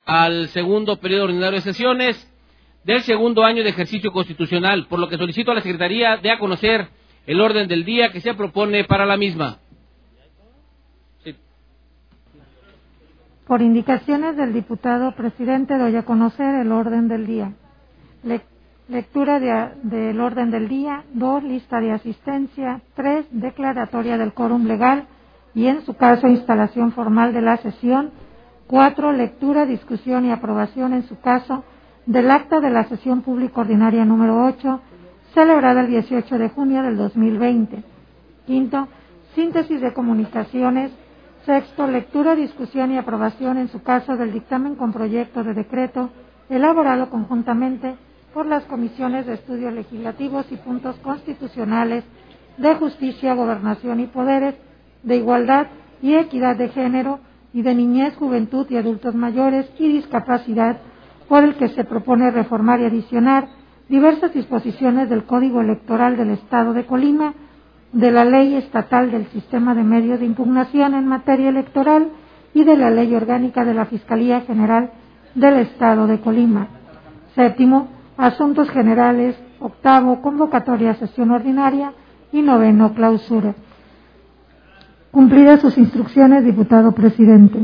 al segundo periodo ordinario de sesiones del segundo año de ejercicio constitucional, por lo que solicito a la Secretaría de a conocer el orden del día que se propone para la misma. Sí. Por indicaciones del diputado presidente doy a conocer el orden del día. Lectura del orden del día. 2. Lista de asistencia. 3. Declaratoria del quórum legal y en su caso instalación formal de la sesión. 4. Lectura, discusión y aprobación en su caso del acta de la sesión pública ordinaria número 8, celebrada el 18 de junio del 2020. 5. Síntesis de comunicaciones. 6. Lectura, discusión y aprobación en su caso del dictamen con proyecto de decreto elaborado conjuntamente por las comisiones de estudios legislativos y puntos constitucionales de justicia, gobernación y poderes, de igualdad y equidad de género y de niñez, juventud y adultos mayores y discapacidad, por el que se propone reformar y adicionar diversas disposiciones del Código Electoral del Estado de Colima, de la Ley Estatal del Sistema de Medios de Impugnación en materia electoral y de la Ley Orgánica de la Fiscalía General del Estado de Colima. 7. Asuntos generales. 8. Convocatoria a sesión ordinaria y 9. Clausura. Cumplidas sus instrucciones, diputado presidente.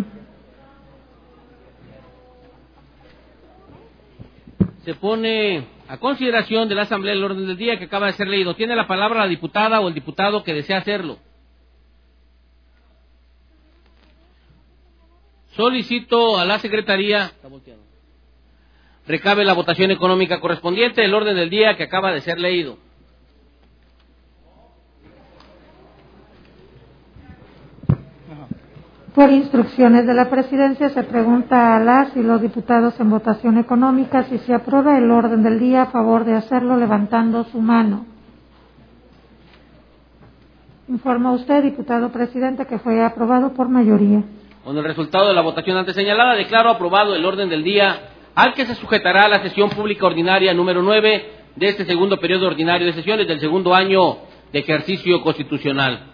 Se pone a consideración de la Asamblea el orden del día que acaba de ser leído. Tiene la palabra la diputada o el diputado que desea hacerlo. Solicito a la Secretaría recabe la votación económica correspondiente del orden del día que acaba de ser leído. Por instrucciones de la Presidencia se pregunta a las y los diputados en votación económica si se aprueba el orden del día, a favor de hacerlo levantando su mano. Informa usted, diputado presidente, que fue aprobado por mayoría. Con el resultado de la votación antes señalada, declaro aprobado el orden del día al que se sujetará la sesión pública ordinaria número 9 de este segundo periodo ordinario de sesiones del segundo año de ejercicio constitucional.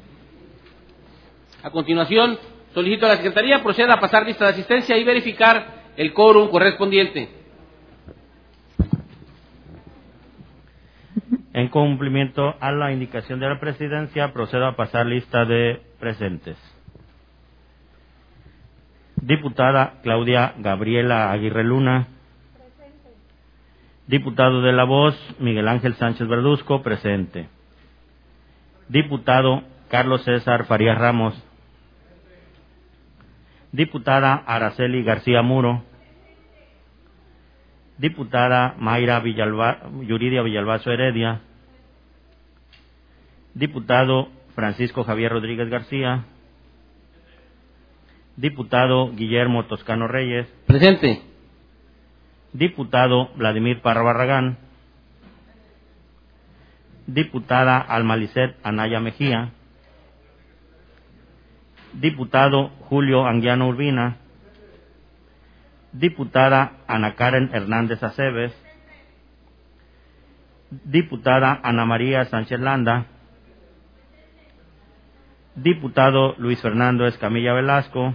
A continuación, solicito a la Secretaría proceda a pasar lista de asistencia y verificar el quórum correspondiente. En cumplimiento a la indicación de la Presidencia, procedo a pasar lista de presentes. Diputada Claudia Gabriela Aguirre Luna. Presente. Diputado de La Voz, Miguel Ángel Sánchez Verduzco, presente. Diputado Carlos César Farías Ramos. Diputada Araceli García Muro. Diputada Mayra Yuridia Villalbazo Heredia. Diputado Francisco Javier Rodríguez García. Diputado Guillermo Toscano Reyes. Presente. Diputado Vladimir Parra Barragán. Diputada Almalicet Anaya Mejía. Diputado Julio Anguiano Urbina. Diputada Ana Karen Hernández Aceves. Diputada Ana María Sánchez Landa. Diputado Luis Fernando Escamilla Velasco.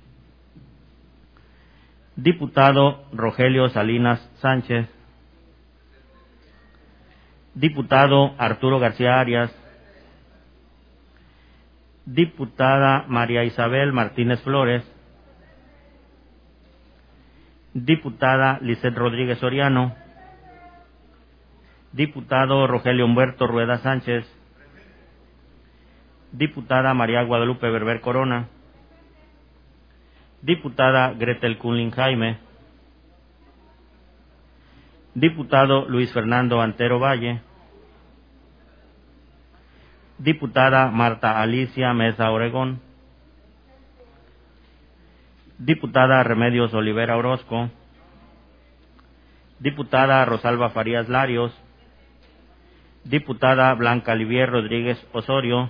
Diputado Rogelio Salinas Sánchez. Diputado Arturo García Arias. Diputada María Isabel Martínez Flores. Diputada Lisset Rodríguez Soriano. Diputado Rogelio Humberto Rueda Sánchez. Diputada María Guadalupe Berber Corona. Diputada Gretel Kunlin Jaime. Diputado Luis Fernando Antero Valle. Diputada Marta Alicia Mesa Oregón. Diputada Remedios Olivera Orozco. Diputada Rosalba Farías Larios. Diputada Blanca Livier Rodríguez Osorio.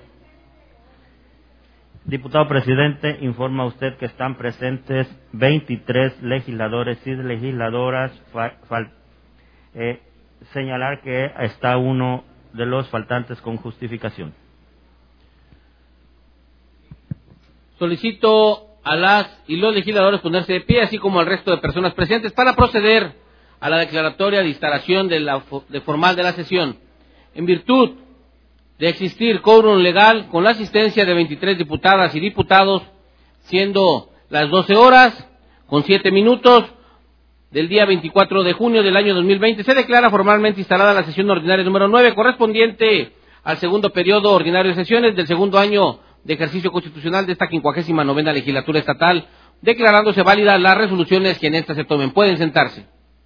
Diputado presidente, informa usted que están presentes 23 legisladores y legisladoras. Señalar que está uno de los faltantes con justificación. Solicito a las y los legisladores ponerse de pie, así como al resto de personas presentes, para proceder a la declaratoria de instalación de formal de la sesión. En virtud de existir quórum legal, con la asistencia de 23 diputadas y diputados, siendo las 12 horas, con 7 minutos, del día 24 de junio del año 2020, se declara formalmente instalada la sesión ordinaria número 9, correspondiente al segundo periodo ordinario de sesiones del segundo año de ejercicio constitucional de esta 59ª legislatura estatal, declarándose válidas las resoluciones que en esta se tomen. Pueden sentarse.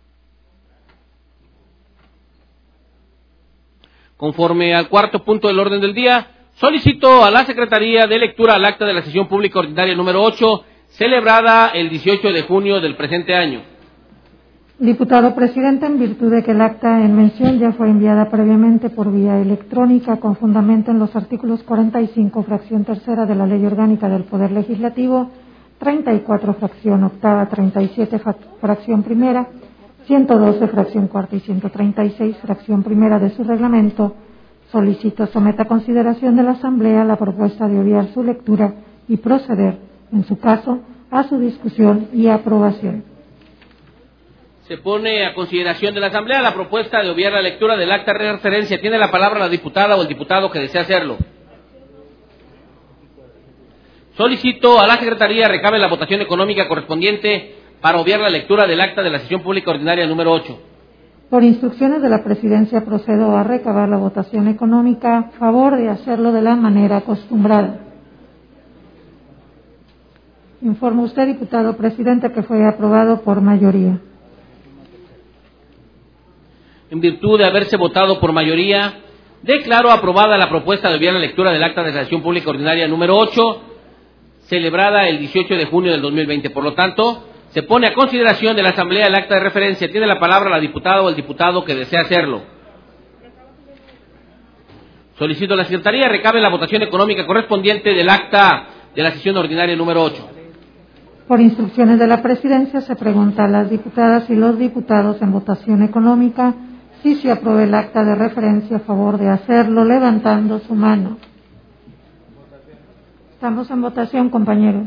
Conforme al cuarto punto del orden del día, solicito a la Secretaría de lectura al acta de la sesión pública ordinaria número 8, celebrada el 18 de junio del presente año. Diputado presidente, en virtud de que el acta en mención ya fue enviada previamente por vía electrónica con fundamento en los artículos 45, fracción tercera de la Ley Orgánica del Poder Legislativo, 34, fracción octava, 37, fracción primera, 112, fracción cuarta y 136, fracción primera de su reglamento, solicito someta a consideración de la Asamblea la propuesta de obviar su lectura y proceder, en su caso, a su discusión y aprobación. Se pone a consideración de la Asamblea la propuesta de obviar la lectura del acta de referencia. Tiene la palabra la diputada o el diputado que desea hacerlo. Solicito a la Secretaría recabe la votación económica correspondiente para obviar la lectura del acta de la sesión pública ordinaria número 8. Por instrucciones de la Presidencia procedo a recabar la votación económica a favor de hacerlo de la manera acostumbrada. Informa usted, diputado presidente, que fue aprobado por mayoría. En virtud de haberse votado por mayoría, declaro aprobada la propuesta de obviar la lectura del acta de la sesión pública ordinaria número 8, celebrada el 18 de junio del 2020. Por lo tanto, se pone a consideración de la Asamblea el acta de referencia. Tiene la palabra la diputada o el diputado que desea hacerlo. Solicito a la Secretaría recabe la votación económica correspondiente del acta de la sesión ordinaria número 8. Por instrucciones de la Presidencia se pregunta a las diputadas y los diputados en votación económica si se aprueba el acta de referencia a favor de hacerlo levantando su mano. Estamos en votación, compañeros.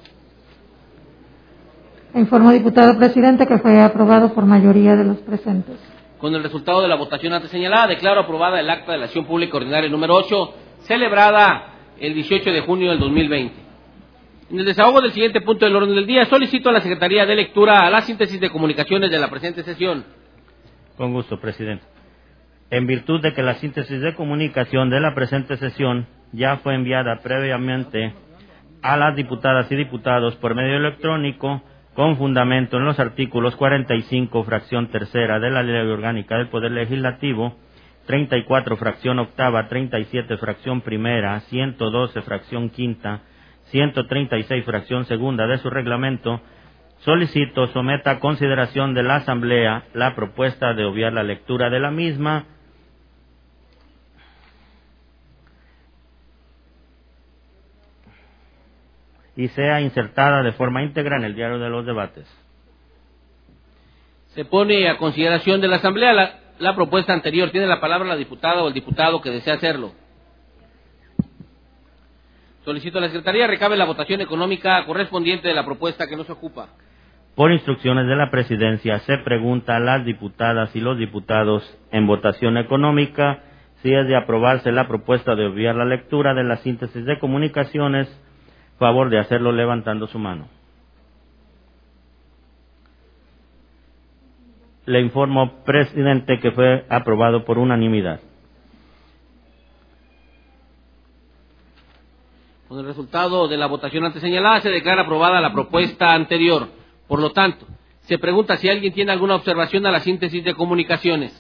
Informo, diputado presidente, que fue aprobado por mayoría de los presentes. Con el resultado de la votación antes señalada, declaro aprobada el acta de la sesión pública ordinaria número 8, celebrada el 18 de junio del 2020. En el desahogo del siguiente punto del orden del día, solicito a la Secretaría de Lectura a la síntesis de comunicaciones de la presente sesión. Con gusto, presidente. En virtud de que la síntesis de comunicación de la presente sesión ya fue enviada previamente a las diputadas y diputados por medio electrónico, con fundamento en los artículos 45, fracción tercera de la Ley Orgánica del Poder Legislativo, 34, fracción octava, 37, fracción primera, 112, fracción quinta, 136, fracción segunda de su reglamento, solicito someta a consideración de la Asamblea la propuesta de obviar la lectura de la misma y sea insertada de forma íntegra en el diario de los debates. Se pone a consideración de la Asamblea la propuesta anterior. Tiene la palabra la diputada o el diputado que desea hacerlo. Solicito a la Secretaría recabe la votación económica correspondiente de la propuesta que nos ocupa. Por instrucciones de la Presidencia, se pregunta a las diputadas y los diputados en votación económica si es de aprobarse la propuesta de obviar la lectura de la síntesis de comunicaciones, favor de hacerlo levantando su mano. Le informo, presidente, que fue aprobado por unanimidad. Con el resultado de la votación antes señalada, se declara aprobada la propuesta anterior. Por lo tanto, se pregunta si alguien tiene alguna observación a la síntesis de comunicaciones.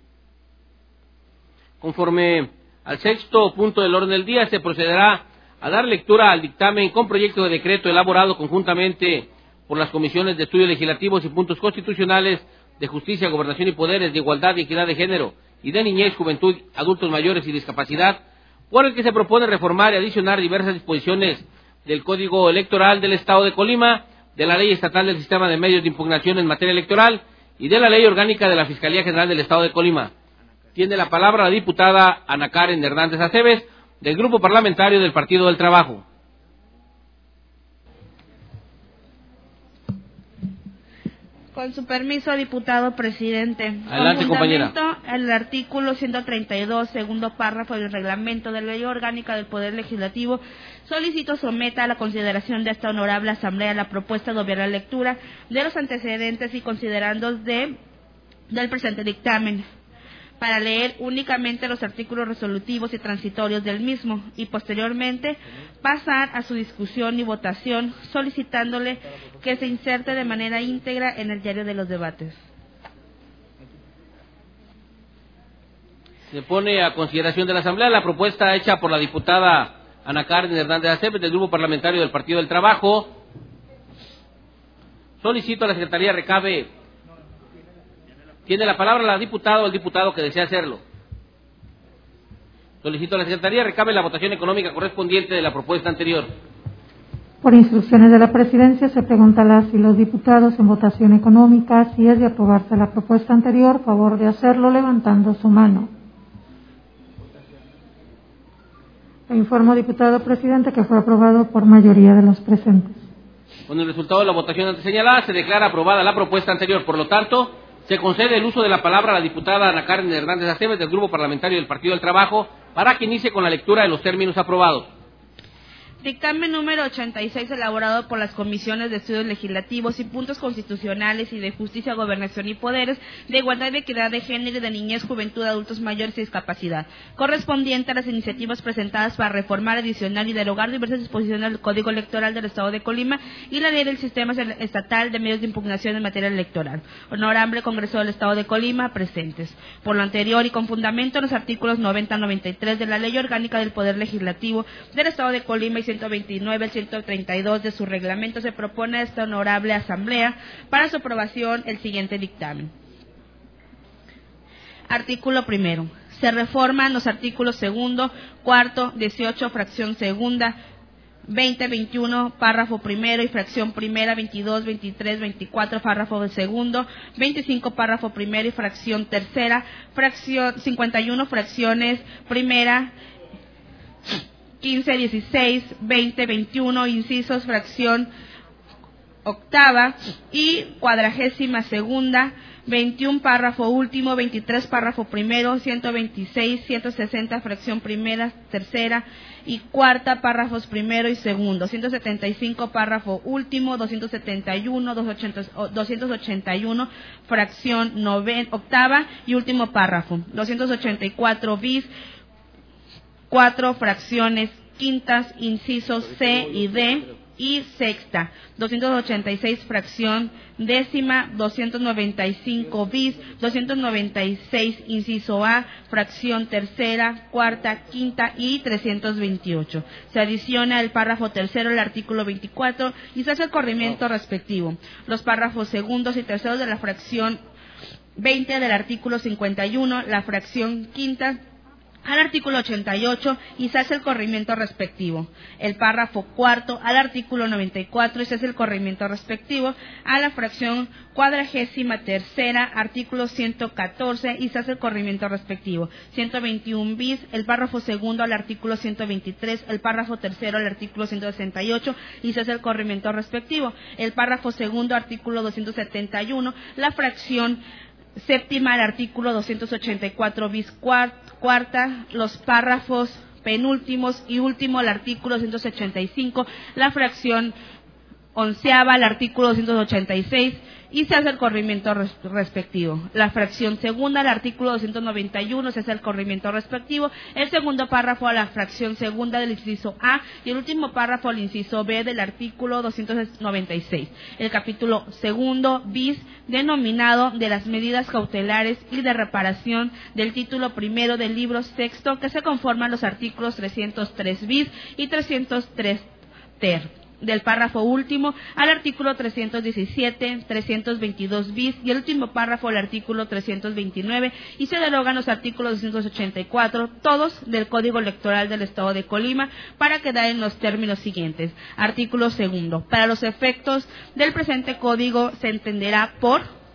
Conforme al sexto punto del orden del día, se procederá a dar lectura al dictamen con proyecto de decreto elaborado conjuntamente por las comisiones de estudios legislativos y puntos constitucionales de Justicia, Gobernación y Poderes, de Igualdad y Equidad de Género y de Niñez, Juventud, Adultos Mayores y Discapacidad, por el que se propone reformar y adicionar diversas disposiciones del Código Electoral del Estado de Colima, de la Ley Estatal del Sistema de Medios de Impugnación en materia electoral y de la Ley Orgánica de la Fiscalía General del Estado de Colima. Tiene la palabra la diputada Ana Karen Hernández Aceves, del Grupo Parlamentario del Partido del Trabajo. Con su permiso, diputado presidente. Adelante, compañera. El artículo 132, segundo párrafo del reglamento de la Ley Orgánica del Poder Legislativo, solicito someta a la consideración de esta honorable Asamblea la propuesta de obviar la lectura de los antecedentes y considerandos del presente dictamen, para leer únicamente los artículos resolutivos y transitorios del mismo y posteriormente pasar a su discusión y votación, solicitándole que se inserte de manera íntegra en el diario de los debates. Se pone a consideración de la Asamblea la propuesta hecha por la diputada Ana Karen Hernández Aceves del Grupo Parlamentario del Partido del Trabajo. Solicito a la Secretaría recabe. Tiene la palabra la diputada o el diputado que desea hacerlo. Solicito a la Secretaría recabe la votación económica correspondiente de la propuesta anterior. Por instrucciones de la Presidencia, se pregunta a las y los diputados en votación económica si es de aprobarse la propuesta anterior, favor de hacerlo levantando su mano. Le informo, diputado presidente, que fue aprobado por mayoría de los presentes. Con el resultado de la votación antes señalada, se declara aprobada la propuesta anterior. Por lo tanto, se concede el uso de la palabra a la diputada Ana Karen Hernández Aceves del Grupo Parlamentario del Partido del Trabajo para que inicie con la lectura de los términos aprobados. Dictamen número 86, elaborado por las Comisiones de Estudios Legislativos y Puntos Constitucionales y de Justicia, Gobernación y Poderes, de Igualdad y Equidad de Género y de Niñez, Juventud, Adultos Mayores y Discapacidad, correspondiente a las iniciativas presentadas para reformar, adicionar y derogar diversas disposiciones del Código Electoral del Estado de Colima y la Ley del Sistema Estatal de Medios de Impugnación en materia electoral. Honorable Congreso del Estado de Colima, presentes. Por lo anterior y con fundamento en los artículos 90 a 93 de la Ley Orgánica del Poder Legislativo del Estado de Colima y 129 al 132 de su reglamento, se propone a esta honorable Asamblea para su aprobación el siguiente dictamen. Artículo primero. Se reforman los artículos segundo, cuarto, 18, fracción segunda, 20, 21, párrafo primero y fracción primera, 22, 23, 24, párrafo segundo, 25, párrafo primero y fracción tercera, fracción 51, fracciones primera, 15, 16, 20, 21, incisos, fracción octava y 42ª, 21, párrafo último, 23, párrafo primero, 126, 160, fracción primera, tercera y cuarta, párrafos primero y segundo, 175, párrafo último, 271, 281, fracción octava y último párrafo, 284 bis, 4 fracciones quintas, incisos C y D y sexta, 286 fracción décima, 295 bis, 296 inciso A, fracción tercera, cuarta, quinta y 328. Se adiciona el párrafo tercero del artículo 24 y se hace el corrimiento respectivo. Los párrafos segundos y terceros de la fracción 20 del artículo 51, la fracción quinta al artículo 88 y se hace el corrimiento respectivo. El párrafo cuarto al artículo 94 y se hace el corrimiento respectivo a la fracción 43ª, artículo 114 y se hace el corrimiento respectivo. 121 bis, el párrafo segundo al artículo 123, el párrafo tercero al artículo 168 y se hace el corrimiento respectivo. El párrafo segundo, artículo 271, la fracción séptima al artículo 284 bis cuarta, los párrafos penúltimos y último al artículo 285, la fracción onceava al artículo 286 y se hace el corrimiento respectivo. La fracción segunda al artículo 291 se hace el corrimiento respectivo. El segundo párrafo a la fracción segunda del inciso A y el último párrafo al inciso B del artículo 296. El capítulo segundo bis, denominado de las medidas cautelares y de reparación, del título primero del libro sexto, que se conforman los artículos 303 bis y 303 ter. Del párrafo último al artículo 317, 322 bis y el último párrafo al artículo 329 y se derogan los artículos 284, todos del Código Electoral del Estado de Colima, para quedar en los términos siguientes. Artículo segundo. Para los efectos del presente código se entenderá por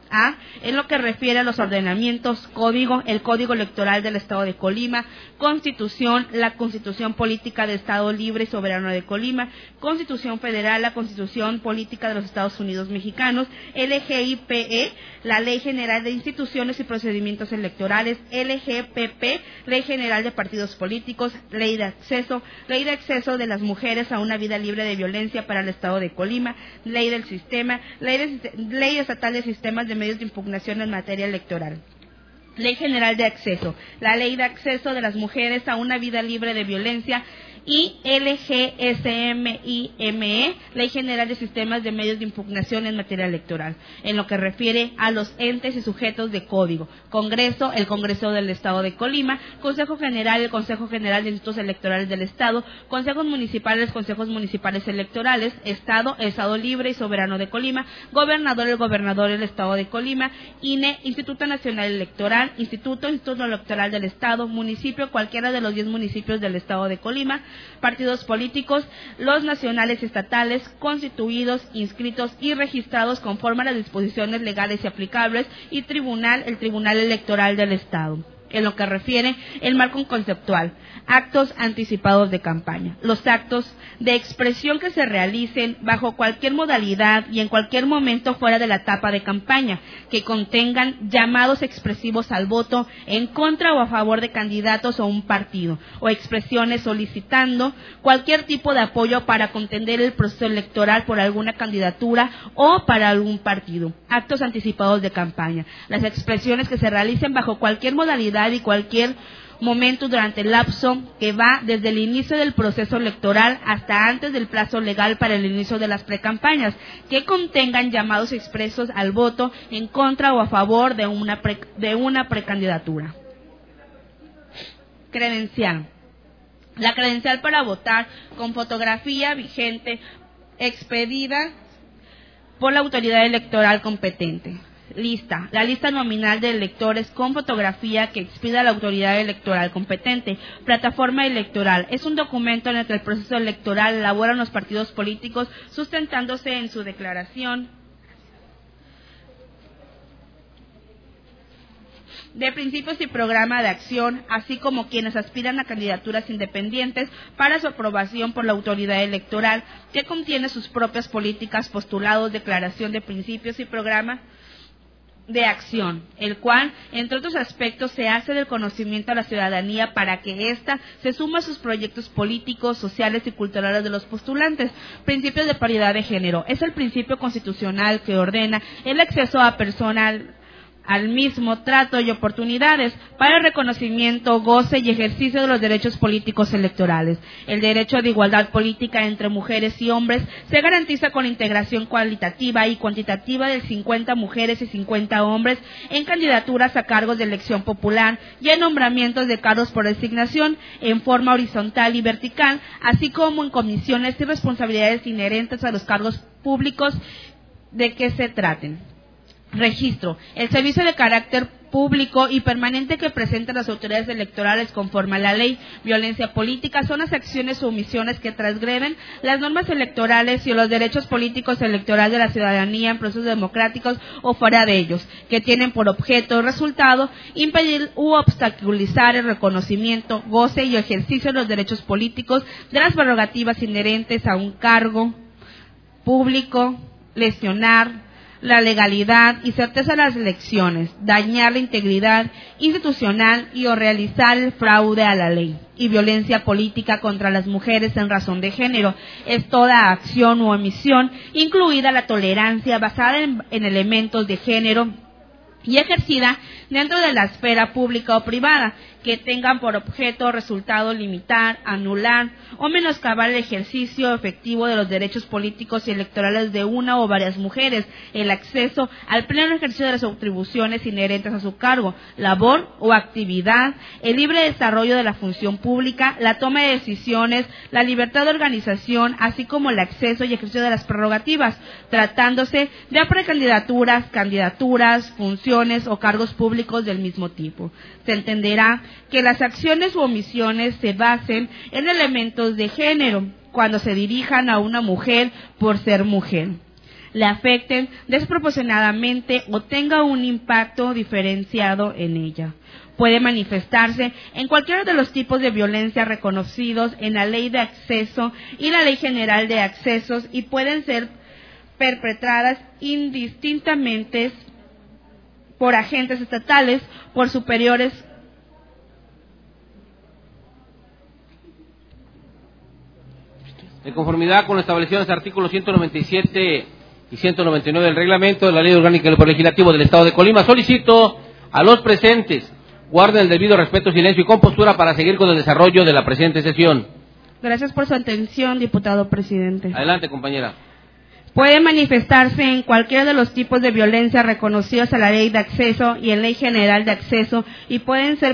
A. En lo que refiere a los ordenamientos, código, el Código Electoral del Estado de Colima, Constitución, la Constitución Política del Estado Libre y Soberano de Colima, Constitución Federal, la Constitución Política de los Estados Unidos Mexicanos, LGIPE, la Ley General de Instituciones y Procedimientos Electorales, LGPP, Ley General de Partidos Políticos, Ley de Acceso de las Mujeres a una Vida Libre de Violencia para el Estado de Colima, Ley del Sistema, Ley Estatal de Sistemas de Medios de Impugnación en materia electoral. Ley General de Acceso, la Ley de Acceso de las Mujeres a una Vida Libre de Violencia y LGSMIME, Ley General de Sistemas de Medios de Impugnación en materia electoral, en lo que refiere a los entes y sujetos de código. Congreso, el Congreso del Estado de Colima, Consejo General, el Consejo General de Institutos Electorales del Estado, Consejos Municipales Electorales, Estado, el Estado Libre y Soberano de Colima, Gobernador, el Gobernador del Estado de Colima, INE, Instituto Nacional Electoral, Instituto Electoral del Estado, municipio, cualquiera de los 10 municipios del Estado de Colima, partidos políticos, los nacionales y estatales, constituidos, inscritos y registrados conforme a las disposiciones legales y aplicables, y tribunal, el Tribunal Electoral del Estado. En lo que refiere el marco conceptual, actos anticipados de campaña. Los actos de expresión que se realicen bajo cualquier modalidad y en cualquier momento fuera de la etapa de campaña, que contengan llamados expresivos al voto en contra o a favor de candidatos o un partido, o expresiones solicitando cualquier tipo de apoyo para contender el proceso electoral por alguna candidatura o para algún partido. Actos anticipados de campaña. Las expresiones que se realicen bajo cualquier modalidad y cualquier momento durante el lapso que va desde el inicio del proceso electoral hasta antes del plazo legal para el inicio de las precampañas, que contengan llamados expresos al voto en contra o a favor de una precandidatura. Credencial. La credencial para votar con fotografía vigente expedida por la autoridad electoral competente. Lista. La lista nominal de electores con fotografía que expida la autoridad electoral competente. Plataforma electoral. Es un documento en el que el proceso electoral elaboran los partidos políticos sustentándose en su declaración de principios y programa de acción, así como quienes aspiran a candidaturas independientes para su aprobación por la autoridad electoral, que contiene sus propias políticas, postulados, declaración de principios y programa de acción, el cual, entre otros aspectos, se hace del conocimiento a la ciudadanía para que ésta se suma a sus proyectos políticos, sociales y culturales de los postulantes. Principios de paridad de género. Es el principio constitucional que ordena el acceso a personal al mismo trato y oportunidades para el reconocimiento, goce y ejercicio de los derechos políticos electorales. El derecho de igualdad política entre mujeres y hombres se garantiza con la integración cualitativa y cuantitativa de 50 mujeres y 50 hombres en candidaturas a cargos de elección popular y en nombramientos de cargos por designación en forma horizontal y vertical, así como en comisiones y responsabilidades inherentes a los cargos públicos de que se traten. Registro. El servicio de carácter público y permanente que presentan las autoridades electorales conforme a la ley. Violencia política son las acciones o omisiones que transgreden las normas electorales y los derechos políticos electorales de la ciudadanía en procesos democráticos o fuera de ellos, que tienen por objeto o resultado impedir u obstaculizar el reconocimiento, goce y ejercicio de los derechos políticos de las prerrogativas inherentes a un cargo público, lesionar la legalidad y certeza de las elecciones, dañar la integridad institucional y o realizar el fraude a la ley. Y violencia política contra las mujeres en razón de género es toda acción u omisión, incluida la tolerancia basada en elementos de género y ejercida dentro de la esfera pública o privada, que tengan por objeto o resultado limitar, anular o menoscabar el ejercicio efectivo de los derechos políticos y electorales de una o varias mujeres, el acceso al pleno ejercicio de las atribuciones inherentes a su cargo, labor o actividad, el libre desarrollo de la función pública, la toma de decisiones, la libertad de organización, así como el acceso y ejercicio de las prerrogativas, tratándose de precandidaturas, candidaturas, funciones o cargos públicos del mismo tipo. Se entenderá que las acciones u omisiones se basen en elementos de género cuando se dirijan a una mujer por ser mujer. le afecten desproporcionadamente o tenga un impacto diferenciado en ella. Puede manifestarse en cualquiera de los tipos de violencia reconocidos en la Ley de Acceso y la Ley General de Accesos y pueden ser perpetradas indistintamente por agentes estatales, por superiores de conformidad con lo establecido en los artículos 197 y 199 del reglamento de la Ley Orgánica del Poder Legislativo del Estado de Colima. Solicito a los presentes guarden el debido respeto, silencio y compostura para seguir con el desarrollo de la presente sesión. Gracias por su atención, diputado presidente. Adelante, compañera. Puede manifestarse en cualquiera de los tipos de violencia reconocidos a la Ley de Acceso y en Ley General de Acceso y pueden ser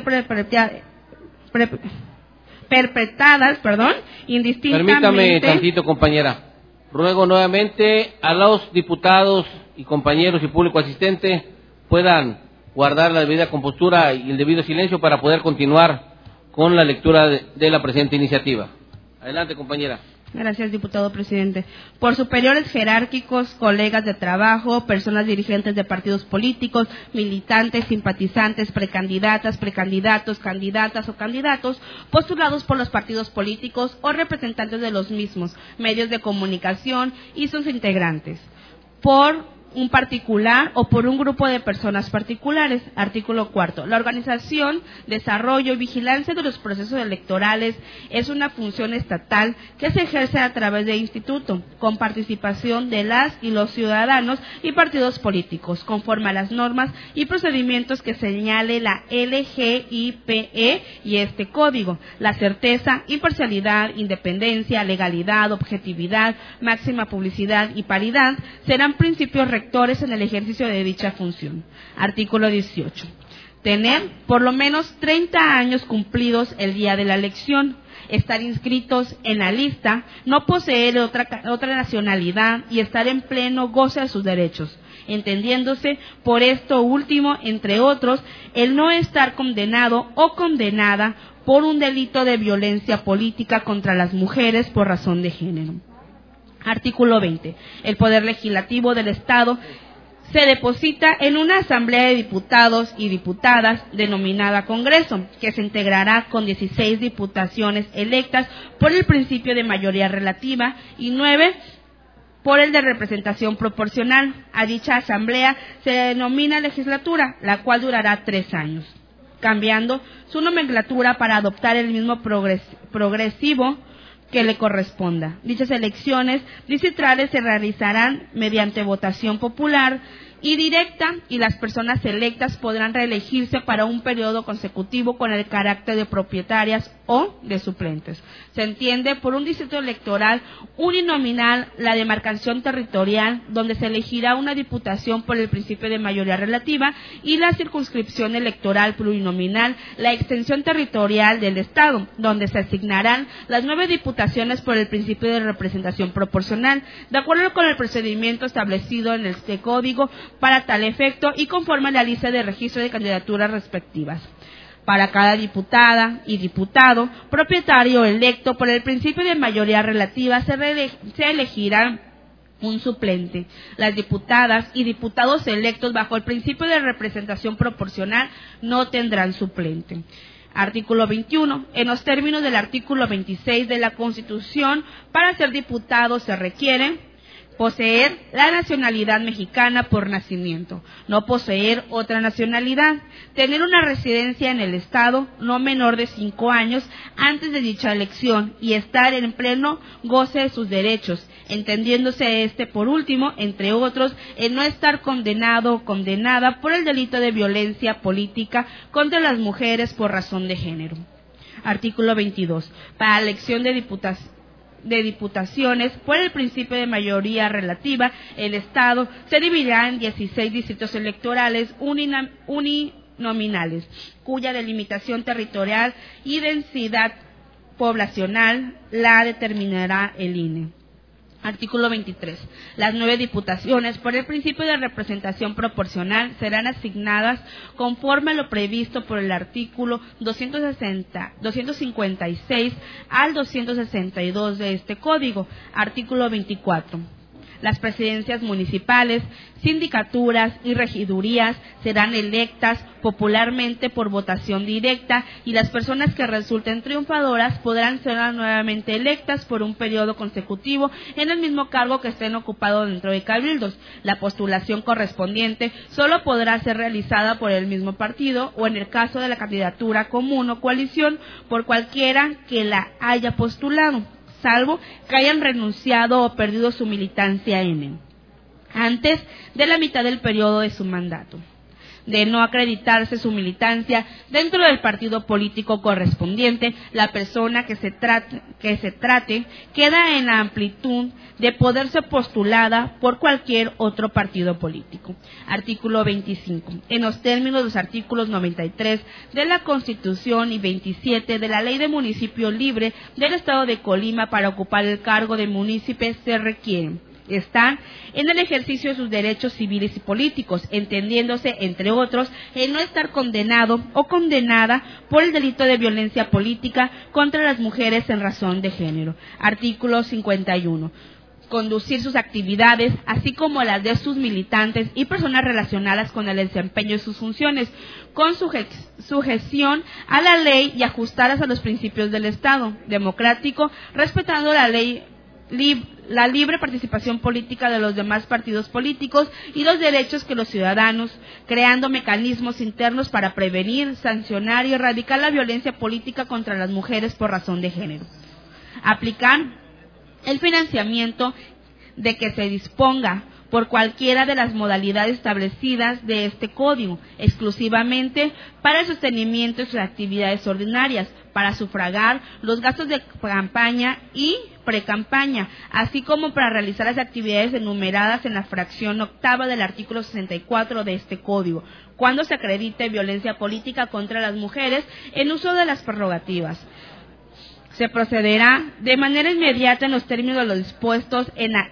perpetradas, indistintamente. Permítame tantito, compañera. Ruego nuevamente a los diputados y compañeros y público asistente puedan guardar la debida compostura y el debido silencio para poder continuar con la lectura de la presente iniciativa. Adelante, compañera. Gracias, diputado presidente. Por superiores jerárquicos, colegas de trabajo, personas dirigentes de partidos políticos, militantes, simpatizantes, precandidatas, precandidatos, candidatas o candidatos, postulados por los partidos políticos o representantes de los mismos, medios de comunicación y sus integrantes. Por un particular o por un grupo de personas particulares. Artículo 4. La organización, desarrollo y vigilancia de los procesos electorales es una función estatal que se ejerce a través de instituto, con participación de las y los ciudadanos y partidos políticos, conforme a las normas y procedimientos que señale la LGIPE y este código. La certeza, imparcialidad, independencia, legalidad, objetividad, máxima publicidad y paridad serán principios rectores en el ejercicio de dicha función. Artículo 18. Tener por lo menos 30 años cumplidos el día de la elección, estar inscritos en la lista, no poseer otra nacionalidad y estar en pleno goce de sus derechos, entendiéndose por esto último, entre otros, el no estar condenado o condenada por un delito de violencia política contra las mujeres por razón de género. Artículo 20. El Poder Legislativo del Estado se deposita en una asamblea de diputados y diputadas denominada Congreso, que se integrará con 16 diputaciones electas por el principio de mayoría relativa y 9 por el de representación proporcional. A dicha asamblea se denomina legislatura, la cual durará 3 años, cambiando su nomenclatura para adoptar el mismo progresivo que le corresponda. Dichas elecciones distritales se realizarán mediante votación popular y directa, y las personas electas podrán reelegirse para un periodo consecutivo con el carácter de propietarias o de suplentes. Se entiende por un distrito electoral uninominal la demarcación territorial donde se elegirá una diputación por el principio de mayoría relativa y la circunscripción electoral plurinominal, la extensión territorial del Estado, donde se asignarán las 9 diputaciones por el principio de representación proporcional, de acuerdo con el procedimiento establecido en este código para tal efecto y conforme a la lista de registro de candidaturas respectivas. Para cada diputada y diputado propietario electo por el principio de mayoría relativa se elegirá un suplente. Las diputadas y diputados electos bajo el principio de representación proporcional no tendrán suplente. Artículo 21. En los términos del artículo 26 de la Constitución, para ser diputado se requiere poseer la nacionalidad mexicana por nacimiento, no poseer otra nacionalidad, tener una residencia en el Estado no menor de 5 años antes de dicha elección y estar en pleno goce de sus derechos, entendiéndose por último, entre otros, el no estar condenado o condenada por el delito de violencia política contra las mujeres por razón de género. Artículo 22. Para la elección de diputaciones por el principio de mayoría relativa, el Estado se dividirá en 16 distritos electorales uninominales, cuya delimitación territorial y densidad poblacional la determinará el INE. Artículo 23. Las 9 diputaciones por el principio de representación proporcional serán asignadas conforme a lo previsto por el artículo 256 al 262 de este código. Artículo 24. Las presidencias municipales, sindicaturas y regidurías serán electas popularmente por votación directa y las personas que resulten triunfadoras podrán ser nuevamente electas por un periodo consecutivo en el mismo cargo que estén ocupados dentro de cabildos. La postulación correspondiente solo podrá ser realizada por el mismo partido o en el caso de la candidatura común o coalición por cualquiera que la haya postulado, salvo que hayan renunciado o perdido su militancia en él antes de la mitad del periodo de su mandato. De no acreditarse su militancia dentro del partido político correspondiente, la persona que se trate queda en la amplitud de poder ser postulada por cualquier otro partido político. Artículo 25. En los términos de los artículos 93 de la Constitución y 27 de la Ley de Municipio Libre del Estado de Colima, para ocupar el cargo de munícipe se requieren: están en el ejercicio de sus derechos civiles y políticos, entendiéndose, entre otros, el no estar condenado o condenada por el delito de violencia política contra las mujeres en razón de género. Artículo 51. Conducir sus actividades, así como las de sus militantes y personas relacionadas con el desempeño de sus funciones, con sujeción a la ley y ajustadas a los principios del Estado democrático, respetando la libre participación política de los demás partidos políticos y los derechos que los ciudadanos, creando mecanismos internos para prevenir, sancionar y erradicar la violencia política contra las mujeres por razón de género. Aplicar el financiamiento de que se disponga por cualquiera de las modalidades establecidas de este código, exclusivamente para el sostenimiento de sus actividades ordinarias, para sufragar los gastos de campaña y precampaña, así como para realizar las actividades enumeradas en la fracción octava del artículo 64 de este código, cuando se acredite violencia política contra las mujeres en uso de las prerrogativas. Se procederá de manera inmediata en los términos de los dispuestos en la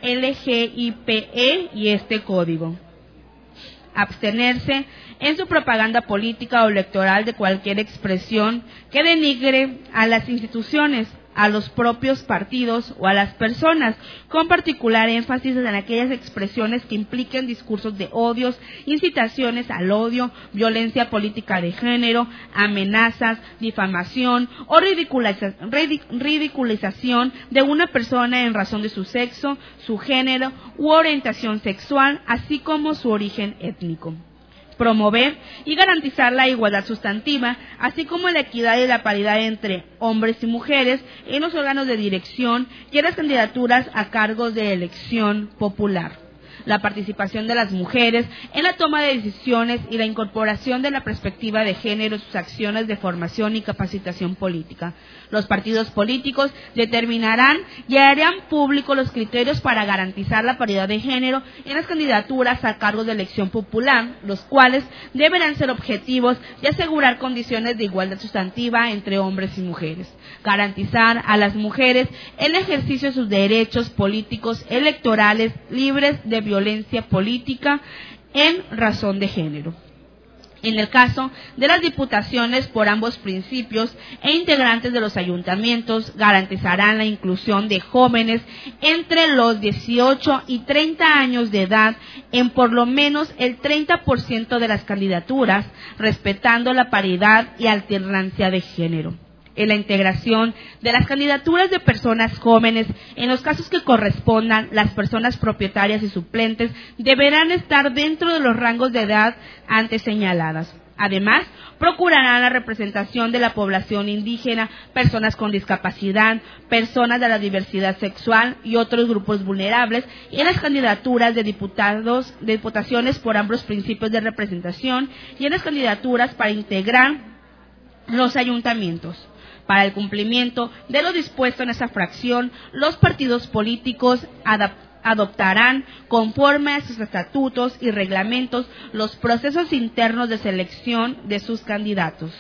LGIPE y este código. Abstenerse en su propaganda política o electoral de cualquier expresión que denigre a las instituciones, a los propios partidos o a las personas, con particular énfasis en aquellas expresiones que impliquen discursos de odios, incitaciones al odio, violencia política de género, amenazas, difamación o ridiculización de una persona en razón de su sexo, su género u orientación sexual, así como su origen étnico. Promover y garantizar la igualdad sustantiva, así como la equidad y la paridad entre hombres y mujeres en los órganos de dirección y en las candidaturas a cargos de elección popular. La participación de las mujeres en la toma de decisiones y la incorporación de la perspectiva de género en sus acciones de formación y capacitación política. Los partidos políticos determinarán y harán públicos los criterios para garantizar la paridad de género en las candidaturas a cargos de elección popular, los cuales deberán ser objetivos y asegurar condiciones de igualdad sustantiva entre hombres y mujeres. Garantizar a las mujeres el ejercicio de sus derechos políticos electorales libres de violencia política en razón de género. En el caso de las diputaciones por ambos principios e integrantes de los ayuntamientos, garantizarán la inclusión de jóvenes entre los 18 y 30 años de edad en por lo menos el 30% de las candidaturas, respetando la paridad y alternancia de género. En la integración de las candidaturas de personas jóvenes, en los casos que correspondan, las personas propietarias y suplentes deberán estar dentro de los rangos de edad antes señaladas. Además, procurarán la representación de la población indígena, personas con discapacidad, personas de la diversidad sexual y otros grupos vulnerables en las candidaturas de diputaciones por ambos principios de representación y en las candidaturas para integrar los ayuntamientos. Para el cumplimiento de lo dispuesto en esa fracción, los partidos políticos adoptarán, conforme a sus estatutos y reglamentos, los procesos internos de selección de sus candidatos.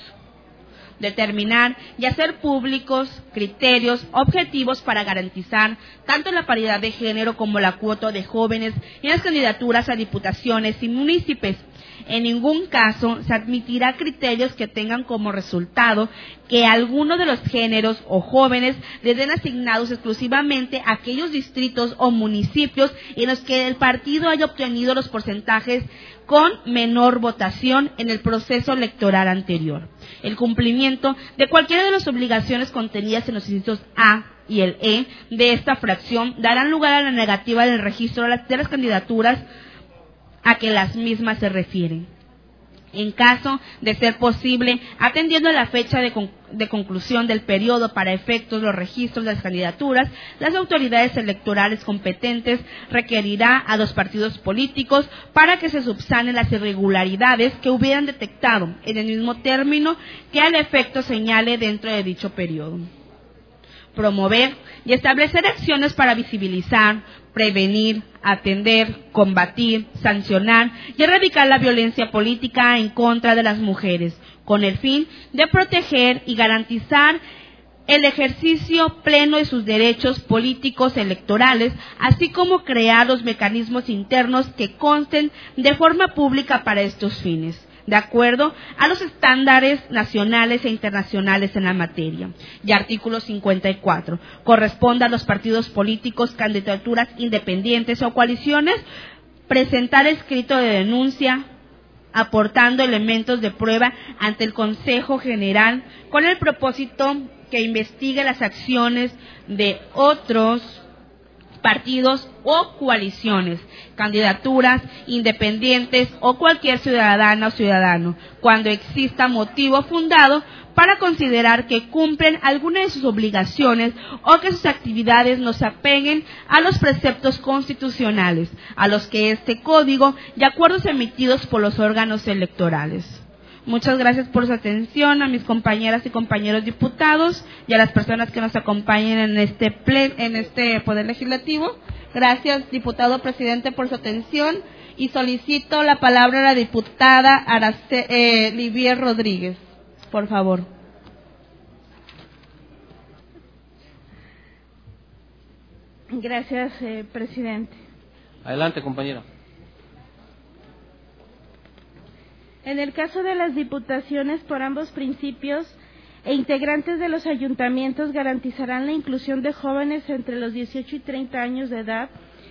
Determinar y hacer públicos criterios objetivos para garantizar tanto la paridad de género como la cuota de jóvenes en las candidaturas a diputaciones y municipios, En ningún caso se admitirá criterios que tengan como resultado que alguno de los géneros o jóvenes les den asignados exclusivamente a aquellos distritos o municipios en los que el partido haya obtenido los porcentajes con menor votación en el proceso electoral anterior. El cumplimiento de cualquiera de las obligaciones contenidas en los incisos A y el E de esta fracción darán lugar a la negativa del registro de las candidaturas a que las mismas se refieren. En caso de ser posible, atendiendo a la fecha de conclusión del periodo para efectos de los registros de las candidaturas, las autoridades electorales competentes requerirá a los partidos políticos para que se subsanen las irregularidades que hubieran detectado en el mismo término que al efecto señale dentro de dicho periodo. Promover y establecer acciones para visibilizar, prevenir, atender, combatir, sancionar y erradicar la violencia política en contra de las mujeres, con el fin de proteger y garantizar el ejercicio pleno de sus derechos políticos electorales, así como crear los mecanismos internos que consten de forma pública para estos fines, de acuerdo a los estándares nacionales e internacionales en la materia. Y artículo 54. Corresponde a los partidos políticos, candidaturas independientes o coaliciones presentar escrito de denuncia aportando elementos de prueba ante el Consejo General con el propósito que investigue las acciones de otros partidos o coaliciones, candidaturas independientes o cualquier ciudadana o ciudadano, cuando exista motivo fundado para considerar que cumplen alguna de sus obligaciones o que sus actividades no se apeguen a los preceptos constitucionales, a los que este código y acuerdos emitidos por los órganos electorales. Muchas gracias por su atención, a mis compañeras y compañeros diputados y a las personas que nos acompañen en este Poder Legislativo. Gracias, diputado presidente, por su atención, y solicito la palabra a la diputada Livier Rodríguez, por favor. Gracias, presidente. Adelante, compañera. En el caso de las diputaciones por ambos principios e integrantes de los ayuntamientos garantizarán la inclusión de jóvenes entre los 18 y 30 años de edad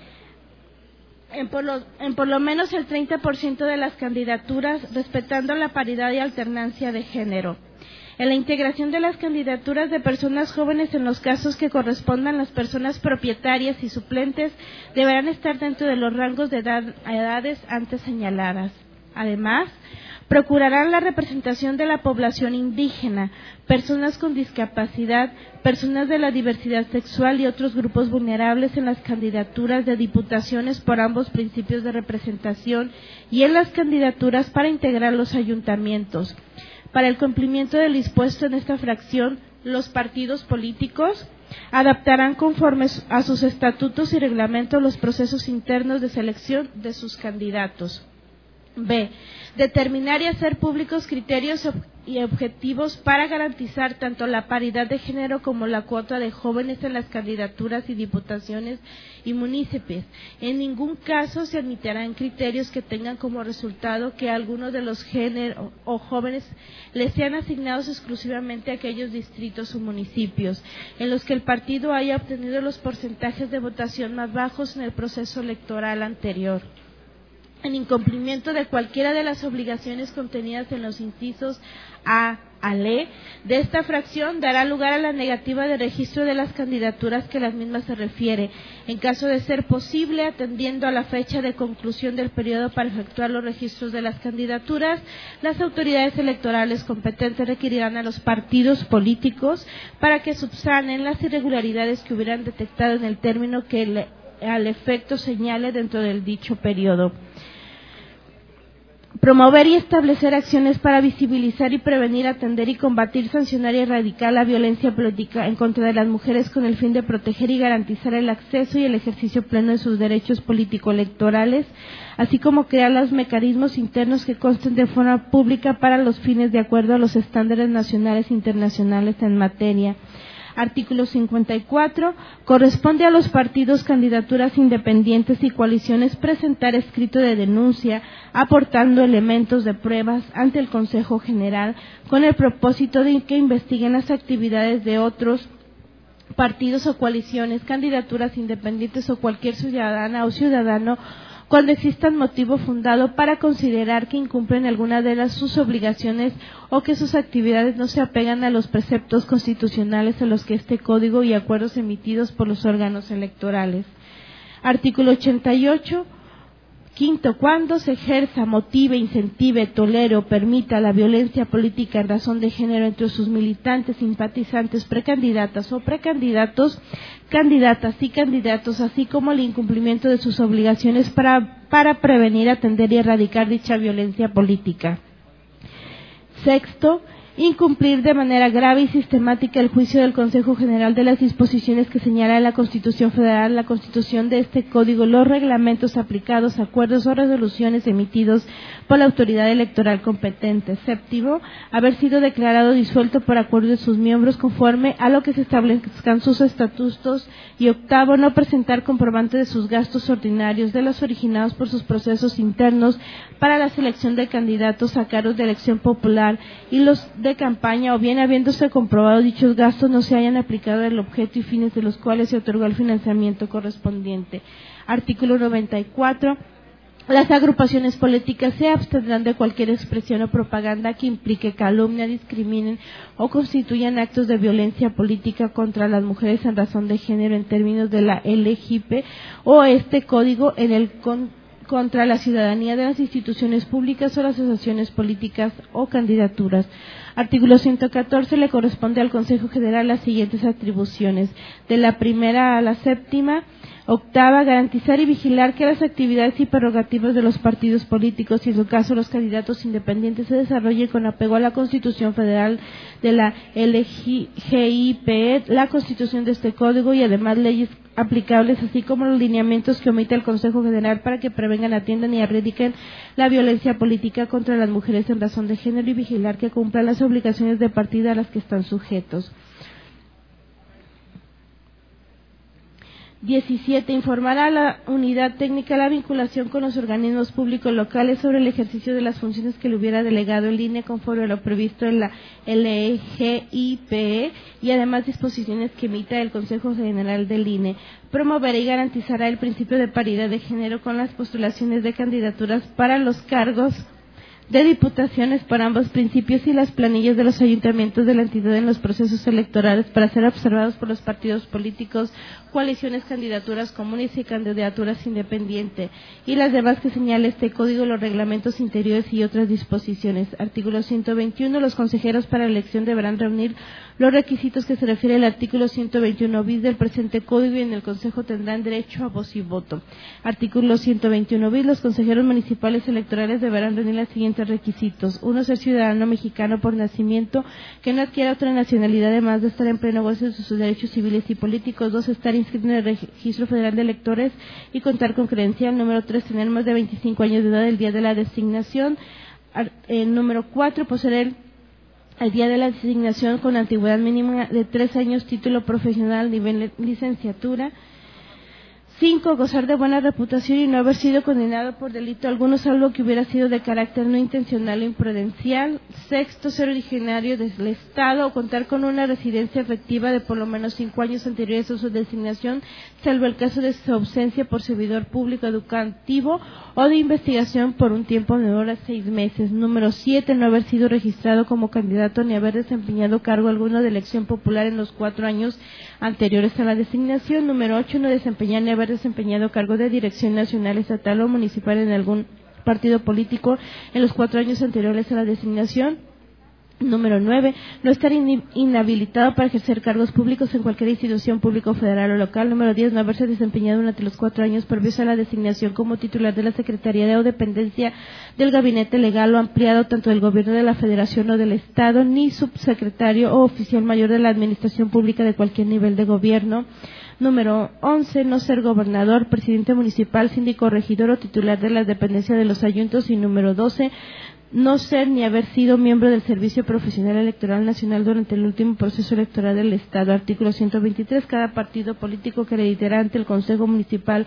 en por lo menos el 30% de las candidaturas, respetando la paridad y alternancia de género. En la integración de las candidaturas de personas jóvenes en los casos que correspondan, las personas propietarias y suplentes deberán estar dentro de los rangos de edades antes señaladas. Además, procurarán la representación de la población indígena, personas con discapacidad, personas de la diversidad sexual y otros grupos vulnerables en las candidaturas de diputaciones por ambos principios de representación y en las candidaturas para integrar los ayuntamientos. Para el cumplimiento del dispuesto en esta fracción, los partidos políticos adaptarán conforme a sus estatutos y reglamentos los procesos internos de selección de sus candidatos. B. Determinar y hacer públicos criterios y objetivos para garantizar tanto la paridad de género como la cuota de jóvenes en las candidaturas y diputaciones y municipios. En ningún caso se admitirán criterios que tengan como resultado que alguno de los géneros o jóvenes les sean asignados exclusivamente a aquellos distritos o municipios en los que el partido haya obtenido los porcentajes de votación más bajos en el proceso electoral anterior. En incumplimiento de cualquiera de las obligaciones contenidas en los incisos A al E de esta fracción, dará lugar a la negativa de registro de las candidaturas que las mismas se refiere. En caso de ser posible, atendiendo a la fecha de conclusión del periodo para efectuar los registros de las candidaturas, las autoridades electorales competentes requerirán a los partidos políticos para que subsanen las irregularidades que hubieran detectado en el término que al efecto señale dentro del dicho periodo. Promover y establecer acciones para visibilizar y prevenir, atender y combatir, sancionar y erradicar la violencia política en contra de las mujeres con el fin de proteger y garantizar el acceso y el ejercicio pleno de sus derechos político-electorales, así como crear los mecanismos internos que consten de forma pública para los fines de acuerdo a los estándares nacionales e internacionales en materia. Artículo 54. Corresponde a los partidos, candidaturas independientes y coaliciones presentar escrito de denuncia aportando elementos de pruebas ante el Consejo General con el propósito de que investiguen las actividades de otros partidos o coaliciones, candidaturas independientes o cualquier ciudadana o ciudadano cuando existan motivo fundado para considerar que incumplen alguna de sus obligaciones o que sus actividades no se apegan a los preceptos constitucionales a los que este código y acuerdos emitidos por los órganos electorales. Artículo 88. Quinto, cuando se ejerza, motive, incentive, tolere o permita la violencia política en razón de género entre sus militantes, simpatizantes, precandidatas o precandidatos, candidatas y candidatos, así como el incumplimiento de sus obligaciones para prevenir, atender y erradicar dicha violencia política. Sexto, incumplir de manera grave y sistemática el juicio del Consejo General de las disposiciones que señala la Constitución Federal, la Constitución de este Código, los reglamentos aplicados, acuerdos o resoluciones emitidos por la autoridad electoral competente. Séptimo, haber sido declarado disuelto por acuerdo de sus miembros conforme a lo que se establezcan sus estatutos. Y octavo, no presentar comprobante de sus gastos ordinarios de los originados por sus procesos internos para la selección de candidatos a cargos de elección popular y los de campaña, o bien habiéndose comprobado dichos gastos no se hayan aplicado al objeto y fines de los cuales se otorgó el financiamiento correspondiente. Artículo 94. Las agrupaciones políticas se abstendrán de cualquier expresión o propaganda que implique calumnia, discriminen o constituyan actos de violencia política contra las mujeres en razón de género en términos de la LGP o este código en el contra la ciudadanía de las instituciones públicas o las asociaciones políticas o candidaturas. Artículo 114. Le corresponde al Consejo General las siguientes atribuciones. De la primera a la séptima. Octava, garantizar y vigilar que las actividades y prerrogativas de los partidos políticos y en su caso los candidatos independientes se desarrollen con apego a la Constitución Federal de la LGIPE, la Constitución de este Código y además leyes aplicables, así como los lineamientos que omite el Consejo General para que prevengan, atiendan y erradiquen la violencia política contra las mujeres en razón de género y vigilar que cumplan las obligaciones de partida a las que están sujetos. 17. Informar a la unidad técnica la vinculación con los organismos públicos locales sobre el ejercicio de las funciones que le hubiera delegado el INE conforme a lo previsto en la LGIPE y además disposiciones que emita el Consejo General del INE. Promoverá y garantizará el principio de paridad de género con las postulaciones de candidaturas para los cargos de diputaciones por ambos principios y las planillas de los ayuntamientos de la entidad en los procesos electorales para ser observados por los partidos políticos, coaliciones, candidaturas comunes y candidaturas independientes y las demás que señale este código, los reglamentos interiores y otras disposiciones. Artículo 121. Los consejeros para la elección deberán reunir los requisitos que se refiere al artículo 121 bis del presente código y en el Consejo tendrán derecho a voz y voto. Artículo 121 bis. Los consejeros municipales electorales deberán reunir los siguientes requisitos. 1. Ser ciudadano mexicano por nacimiento que no adquiera otra nacionalidad además de estar en pleno goce de sus derechos civiles y políticos. 2. Estar inscrito en el Registro Federal de Electores y contar con credencial. Número 3. Tener más de 25 años de edad el día de la designación. Número 4. Poseer el día de la designación con antigüedad mínima de 3 años, título profesional, nivel licenciatura. 5. Gozar de buena reputación y no haber sido condenado por delito alguno, salvo que hubiera sido de carácter no intencional o imprudencial. 6. Ser originario del Estado o contar con una residencia efectiva de por lo menos 5 años anteriores a su designación, salvo el caso de su ausencia por servidor público educativo o de investigación por un tiempo menor a 6 meses. Número 7. No haber sido registrado como candidato ni haber desempeñado cargo alguno de elección popular en los 4 años anteriores a la designación. Número 8. No desempeñar ni haber desempeñado cargo de dirección nacional, estatal o municipal en algún partido político en los 4 años anteriores a la designación. Número 9. No estar inhabilitado para ejercer cargos públicos en cualquier institución pública federal o local. Número 10. No haberse desempeñado durante los 4 años previos a la designación como titular de la Secretaría o dependencia del Gabinete Legal o ampliado tanto del Gobierno de la Federación o del Estado, ni subsecretario o oficial mayor de la Administración Pública de cualquier nivel de gobierno. Número 11, no ser gobernador, presidente municipal, síndico, regidor o titular de la dependencia de los ayuntamientos. Y número 12, no ser ni haber sido miembro del Servicio Profesional Electoral Nacional durante el último proceso electoral del Estado. Artículo 123. Cada partido político que acreditará ante el Consejo Municipal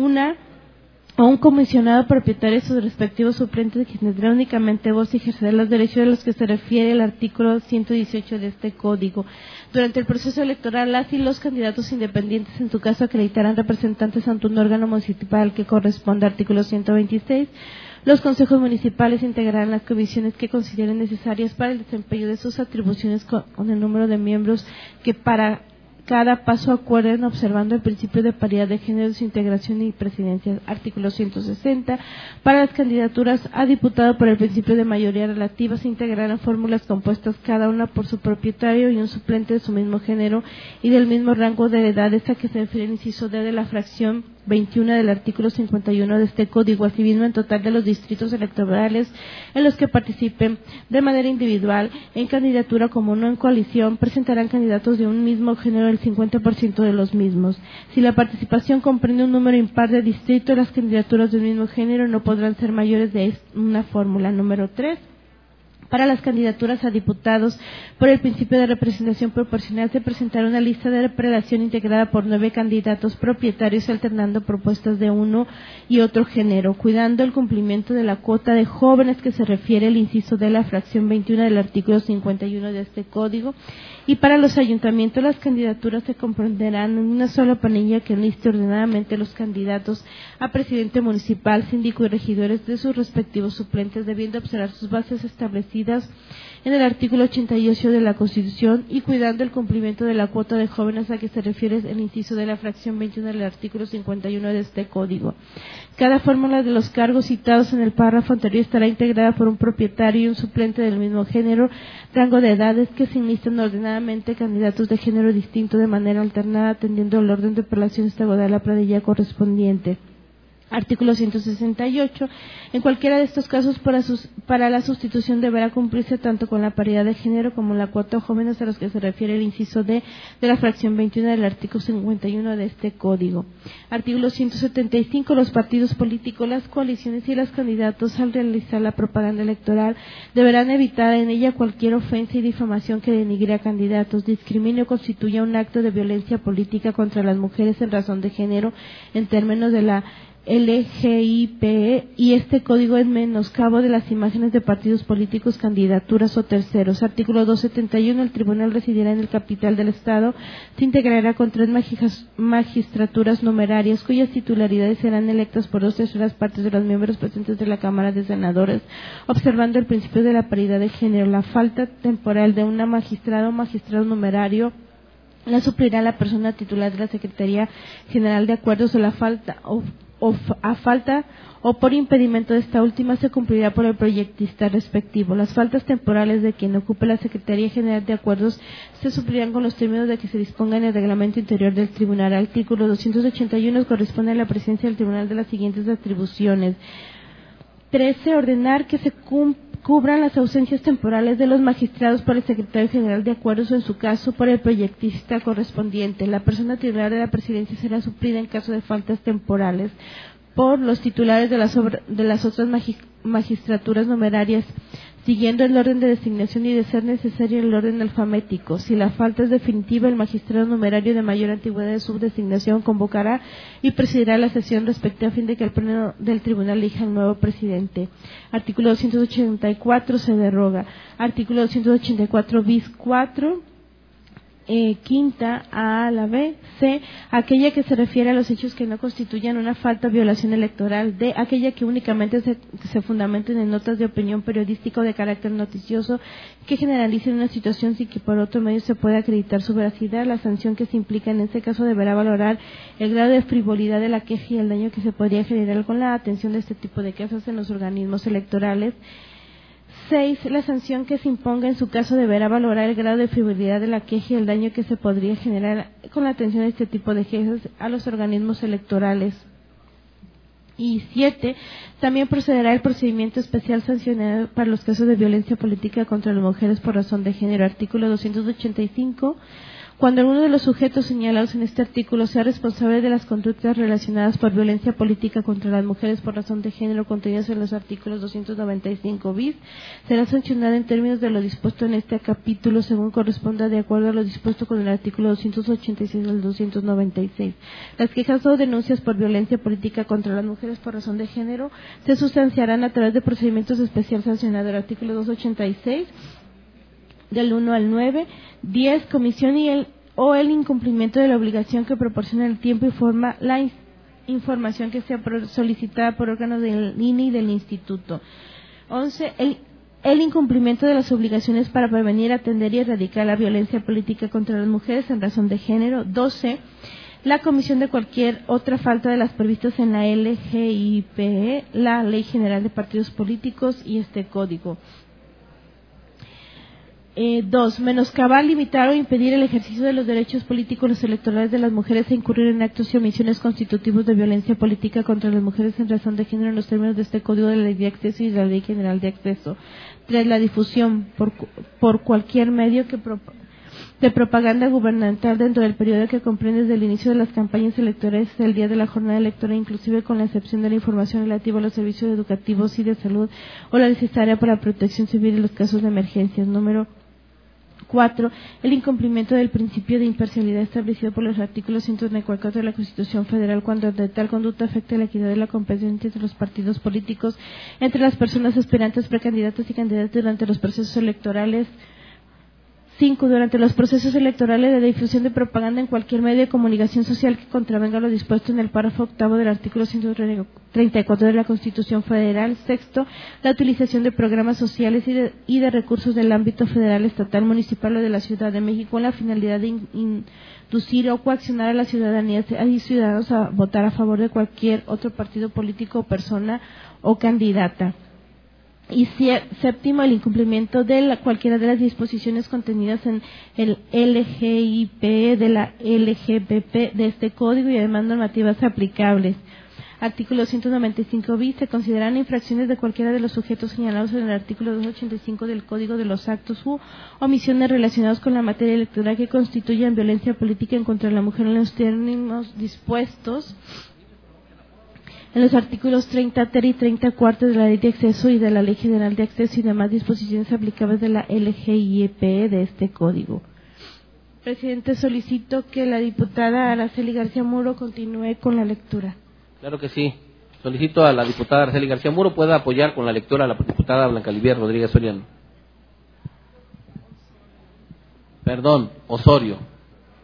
o un comisionado propietario de sus respectivos suplentes que tendrá únicamente voz y ejercerá los derechos de los que se refiere el artículo 118 de este código. Durante el proceso electoral, las y los candidatos independientes en su caso acreditarán representantes ante un órgano municipal que corresponde. Artículo 126. Los consejos municipales integrarán las comisiones que consideren necesarias para el desempeño de sus atribuciones con el número de miembros que para cada paso acuerden, observando el principio de paridad de género, su integración y presidencia. Artículo 160. Para las candidaturas a diputado por el principio de mayoría relativa se integrarán fórmulas compuestas cada una por su propietario y un suplente de su mismo género y del mismo rango de edades a que se refiere el inciso D de la fracción 21 del artículo 51 de este código. Asimismo, en total de los distritos electorales en los que participen de manera individual, en candidatura común o en coalición, presentarán candidatos de un mismo género el 50% de los mismos. Si la participación comprende un número impar de distritos, las candidaturas del mismo género no podrán ser mayores de una fórmula. Número 3. Para las candidaturas a diputados por el principio de representación proporcional se presentará una lista de prelación integrada por 9 candidatos propietarios alternando propuestas de uno y otro género, cuidando el cumplimiento de la cuota de jóvenes que se refiere el inciso de la fracción 21 del artículo 51 de este código. Y para los ayuntamientos las candidaturas se comprenderán en una sola planilla que enliste ordenadamente los candidatos a presidente municipal, síndico y regidores de sus respectivos suplentes, debiendo observar sus bases establecidas en el artículo 88 de la Constitución y cuidando el cumplimiento de la cuota de jóvenes a que se refiere el inciso de la fracción 21 del artículo 51 de este código. Cada fórmula de los cargos citados en el párrafo anterior estará integrada por un propietario y un suplente del mismo género, rango de edades que se enlistan ordenadamente candidatos de género distinto de manera alternada, atendiendo el orden de prelación establecido en la planilla correspondiente. Artículo 168. En cualquiera de estos casos, para la sustitución deberá cumplirse tanto con la paridad de género como la cuota de jóvenes a los que se refiere el inciso D de la fracción 21 del artículo 51 de este código. Artículo 175. Los partidos políticos, las coaliciones y los candidatos al realizar la propaganda electoral deberán evitar en ella cualquier ofensa y difamación que denigre a candidatos, discrimine o constituya un acto de violencia política contra las mujeres en razón de género en términos de la LGIPE y este código en menoscabo de las imágenes de partidos políticos, candidaturas o terceros. Artículo 271. El tribunal residirá en el capital del Estado. Se integrará con 3 magistraturas numerarias cuyas titularidades serán electas por 2/3 partes de los miembros presentes de la Cámara de Senadores, observando el principio de la paridad de género. La falta temporal de una magistrada o magistrado numerario la suplirá la persona titular de la Secretaría General de Acuerdos a falta o por impedimento de esta última se cumplirá por el proyectista respectivo. Las faltas temporales de quien ocupe la Secretaría General de Acuerdos se suplirán con los términos de que se disponga en el reglamento interior del tribunal. Artículo 281. Corresponde a la presidencia del tribunal de las siguientes atribuciones. 13. Ordenar que se cubran las ausencias temporales de los magistrados por el secretario general de Acuerdos o, en su caso, por el proyectista correspondiente. La persona titular de la presidencia será suplida en caso de faltas temporales por los titulares de las otras magistraturas numerarias, siguiendo el orden de designación y, de ser necesario, el orden alfabético. Si la falta es definitiva, el magistrado numerario de mayor antigüedad de su designación convocará y presidirá la sesión respectiva a fin de que el pleno del tribunal elija el nuevo presidente. Artículo 284 se deroga. Artículo 284 bis 4. Quinta A a la B. C. Aquella que se refiere a los hechos que no constituyan una falta o violación electoral. D. Aquella que únicamente se fundamenten en notas de opinión periodística o de carácter noticioso que generalicen una situación sin que por otro medio se pueda acreditar su veracidad. La sanción que se implica en este caso deberá valorar el grado de frivolidad de la queja y el daño que se podría generar con la atención de este tipo de quejas en los organismos electorales. 6. La sanción que se imponga en su caso deberá valorar el grado de frivolidad de la queja y el daño que se podría generar con la atención de este tipo de quejas a los organismos electorales. Y 7. También procederá el procedimiento especial sancionado para los casos de violencia política contra las mujeres por razón de género. Artículo 285. Cuando alguno de los sujetos señalados en este artículo sea responsable de las conductas relacionadas por violencia política contra las mujeres por razón de género contenidas en los artículos 295 bis, será sancionada en términos de lo dispuesto en este capítulo según corresponda de acuerdo a lo dispuesto con el artículo 286 al 296. Las quejas o denuncias por violencia política contra las mujeres por razón de género se sustanciarán a través de procedimientos especiales sancionados. El artículo 286 del 1 al 9, 10, comisión y el incumplimiento de la obligación que proporciona el tiempo y forma la información que sea solicitada por órganos del INE y del Instituto. 11, el incumplimiento de las obligaciones para prevenir, atender y erradicar la violencia política contra las mujeres en razón de género. 12, la comisión de cualquier otra falta de las previstas en la LGIPE, la Ley General de Partidos Políticos y este Código. 2. Menoscabar, limitar o impedir el ejercicio de los derechos políticos electorales de las mujeres e incurrir en actos y omisiones constitutivos de violencia política contra las mujeres en razón de género en los términos de este Código de la Ley de Acceso y de la Ley General de Acceso. 3. La difusión por cualquier medio de propaganda gubernamental dentro del periodo que comprende desde el inicio de las campañas electorales hasta el día de la jornada electoral, inclusive con la excepción de la información relativa a los servicios educativos y de salud o la necesaria para la protección civil en los casos de emergencias. Número 4. El incumplimiento del principio de imparcialidad establecido por los artículos 194 de la Constitución Federal cuando de tal conducta afecte la equidad de la competencia entre los partidos políticos, entre las personas aspirantes, precandidatas y candidatos durante los procesos electorales. 5. Durante los procesos electorales, de difusión de propaganda en cualquier medio de comunicación social que contravenga lo dispuesto en el párrafo octavo del artículo 134 de la Constitución Federal. 6. La utilización de programas sociales y de recursos del ámbito federal, estatal, municipal o de la Ciudad de México con la finalidad de inducir o coaccionar a la ciudadanía y ciudadanos a votar a favor de cualquier otro partido político o persona o candidata. Y 7, el incumplimiento de cualquiera de las disposiciones contenidas en el LGIPE de la LGPP de este código y además normativas aplicables. Artículo 195 bis. Se consideran infracciones de cualquiera de los sujetos señalados en el artículo 285 del Código de los actos u omisiones relacionados con la materia electoral que constituyan violencia política en contra de la mujer en los términos dispuestos en los artículos 33 y 34 de la Ley de Acceso y de la Ley General de Acceso y demás disposiciones aplicables de la LGIPE de este Código. Presidente, solicito que la diputada Araceli García Muro continúe con la lectura. Claro que sí. Solicito a la diputada Araceli García Muro pueda apoyar con la lectura a la diputada Blanca Livier Rodríguez Soriano. Perdón, Osorio.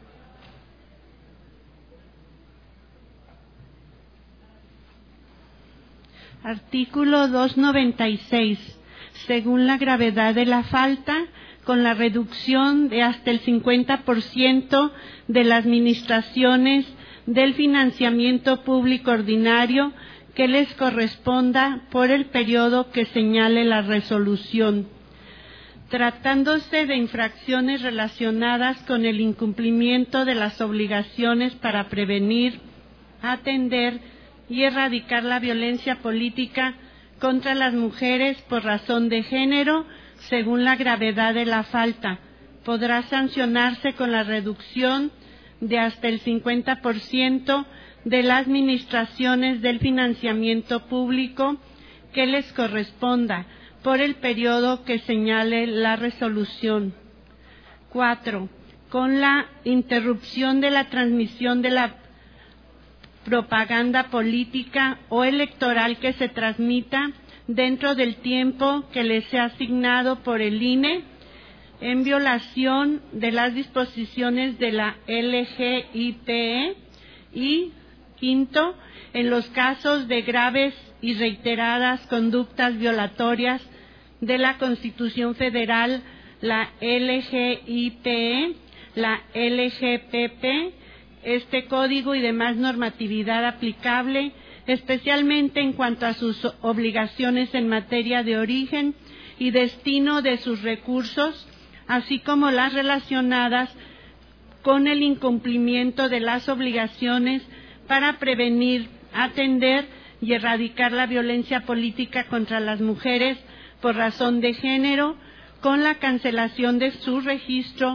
Artículo 296. Según la gravedad de la falta, con la reducción de hasta el 50% de las administraciones del financiamiento público ordinario que les corresponda por el periodo que señale la resolución. Tratándose de infracciones relacionadas con el incumplimiento de las obligaciones para prevenir, atender y erradicar la violencia política contra las mujeres por razón de género, según la gravedad de la falta, podrá sancionarse con la reducción de hasta el 50% de las administraciones del financiamiento público que les corresponda por el periodo que señale la resolución. 4. Con la interrupción de la transmisión de la propaganda política o electoral que se transmita dentro del tiempo que les sea asignado por el INE, en violación de las disposiciones de la LGIPE. Y 5, en los casos de graves y reiteradas conductas violatorias de la Constitución Federal, la LGIPE, la LGPP, este código y demás normatividad aplicable, especialmente en cuanto a sus obligaciones en materia de origen y destino de sus recursos, así como las relacionadas con el incumplimiento de las obligaciones para prevenir, atender y erradicar la violencia política contra las mujeres por razón de género, con la cancelación de su registro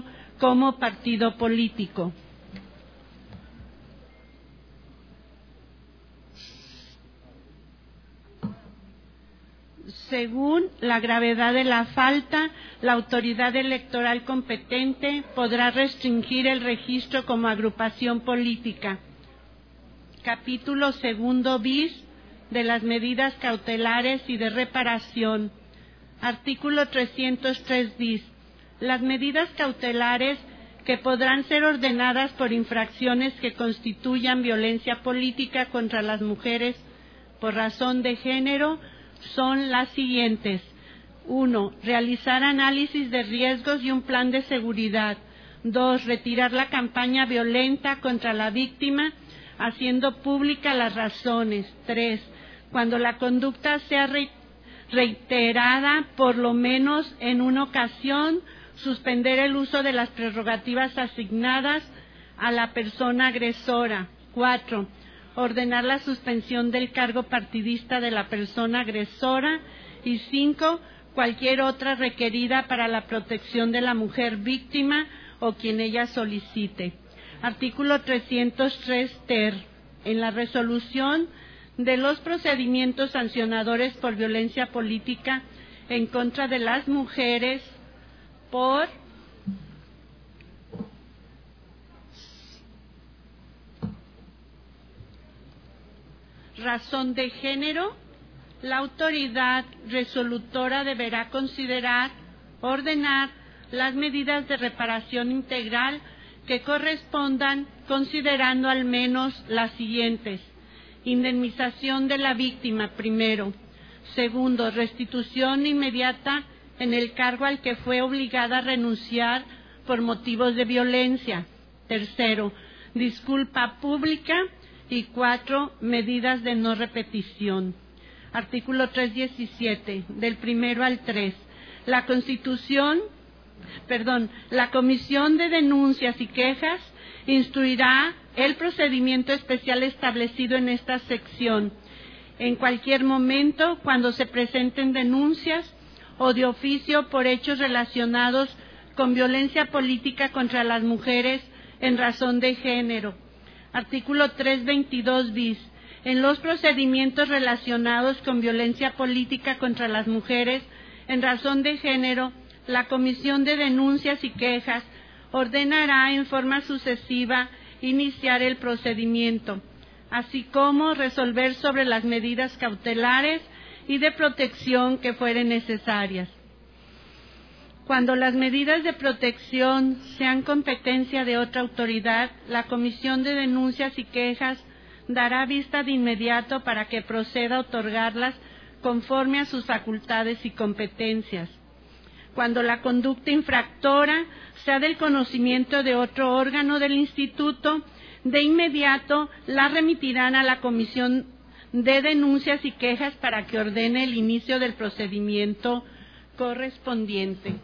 como partido político. Según la gravedad de la falta, la autoridad electoral competente podrá restringir el registro como agrupación política. Capítulo segundo bis de las medidas cautelares y de reparación. Artículo 303 bis. Las medidas cautelares que podrán ser ordenadas por infracciones que constituyan violencia política contra las mujeres por razón de género son las siguientes. 1. Realizar análisis de riesgos y un plan de seguridad. 2. Retirar la campaña violenta contra la víctima, haciendo públicas las razones. 3. Cuando la conducta sea reiterada por lo menos en una ocasión, suspender el uso de las prerrogativas asignadas a la persona agresora. 4. Ordenar la suspensión del cargo partidista de la persona agresora. Y 5. Cualquier otra requerida para la protección de la mujer víctima o quien ella solicite. Artículo 303 ter. En la resolución de los procedimientos sancionadores por violencia política en contra de las mujeres por razón de género, la autoridad resolutora deberá considerar, ordenar las medidas de reparación integral que correspondan, considerando al menos las siguientes: indemnización de la víctima, primero; segundo, restitución inmediata en el cargo al que fue obligada a renunciar por motivos de violencia; tercero, disculpa pública; y 4, medidas de no repetición. Artículo 317, del 1 al 3. La Comisión de Denuncias y Quejas instruirá el procedimiento especial establecido en esta sección. En cualquier momento, cuando se presenten denuncias o de oficio por hechos relacionados con violencia política contra las mujeres en razón de género. Artículo 322 bis. En los procedimientos relacionados con violencia política contra las mujeres en razón de género, la Comisión de Denuncias y Quejas ordenará en forma sucesiva iniciar el procedimiento, así como resolver sobre las medidas cautelares y de protección que fueren necesarias. Cuando las medidas de protección sean competencia de otra autoridad, la Comisión de Denuncias y Quejas dará vista de inmediato para que proceda a otorgarlas conforme a sus facultades y competencias. Cuando la conducta infractora sea del conocimiento de otro órgano del Instituto, de inmediato la remitirán a la Comisión de Denuncias y Quejas para que ordene el inicio del procedimiento correspondiente.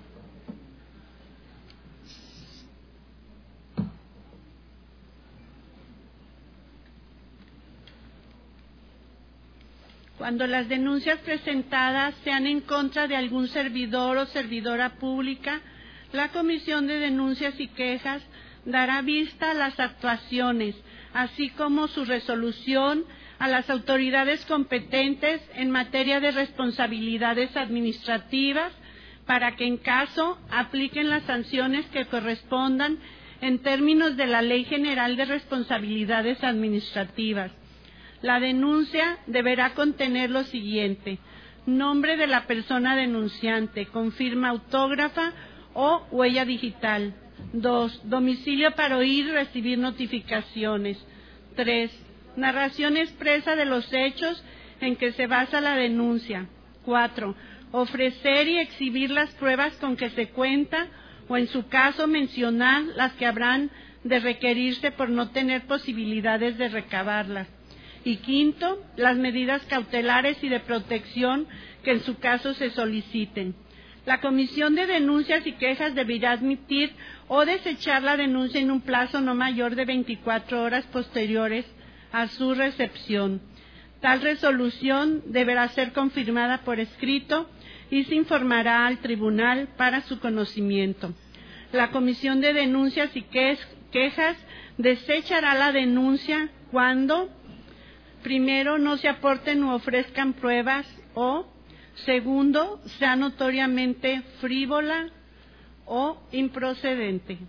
Cuando las denuncias presentadas sean en contra de algún servidor o servidora pública, la Comisión de Denuncias y Quejas dará vista a las actuaciones, así como su resolución a las autoridades competentes en materia de responsabilidades administrativas, para que en caso apliquen las sanciones que correspondan en términos de la Ley General de Responsabilidades Administrativas. La denuncia deberá contener lo siguiente: nombre de la persona denunciante, con firma autógrafa o huella digital. 2. Domicilio para oír y recibir notificaciones. 3. Narración expresa de los hechos en que se basa la denuncia. 4. Ofrecer y exhibir las pruebas con que se cuenta, o en su caso mencionar las que habrán de requerirse por no tener posibilidades de recabarlas. Y 5, las medidas cautelares y de protección que en su caso se soliciten. La Comisión de Denuncias y Quejas deberá admitir o desechar la denuncia en un plazo no mayor de 24 horas posteriores a su recepción. Tal resolución deberá ser confirmada por escrito y se informará al tribunal para su conocimiento. La Comisión de Denuncias y Quejas desechará la denuncia cuando, primero, no se aporten u ofrezcan pruebas o, segundo, sea notoriamente frívola o improcedente.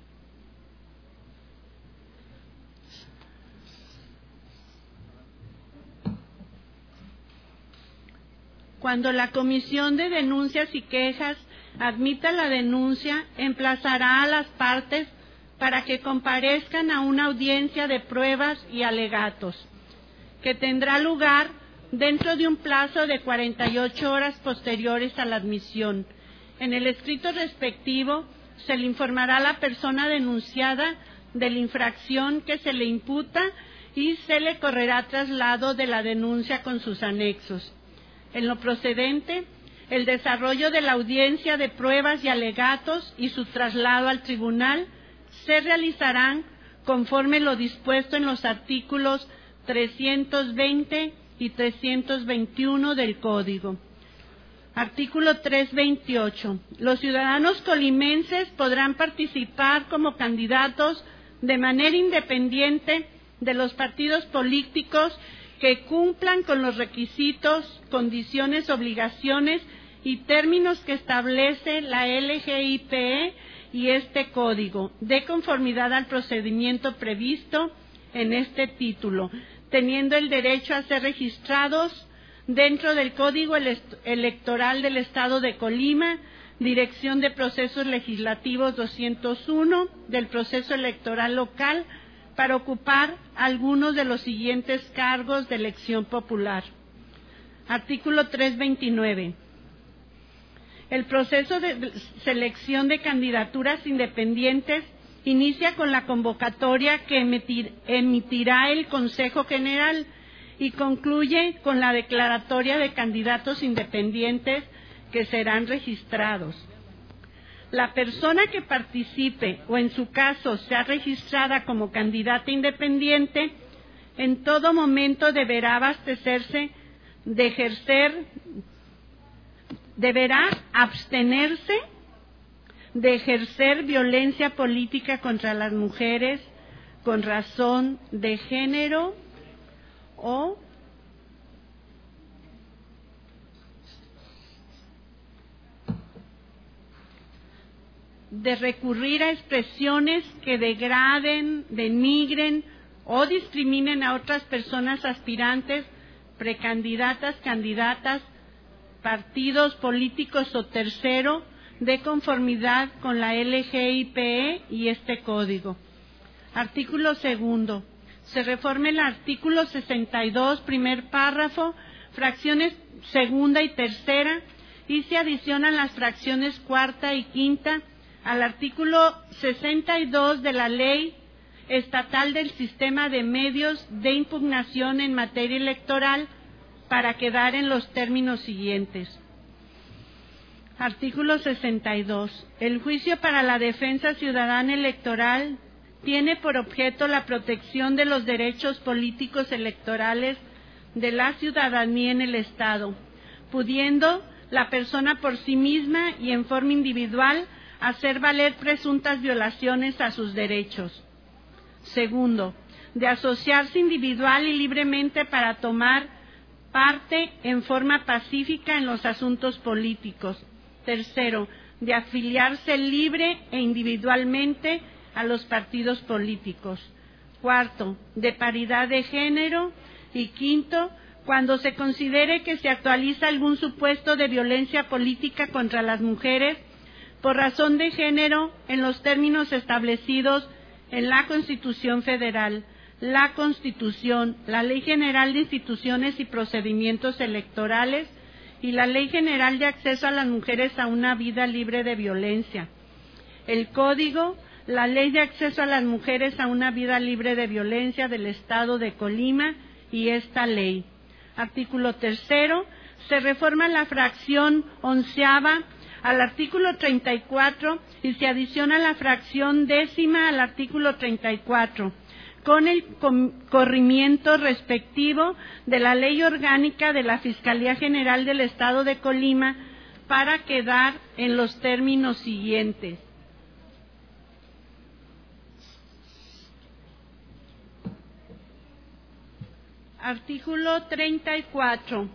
Cuando la Comisión de Denuncias y Quejas admita la denuncia, emplazará a las partes para que comparezcan a una audiencia de pruebas y alegatos, que tendrá lugar dentro de un plazo de 48 horas posteriores a la admisión. En el escrito respectivo se le informará a la persona denunciada de la infracción que se le imputa y se le correrá traslado de la denuncia con sus anexos. En lo procedente, el desarrollo de la audiencia de pruebas y alegatos y su traslado al tribunal se realizarán conforme lo dispuesto en los artículos 320 y 321 del Código. Artículo 328. Los ciudadanos colimenses podrán participar como candidatos de manera independiente de los partidos políticos que cumplan con los requisitos, condiciones, obligaciones y términos que establece la LGIPE y este Código, de conformidad al procedimiento previsto en este título, teniendo el derecho a ser registrados dentro del Código Electoral del Estado de Colima, Dirección de Procesos Legislativos 201 del Proceso Electoral Local, para ocupar algunos de los siguientes cargos de elección popular. Artículo 329. El proceso de selección de candidaturas independientes inicia con la convocatoria que emitirá el Consejo General y concluye con la declaratoria de candidatos independientes que serán registrados. La persona que participe o en su caso sea registrada como candidata independiente, en todo momento deberá abstenerse de ejercer violencia política contra las mujeres con razón de género o de recurrir a expresiones que degraden, denigren o discriminen a otras personas aspirantes, precandidatas, candidatas, partidos políticos o tercero, de conformidad con la LGIPE y este Código. Artículo segundo. Se reforma el artículo 62, primer párrafo, fracciones segunda y tercera, y se adicionan las fracciones cuarta y quinta al artículo 62 de la Ley Estatal del Sistema de Medios de Impugnación en materia electoral, para quedar en los términos siguientes. Artículo 62. El juicio para la defensa ciudadana electoral tiene por objeto la protección de los derechos políticos electorales de la ciudadanía en el Estado, pudiendo la persona por sí misma y en forma individual hacer valer presuntas violaciones a sus derechos. Segundo, de asociarse individual y libremente para tomar parte en forma pacífica en los asuntos políticos. Tercero, de afiliarse libre e individualmente a los partidos políticos. Cuarto, de paridad de género. Y quinto, cuando se considere que se actualiza algún supuesto de violencia política contra las mujeres por razón de género en los términos establecidos en la Constitución Federal, la Constitución, la Ley General de Instituciones y Procedimientos Electorales y la Ley General de Acceso a las Mujeres a una Vida Libre de Violencia, el Código, la Ley de Acceso a las Mujeres a una Vida Libre de Violencia del Estado de Colima y esta ley. Artículo tercero, se reforma la fracción 11ª al artículo 34 y se adiciona la fracción 10ª al artículo 34, con el corrimiento respectivo de la Ley Orgánica de la Fiscalía General del Estado de Colima, para quedar en los términos siguientes. Artículo 34.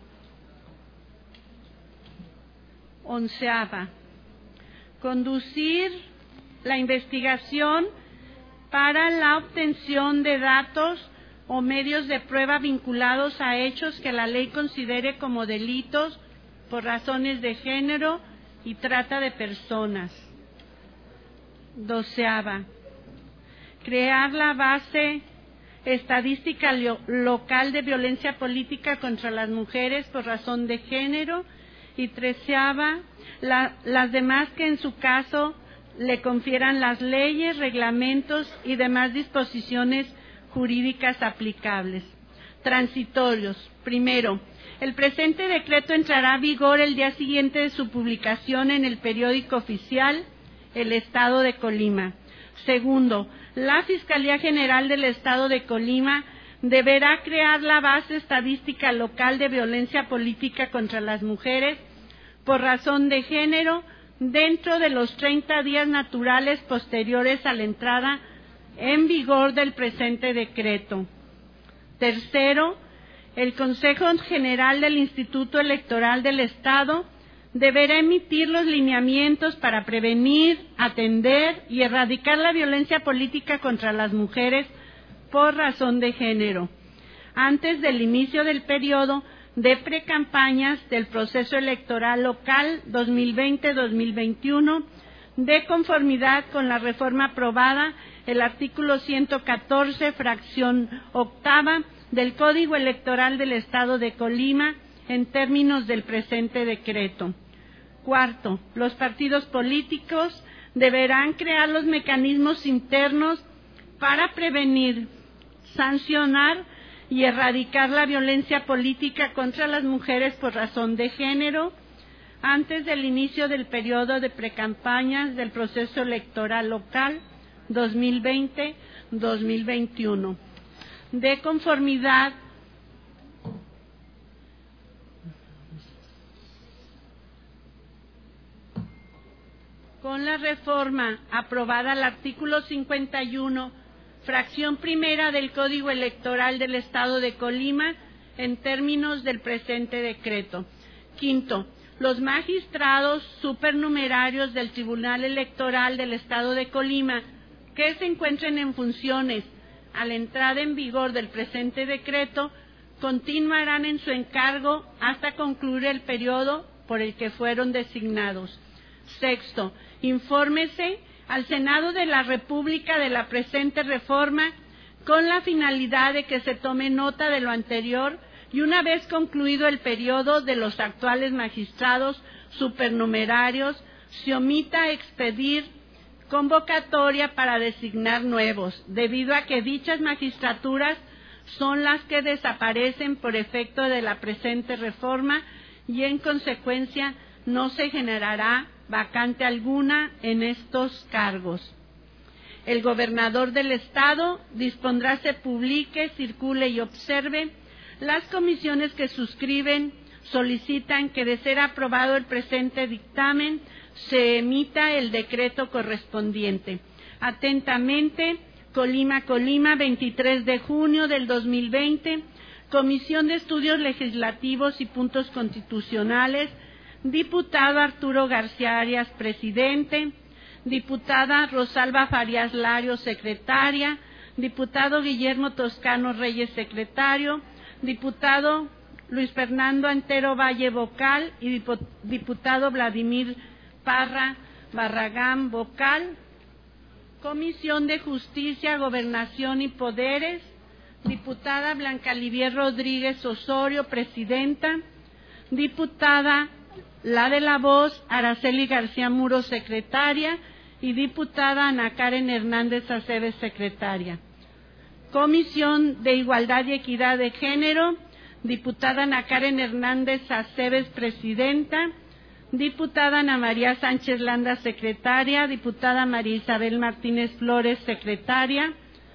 Onceava. Conducir la investigación para la obtención de datos o medios de prueba vinculados a hechos que la ley considere como delitos por razones de género y trata de personas. Doceava. Crear la base estadística local de violencia política contra las mujeres por razón de género. Y treceava, las demás que en su caso le confieran las leyes, reglamentos y demás disposiciones jurídicas aplicables. Transitorios. Primero, el presente decreto entrará a vigor el día siguiente de su publicación en el periódico oficial El Estado de Colima. Segundo, la Fiscalía General del Estado de Colima deberá crear la base estadística local de violencia política contra las mujeres por razón de género dentro de los 30 días naturales posteriores a la entrada en vigor del presente decreto. Tercero, el Consejo General del Instituto Electoral del Estado deberá emitir los lineamientos para prevenir, atender y erradicar la violencia política contra las mujeres por razón de género, antes del inicio del periodo de precampañas del proceso electoral local 2020-2021, de conformidad con la reforma aprobada, el artículo 114, fracción octava del Código Electoral del Estado de Colima, en términos del presente decreto. Cuarto, los partidos políticos deberán crear los mecanismos internos para prevenir, sancionar y erradicar la violencia política contra las mujeres por razón de género antes del inicio del periodo de precampañas del proceso electoral local 2020-2021. De conformidad con la reforma aprobada al artículo 51, fracción primera del Código Electoral del Estado de Colima, en términos del presente decreto. Quinto, los magistrados supernumerarios del Tribunal Electoral del Estado de Colima que se encuentren en funciones a la entrada en vigor del presente decreto continuarán en su encargo hasta concluir el periodo por el que fueron designados. Sexto, infórmese al Senado de la República de la presente reforma con la finalidad de que se tome nota de lo anterior y una vez concluido el periodo de los actuales magistrados supernumerarios, se omita expedir convocatoria para designar nuevos, debido a que dichas magistraturas son las que desaparecen por efecto de la presente reforma y en consecuencia no se generará vacante alguna en estos cargos. El gobernador del Estado dispondrá se publique, circule y observe las comisiones que suscriben, solicitan que de ser aprobado el presente dictamen se emita el decreto correspondiente. Atentamente, Colima, 23 de junio del 2020, Comisión de Estudios Legislativos y Puntos Constitucionales, diputado Arturo García Arias, presidente, diputada Rosalba Farías Lario, secretaria, diputado Guillermo Toscano Reyes, secretario, diputado Luis Fernando Antero Valle, vocal, y diputado Vladimir Parra Barragán, vocal. Comisión de Justicia, Gobernación y Poderes, diputada Blanca Livier Rodríguez Osorio, presidenta, diputada la de la Voz, Araceli García Muro, secretaria, y diputada Ana Karen Hernández Aceves, secretaria. Comisión de Igualdad y Equidad de Género, diputada Ana Karen Hernández Aceves, presidenta, diputada Ana María Sánchez Landa, secretaria, diputada María Isabel Martínez Flores, secretaria.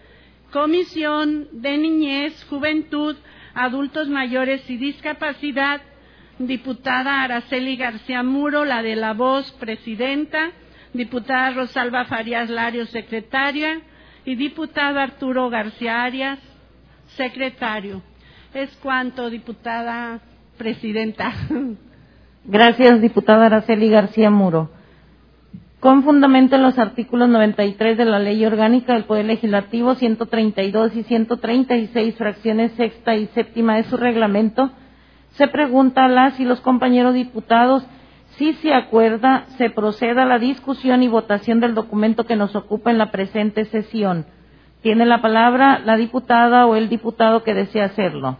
Comisión de Niñez, Juventud, Adultos Mayores y Discapacidad, diputada Araceli García Muro, la de la Voz, presidenta, diputada Rosalba Farías Lario, secretaria, y diputado Arturo García Arias, secretario. Es cuanto, diputada presidenta. Gracias, diputada Araceli García Muro. Con fundamento en los artículos 93 de la Ley Orgánica del Poder Legislativo, 132 y 136, fracciones sexta y séptima de su reglamento, se pregunta a las y los compañeros diputados si se acuerda, se proceda a la discusión y votación del documento que nos ocupa en la presente sesión. Tiene la palabra la diputada o el diputado que desea hacerlo.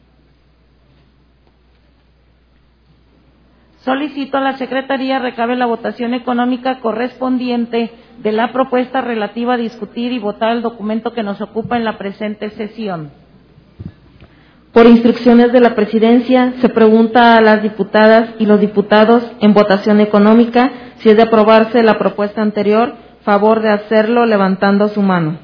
Solicito a la Secretaría recabe la votación económica correspondiente de la propuesta relativa a discutir y votar el documento que nos ocupa en la presente sesión. Por instrucciones de la Presidencia, se pregunta a las diputadas y los diputados en votación económica si es de aprobarse la propuesta anterior, favor de hacerlo levantando su mano.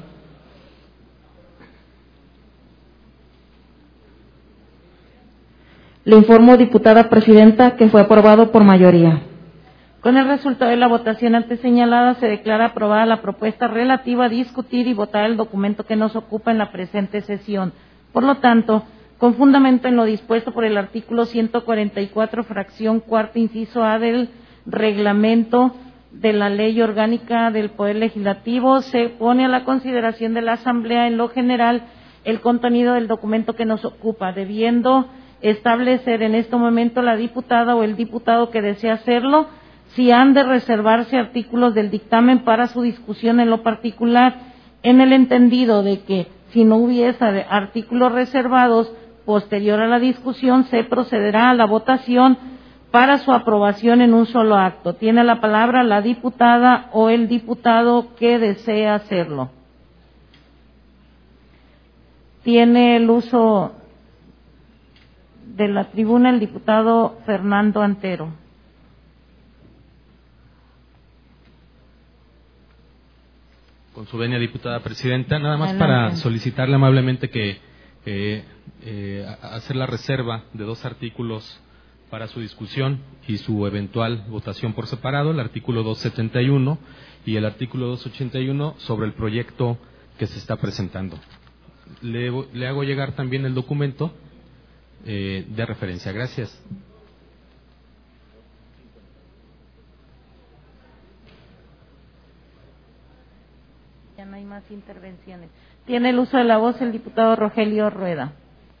Le informo, diputada presidenta, que fue aprobado por mayoría. Con el resultado de la votación antes señalada, se declara aprobada la propuesta relativa a discutir y votar el documento que nos ocupa en la presente sesión. Por lo tanto, con fundamento en lo dispuesto por el artículo 144, fracción cuarta, inciso A del reglamento de la Ley Orgánica del Poder Legislativo, se pone a la consideración de la Asamblea en lo general el contenido del documento que nos ocupa, debiendo establecer en este momento la diputada o el diputado que desea hacerlo, si han de reservarse artículos del dictamen para su discusión en lo particular, en el entendido de que si no hubiese artículos reservados posterior a la discusión, se procederá a la votación para su aprobación en un solo acto. Tiene la palabra la diputada o el diputado que desea hacerlo. Tiene el uso de la tribuna el diputado Fernando Antero. Con su venia, diputada presidenta, nada más Adelante. para solicitarle amablemente que hacer la reserva de 2 artículos para su discusión y su eventual votación por separado, el artículo 271 y el artículo 281 sobre el proyecto que se está presentando. Le hago llegar también el documento de referencia. Gracias. Ya no hay más intervenciones. Tiene el uso de la voz el diputado Rogelio Rueda.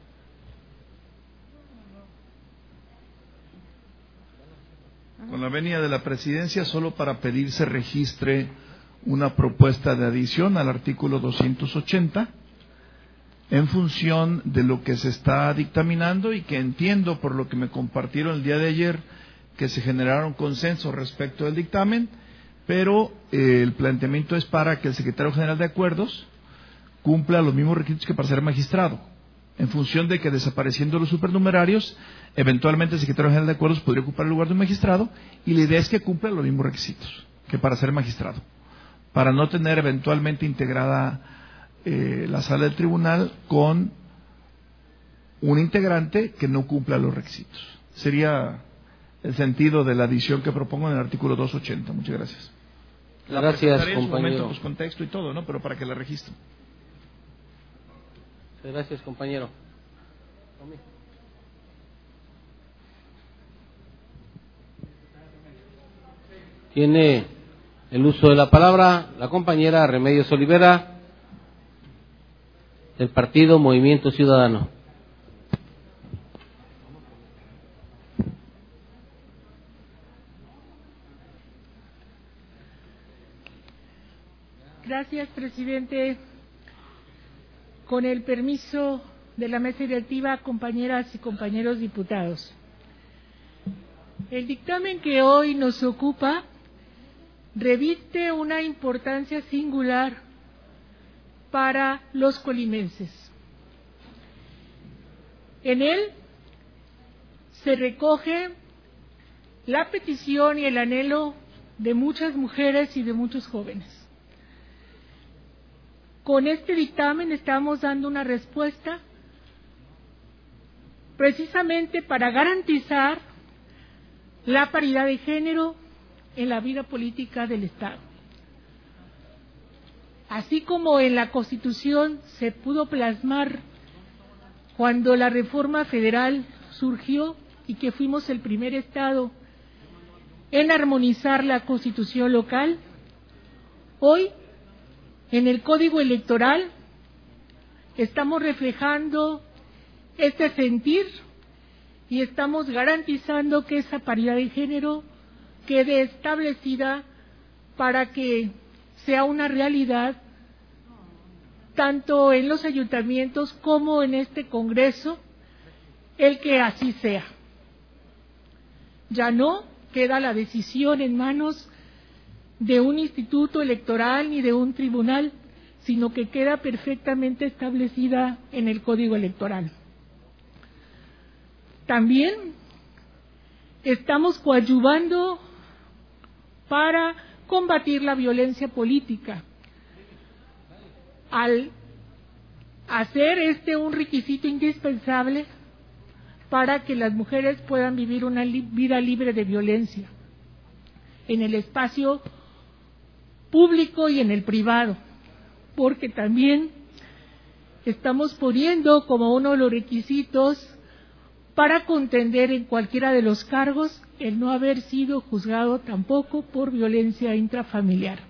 Con la venia de la Presidencia, solo para pedir se registre una propuesta de adición al artículo 280 en función de lo que se está dictaminando y que entiendo por lo que me compartieron el día de ayer que se generaron consensos respecto del dictamen, pero el planteamiento es para que el Secretario General de Acuerdos cumpla los mismos requisitos que para ser magistrado, en función de que desapareciendo los supernumerarios, eventualmente el Secretario General de Acuerdos podría ocupar el lugar de un magistrado, y la idea es que cumpla los mismos requisitos que para ser magistrado, para no tener eventualmente integrada la sala del tribunal con un integrante que no cumpla los requisitos. Sería el sentido de la adición que propongo en el artículo 280. Muchas gracias. Gracias, en su momento, compañero. pues, contexto y todo, ¿no? Pero para que la registren. Gracias, compañero. Tiene el uso de la palabra la compañera Remedios Olivera, del Partido Movimiento Ciudadano. Gracias, presidente. Con el permiso de la mesa directiva, compañeras y compañeros diputados. El dictamen que hoy nos ocupa reviste una importancia singular para los colimenses. En él se recoge la petición y el anhelo de muchas mujeres y de muchos jóvenes. Con este dictamen estamos dando una respuesta precisamente para garantizar la paridad de género en la vida política del Estado. Así como en la Constitución se pudo plasmar cuando la reforma federal surgió y que fuimos el primer estado en armonizar la Constitución local, hoy en el Código Electoral estamos reflejando este sentir y estamos garantizando que esa paridad de género quede establecida para que sea una realidad tanto en los ayuntamientos como en este Congreso, el que así sea. Ya no queda la decisión en manos de un instituto electoral ni de un tribunal, sino que queda perfectamente establecida en el Código Electoral. También estamos coadyuvando para combatir la violencia política, al hacer un requisito indispensable para que las mujeres puedan vivir una vida libre de violencia en el espacio público y en el privado, porque también estamos poniendo como uno de los requisitos para contender en cualquiera de los cargos el no haber sido juzgado tampoco por violencia intrafamiliar.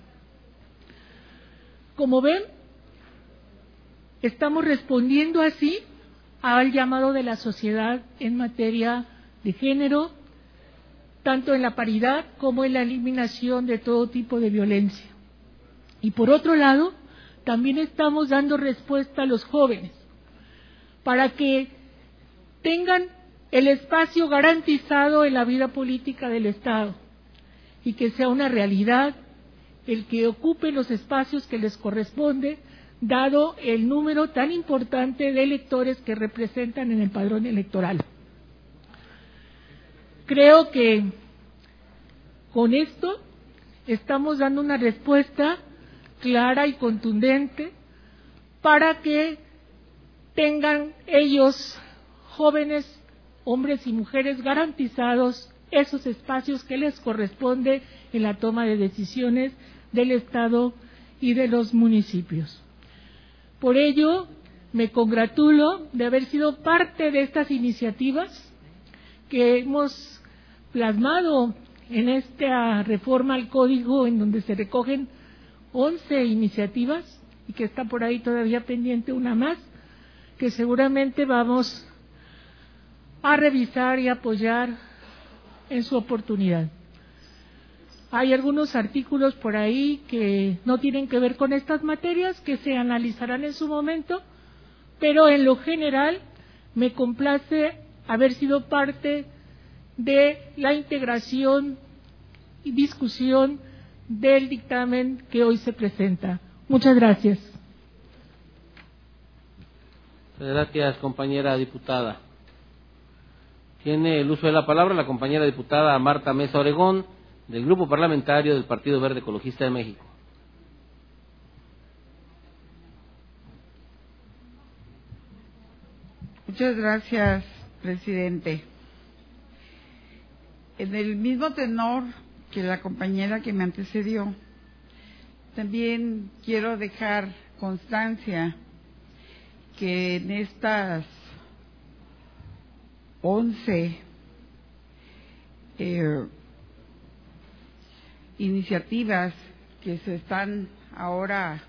Como ven, estamos respondiendo así al llamado de la sociedad en materia de género, tanto en la paridad como en la eliminación de todo tipo de violencia. Y por otro lado, también estamos dando respuesta a los jóvenes para que tengan el espacio garantizado en la vida política del Estado y que sea una realidad el que ocupen los espacios que les corresponde, dado el número tan importante de electores que representan en el padrón electoral. Creo que con esto estamos dando una respuesta clara y contundente para que tengan ellos, jóvenes, hombres y mujeres, garantizados esos espacios que les corresponde en la toma de decisiones del Estado y de los municipios. Por ello, me congratulo de haber sido parte de estas iniciativas que hemos plasmado en esta reforma al Código, en donde se recogen 11 iniciativas y que está por ahí todavía pendiente una más, que seguramente vamos a revisar y apoyar en su oportunidad. Hay algunos artículos por ahí que no tienen que ver con estas materias, que se analizarán en su momento, pero en lo general me complace haber sido parte de la integración y discusión del dictamen que hoy se presenta. Muchas gracias. Gracias, compañera diputada. Tiene el uso de la palabra la compañera diputada Marta Mesa Oregón, del Grupo Parlamentario del Partido Verde Ecologista de México. Muchas gracias, presidente. En el mismo tenor que la compañera que me antecedió, también quiero dejar constancia que en estas 11 iniciativas que se están ahora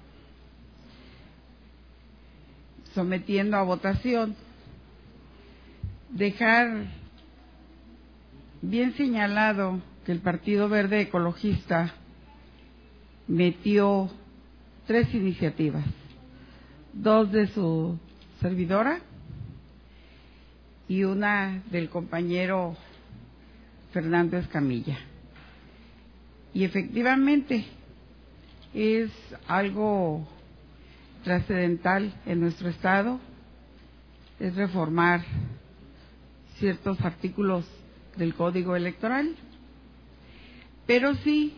sometiendo a votación, dejar bien señalado que el Partido Verde Ecologista metió 3 iniciativas, 2 de su servidora y una del compañero Fernando Escamilla. Y efectivamente es algo trascendental en nuestro Estado, es reformar ciertos artículos del Código Electoral, pero sí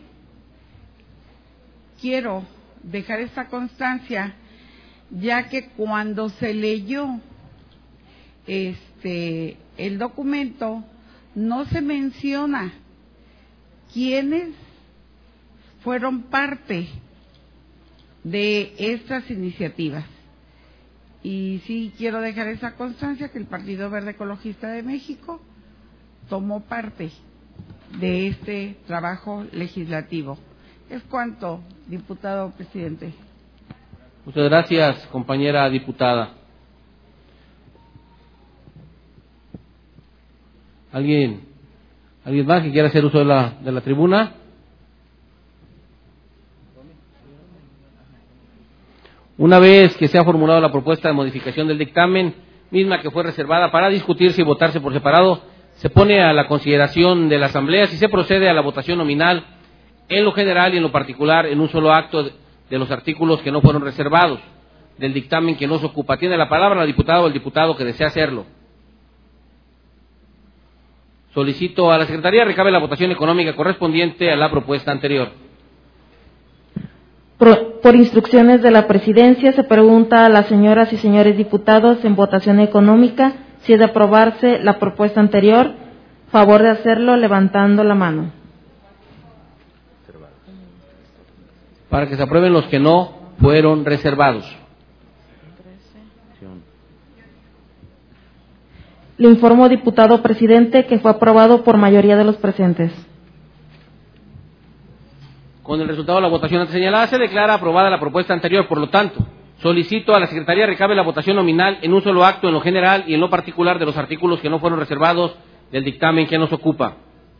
quiero dejar esta constancia, ya que cuando se leyó el documento no se menciona quiénes fueron parte de estas iniciativas. Y sí quiero dejar esa constancia que el Partido Verde Ecologista de México tomó parte de este trabajo legislativo. Es cuanto, diputado presidente. Muchas gracias, compañera diputada. ¿Alguien más que quiera hacer uso de la tribuna? Una vez que se ha formulado la propuesta de modificación del dictamen, misma que fue reservada para discutirse y votarse por separado, se pone a la consideración de la Asamblea si se procede a la votación nominal en lo general y en lo particular en un solo acto de los artículos que no fueron reservados del dictamen que nos ocupa. Tiene la palabra la diputada o el diputado que desea hacerlo. Solicito a la Secretaría recabe la votación económica correspondiente a la propuesta anterior. Por instrucciones de la Presidencia, se pregunta a las señoras y señores diputados en votación económica si es de aprobarse la propuesta anterior. Favor de hacerlo levantando la mano. Para que se aprueben los que no fueron reservados. Le informo, diputado presidente, que fue aprobado por mayoría de los presentes. Con el resultado de la votación antes señalada, se declara aprobada la propuesta anterior. Por lo tanto, solicito a la Secretaría recabe la votación nominal en un solo acto, en lo general y en lo particular de los artículos que no fueron reservados del dictamen que nos ocupa.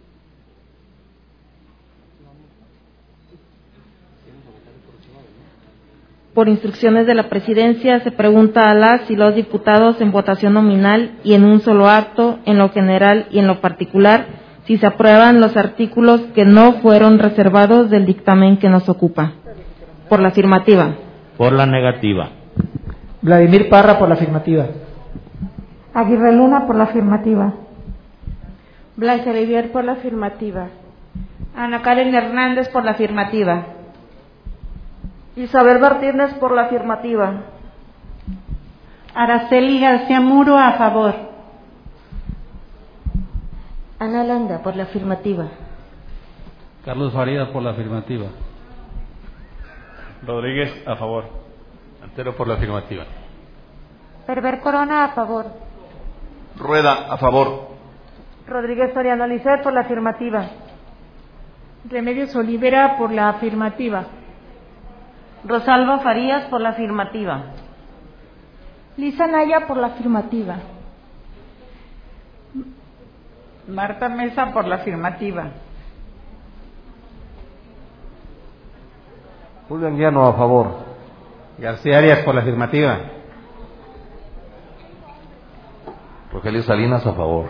Por instrucciones de la Presidencia, se pregunta a las y los diputados en votación nominal y en un solo acto, en lo general y en lo particular, si se aprueban los artículos que no fueron reservados del dictamen que nos ocupa. Por la afirmativa. Por la negativa. Vladimir Parra, por la afirmativa. Aguirre Luna, por la afirmativa. Blanca Olivier, por la afirmativa. Ana Karen Hernández, por la afirmativa. Isabel Martínez, por la afirmativa. Araceli García Muro, a favor. Ana Landa, por la afirmativa. Carlos Farías, por la afirmativa. Rodríguez, a favor. Antero, por la afirmativa. Perver Corona, a favor. Rueda, a favor. Rodríguez Soriano Lisset, por la afirmativa. Remedios Olivera, por la afirmativa. Rosalba Farías, por la afirmativa. Lisa Naya, por la afirmativa. Marta Mesa, por la afirmativa. Julio Anguiano, a favor. García Arias, por la afirmativa. Rogelio Salinas, a favor.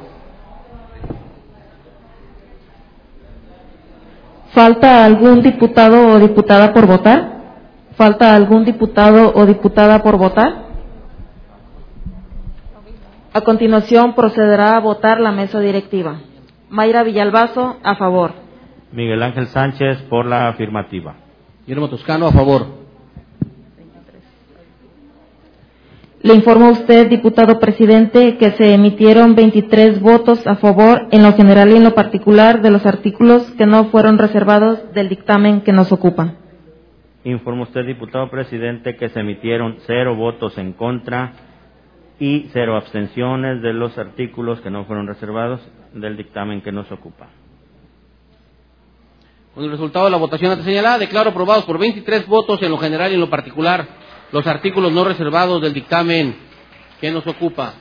¿Falta algún diputado o diputada por votar? ¿Falta algún diputado o diputada por votar? A continuación procederá a votar la mesa directiva. Mayra Villalbazo, a favor. Miguel Ángel Sánchez, por la afirmativa. Guillermo Toscano, a favor. Le informo a usted, diputado presidente, que se emitieron 23 votos a favor en lo general y en lo particular de los artículos que no fueron reservados del dictamen que nos ocupa. Informa usted, diputado presidente, que se emitieron 0 votos en contra y 0 abstenciones de los artículos que no fueron reservados del dictamen que nos ocupa. Con el resultado de la votación antes señalada, declaro aprobados por 23 votos en lo general y en lo particular los artículos no reservados del dictamen que nos ocupa.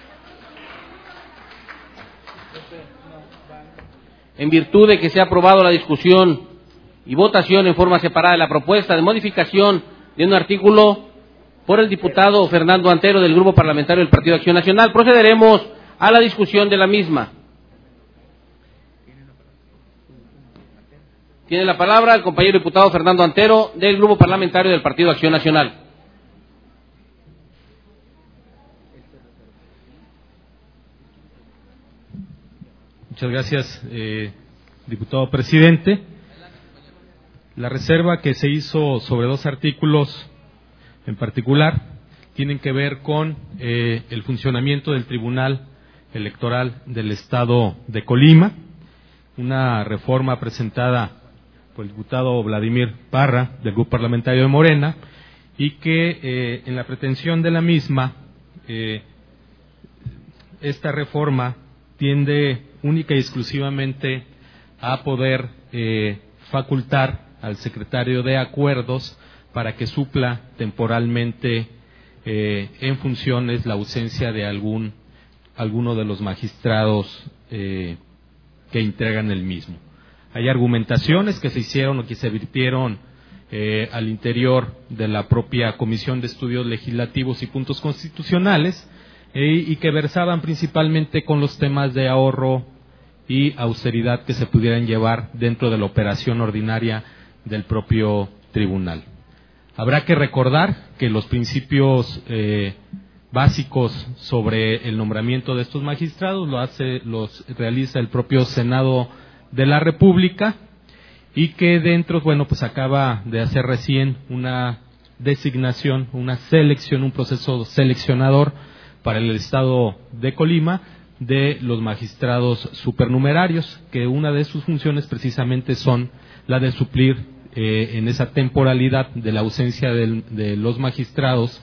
En virtud de que se ha aprobado la discusión y votación en forma separada de la propuesta de modificación de un artículo por el diputado Fernando Antero del Grupo Parlamentario del Partido Acción Nacional, procederemos a la discusión de la misma. Tiene la palabra el compañero diputado Fernando Antero del Grupo Parlamentario del Partido Acción Nacional. Muchas gracias, diputado presidente. La reserva que se hizo sobre 2 artículos en particular tienen que ver con el funcionamiento del Tribunal Electoral del Estado de Colima, una reforma presentada por el diputado Vladimir Parra del Grupo Parlamentario de Morena y que en la pretensión de la misma, esta reforma tiende única y exclusivamente a poder facultar al secretario de Acuerdos para que supla temporalmente en funciones la ausencia de alguno de los magistrados que integran el mismo. Hay argumentaciones que se hicieron o que se vertieron al interior de la propia Comisión de Estudios Legislativos y Puntos Constitucionales y que versaban principalmente con los temas de ahorro y austeridad que se pudieran llevar dentro de la operación ordinaria del propio tribunal. Habrá que recordar que los principios básicos sobre el nombramiento de estos magistrados los realiza el propio Senado de la República y que dentro, pues acaba de hacer recién una designación, una selección, un proceso seleccionador para el Estado de Colima de los magistrados supernumerarios, que una de sus funciones precisamente son la de suplir en esa temporalidad de la ausencia de los magistrados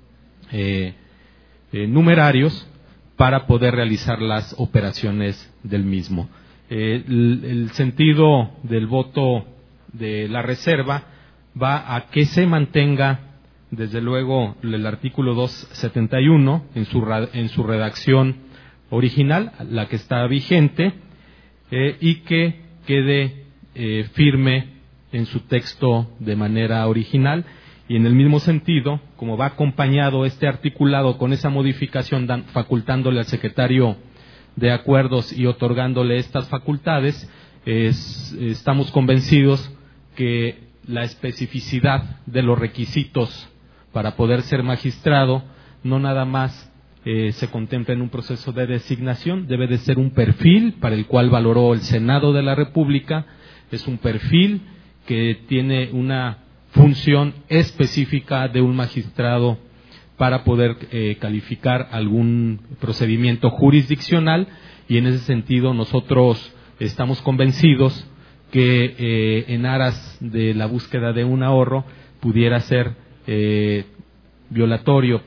numerarios para poder realizar las operaciones del mismo. El sentido del voto de la reserva va a que se mantenga, desde luego, el artículo 271 en su redacción original, la que está vigente, y que quede firme en su texto de manera original, y en el mismo sentido, como va acompañado este articulado con esa modificación, facultándole al secretario de Acuerdos y otorgándole estas facultades, estamos convencidos que la especificidad de los requisitos para poder ser magistrado no nada más se contempla en un proceso de designación, debe de ser un perfil para el cual valoró el Senado de la República, es un perfil que tiene una función específica de un magistrado para poder calificar algún procedimiento jurisdiccional, y en ese sentido nosotros estamos convencidos que en aras de la búsqueda de un ahorro pudiera ser violatorio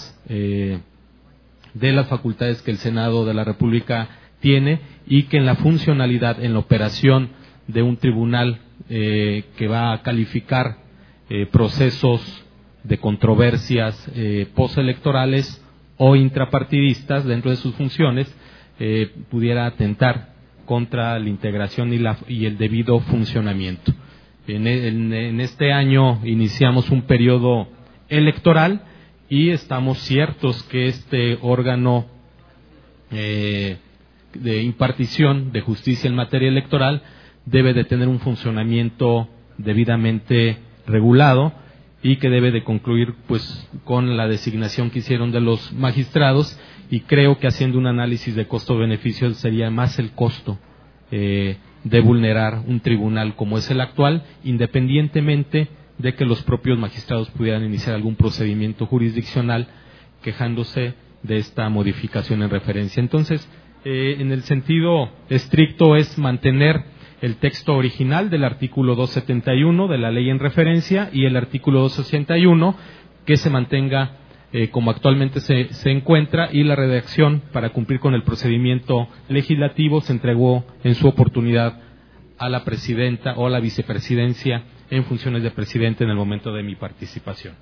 de las facultades que el Senado de la República tiene, y que en la funcionalidad, en la operación de un tribunal que va a calificar procesos de controversias postelectorales o intrapartidistas dentro de sus funciones, pudiera atentar contra la integración y el debido funcionamiento. En este año iniciamos un periodo electoral y estamos ciertos que este órgano de impartición de justicia en materia electoral debe de tener un funcionamiento debidamente regulado y que debe de concluir con la designación que hicieron de los magistrados, y creo que haciendo un análisis de costo-beneficio sería más el costo de vulnerar un tribunal como es el actual, independientemente de que los propios magistrados pudieran iniciar algún procedimiento jurisdiccional quejándose de esta modificación en referencia. Entonces, en el sentido estricto es mantener el texto original del artículo 271 de la ley en referencia y el artículo 261 que se mantenga como actualmente se encuentra, y la redacción para cumplir con el procedimiento legislativo se entregó en su oportunidad a la presidenta o a la vicepresidencia en funciones de presidente en el momento de mi participación.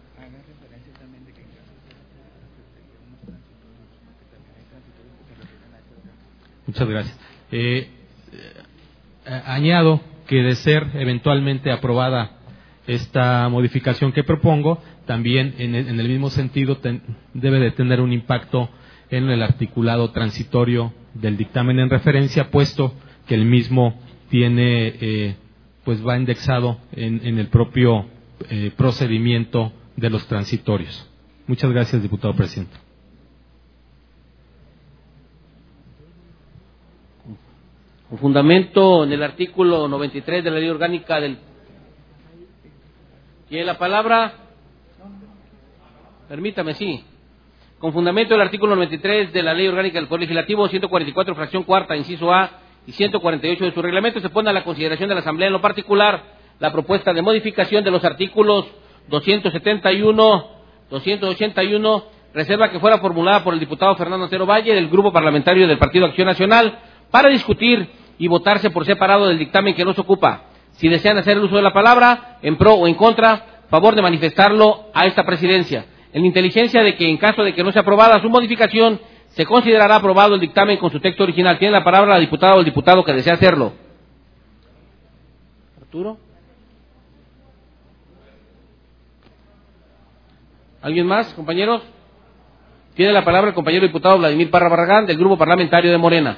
Muchas gracias. Añado que de ser eventualmente aprobada esta modificación que propongo, también en el mismo sentido debe de tener un impacto en el articulado transitorio del dictamen en referencia, puesto que el mismo tiene va indexado en el propio procedimiento de los transitorios. Muchas gracias, diputado presidente. Con fundamento en el artículo 93 de la Ley Orgánica del... ¿Tiene la palabra? Permítame, sí. Con fundamento del artículo 93 de la Ley Orgánica del Poder Legislativo, 144, fracción cuarta, inciso A, y 148 de su reglamento, se pone a la consideración de la Asamblea en lo particular la propuesta de modificación de los artículos 281, reserva que fuera formulada por el diputado Fernando Antero Valle del Grupo Parlamentario del Partido Acción Nacional para discutir y votarse por separado del dictamen que nos ocupa. Si desean hacer el uso de la palabra, en pro o en contra, favor de manifestarlo a esta presidencia. En la inteligencia de que en caso de que no sea aprobada su modificación, se considerará aprobado el dictamen con su texto original. Tiene la palabra la diputada o el diputado que desea hacerlo. Arturo. ¿Alguien más, compañeros? Tiene la palabra el compañero diputado Vladimir Parra Barragán del Grupo Parlamentario de Morena.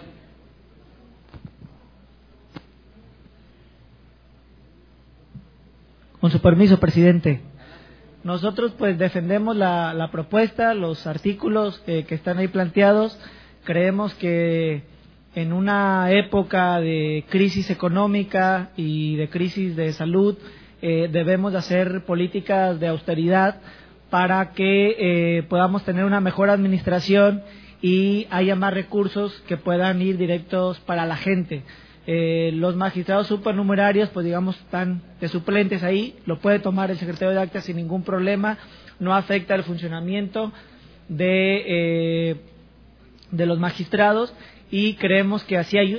Con su permiso, presidente. Nosotros pues defendemos la propuesta, los artículos que están ahí planteados. Creemos que en una época de crisis económica y de crisis de salud debemos de hacer políticas de austeridad para que podamos tener una mejor administración y haya más recursos que puedan ir directos para la gente. Los magistrados supernumerarios, pues digamos, están de suplentes ahí, lo puede tomar el secretario de actas sin ningún problema, no afecta el funcionamiento de los magistrados y creemos que así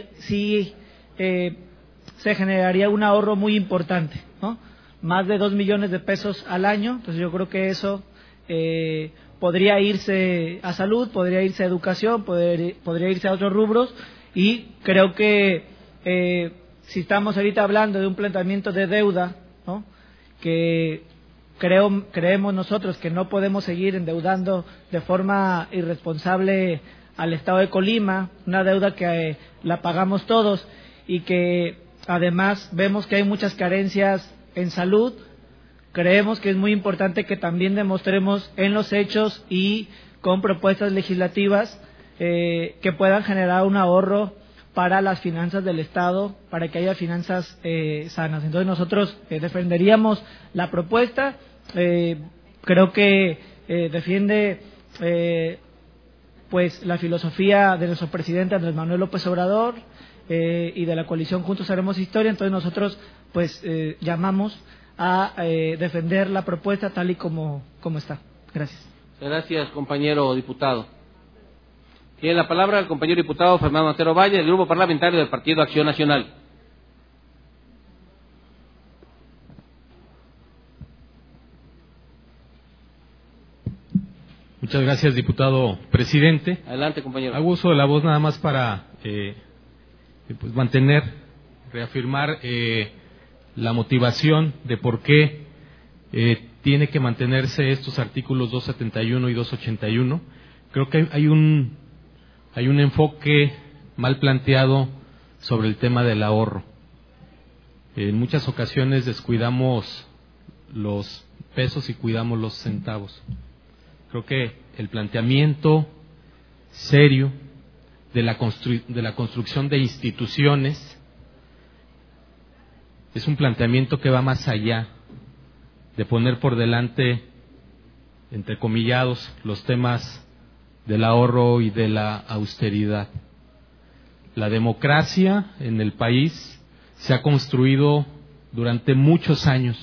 se generaría un ahorro muy importante, ¿no? Más de 2 millones de pesos al año, entonces yo creo que eso podría irse a salud, podría irse a educación, podría irse a otros rubros y creo que si estamos ahorita hablando de un planteamiento de deuda, ¿no? Que creemos nosotros que no podemos seguir endeudando de forma irresponsable al Estado de Colima, una deuda que la pagamos todos y que además vemos que hay muchas carencias en salud. Creemos que es muy importante que también demostremos en los hechos y con propuestas legislativas que puedan generar un ahorro para las finanzas del Estado, para que haya finanzas sanas. Entonces nosotros defenderíamos la propuesta, creo que defiende pues la filosofía de nuestro presidente Andrés Manuel López Obrador y de la coalición Juntos Haremos Historia, entonces nosotros pues llamamos a defender la propuesta tal y como está. Gracias. Gracias, compañero diputado. Tiene la palabra el compañero diputado Fernando Antero Valle del Grupo Parlamentario del Partido Acción Nacional. Muchas gracias, diputado presidente. Adelante, compañero. Hago uso de la voz nada más para pues reafirmar la motivación de por qué tiene que mantenerse estos artículos 271 y 281. Creo que hay un enfoque mal planteado sobre el tema del ahorro. En muchas ocasiones descuidamos los pesos y cuidamos los centavos. Creo que el planteamiento serio de la construcción de instituciones es un planteamiento que va más allá de poner por delante, entrecomillados, los temas del ahorro y de la austeridad. La democracia en el país se ha construido durante muchos años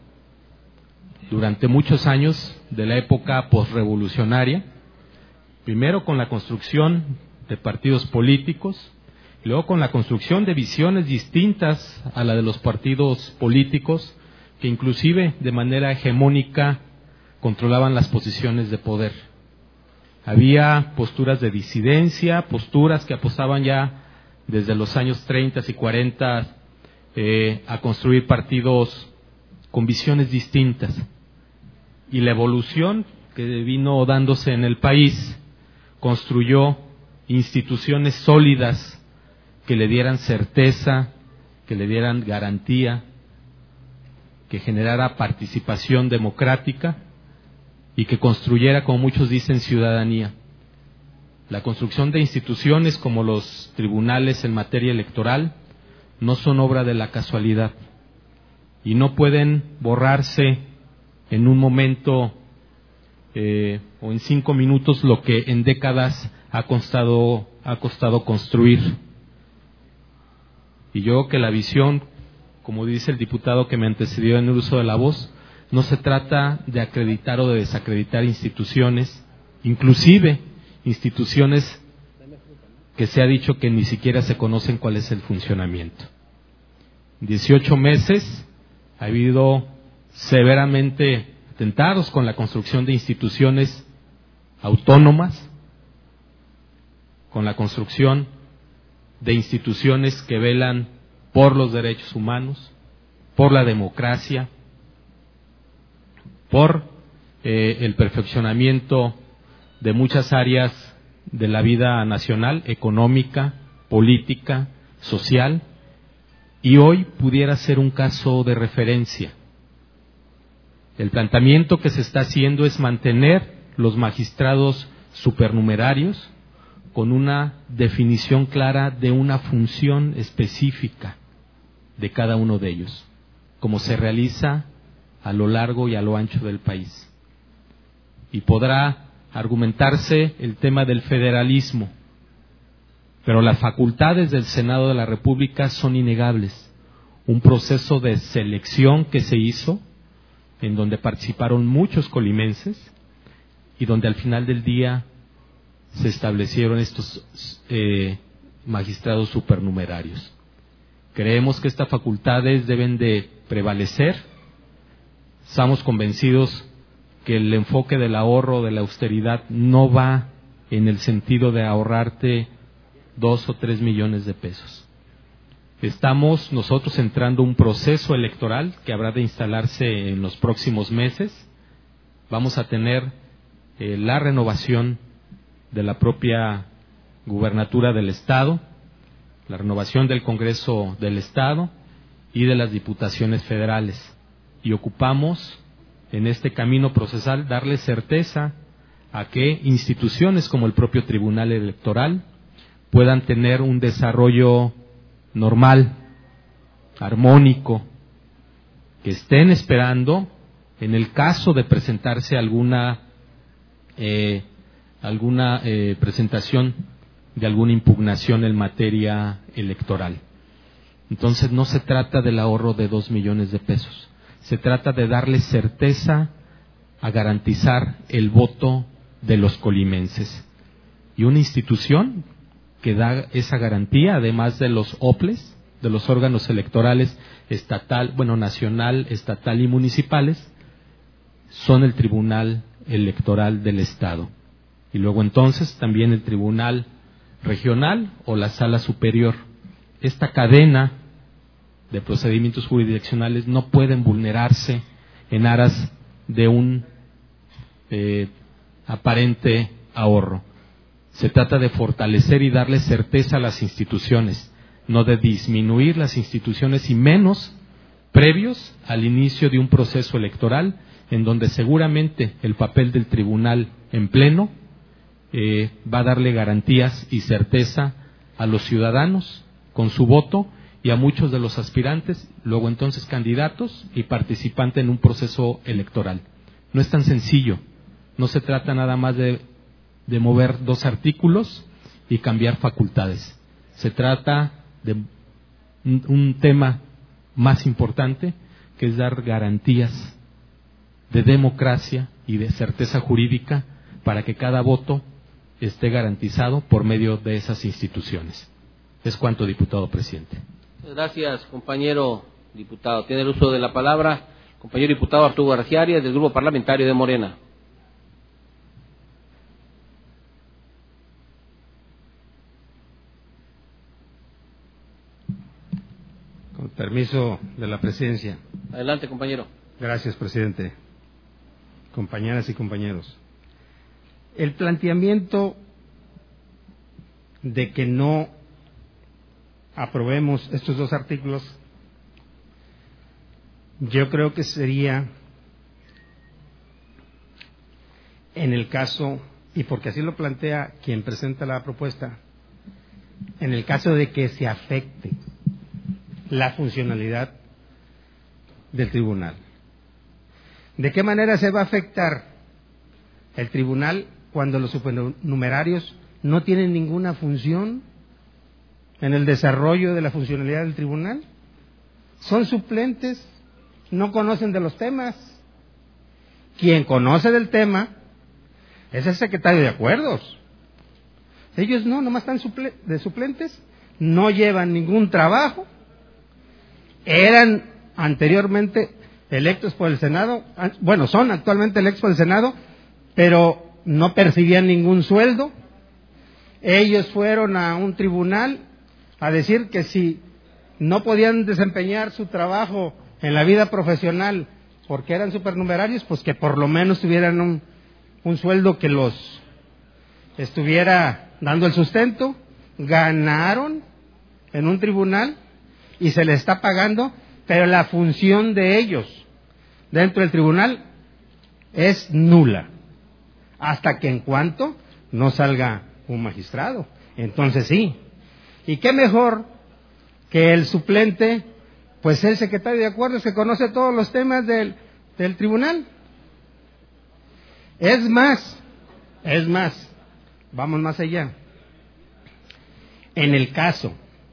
de la época posrevolucionaria, primero con la construcción de partidos políticos, y luego con la construcción de visiones distintas a la de los partidos políticos, que inclusive de manera hegemónica controlaban las posiciones de poder. Había posturas de disidencia, posturas que apostaban ya desde los años 30 y 40 a construir partidos con visiones distintas. Y la evolución que vino dándose en el país construyó instituciones sólidas que le dieran certeza, que le dieran garantía, que generara participación democrática y que construyera, como muchos dicen, ciudadanía. La construcción de instituciones como los tribunales en materia electoral no son obra de la casualidad y no pueden borrarse en un momento o en 5 minutos lo que en décadas ha costado construir. Y yo que la visión, como dice el diputado que me antecedió en el uso de la voz, No se trata de acreditar o de desacreditar instituciones, inclusive instituciones que se ha dicho que ni siquiera se conocen cuál es el funcionamiento. 18 meses ha habido severamente atentados con la construcción de instituciones autónomas, con la construcción de instituciones que velan por los derechos humanos, por la democracia, por el perfeccionamiento de muchas áreas de la vida nacional, económica, política, social, y hoy pudiera ser un caso de referencia. El planteamiento que se está haciendo es mantener los magistrados supernumerarios con una definición clara de una función específica de cada uno de ellos, como se realiza a lo largo y a lo ancho del país. Y podrá argumentarse el tema del federalismo, pero las facultades del Senado de la República son innegables. Un proceso de selección que se hizo, en donde participaron muchos colimenses, y donde al final del día se establecieron estos magistrados supernumerarios. Creemos que estas facultades deben de prevalecer. Estamos convencidos que el enfoque del ahorro, de la austeridad, no va en el sentido de ahorrarte 2 o 3 millones de pesos. Estamos nosotros entrando un proceso electoral que habrá de instalarse en los próximos meses. Vamos a tener la renovación de la propia gubernatura del Estado, la renovación del Congreso del Estado y de las diputaciones federales. Y ocupamos en este camino procesal darle certeza a que instituciones como el propio Tribunal Electoral puedan tener un desarrollo normal, armónico, que estén esperando, en el caso de presentarse alguna presentación de alguna impugnación en materia electoral. Entonces no se trata del ahorro de 2 millones de pesos, se trata de darle certeza a garantizar el voto de los colimenses. Y una institución que da esa garantía, además de los OPLES, de los órganos electorales nacional, estatal y municipales, son el Tribunal Electoral del Estado. Y luego entonces también el Tribunal Regional o la Sala Superior. Esta cadena de procedimientos jurisdiccionales no pueden vulnerarse en aras de un aparente ahorro. Se trata de fortalecer y darle certeza a las instituciones, no de disminuir las instituciones y menos previos al inicio de un proceso electoral en donde seguramente el papel del tribunal en pleno va a darle garantías y certeza a los ciudadanos con su voto y a muchos de los aspirantes, luego entonces candidatos y participantes en un proceso electoral. No es tan sencillo, no se trata nada más de mover 2 artículos y cambiar facultades. Se trata de un tema más importante, que es dar garantías de democracia y de certeza jurídica para que cada voto esté garantizado por medio de esas instituciones. Es cuanto, diputado presidente. Gracias, compañero diputado. Tiene el uso de la palabra el compañero diputado Arturo García Arias, del Grupo Parlamentario de Morena. Con permiso de la presidencia. Adelante, compañero. Gracias, presidente. Compañeras y compañeros. El planteamiento de que no aprobemos estos 2 artículos, yo creo que sería en el caso, y porque así lo plantea quien presenta la propuesta, en el caso de que se afecte la funcionalidad del tribunal. ¿De qué manera se va a afectar el tribunal cuando los supernumerarios no tienen ninguna función en el desarrollo de la funcionalidad del tribunal? Son suplentes, no conocen de los temas, quien conoce del tema es el secretario de Acuerdos. Ellos no, nomás están de suplentes, no llevan ningún trabajo, eran anteriormente electos por el Senado, bueno, son actualmente electos por el Senado, pero no percibían ningún sueldo. Ellos fueron a un tribunal a decir que si no podían desempeñar su trabajo en la vida profesional porque eran supernumerarios, pues que por lo menos tuvieran un sueldo que los estuviera dando el sustento. Ganaron en un tribunal y se les está pagando, pero la función de ellos dentro del tribunal es nula, hasta que en cuanto no salga un magistrado. Entonces sí, y qué mejor que el suplente, pues el secretario de Acuerdos, que conoce todos los temas del tribunal. Es más, vamos más allá. En el caso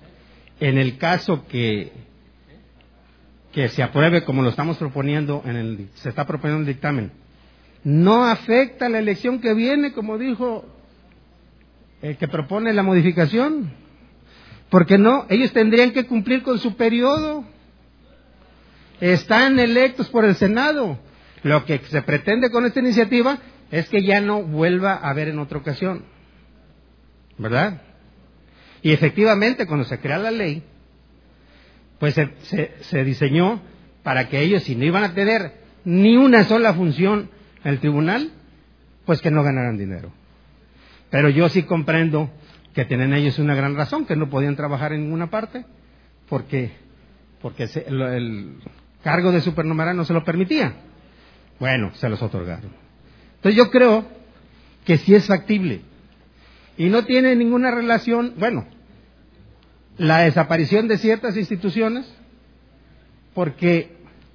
que se apruebe como lo estamos proponiendo, se está proponiendo el dictamen, no afecta la elección que viene, como dijo el que propone la modificación, porque no, ellos tendrían que cumplir con su periodo, están electos por el Senado. Lo que se pretende con esta iniciativa es que ya no vuelva a haber en otra ocasión, ¿verdad? Y efectivamente, cuando se crea la ley, pues se diseñó para que ellos, si no iban a tener ni una sola función en el tribunal, pues que no ganaran dinero. Pero yo sí comprendo que tienen ellos una gran razón, que no podían trabajar en ninguna parte, porque el cargo de supernumerario no se lo permitía. Bueno, se los otorgaron. Entonces yo creo que sí es factible. Y no tiene ninguna relación, bueno, la desaparición de ciertas instituciones, porque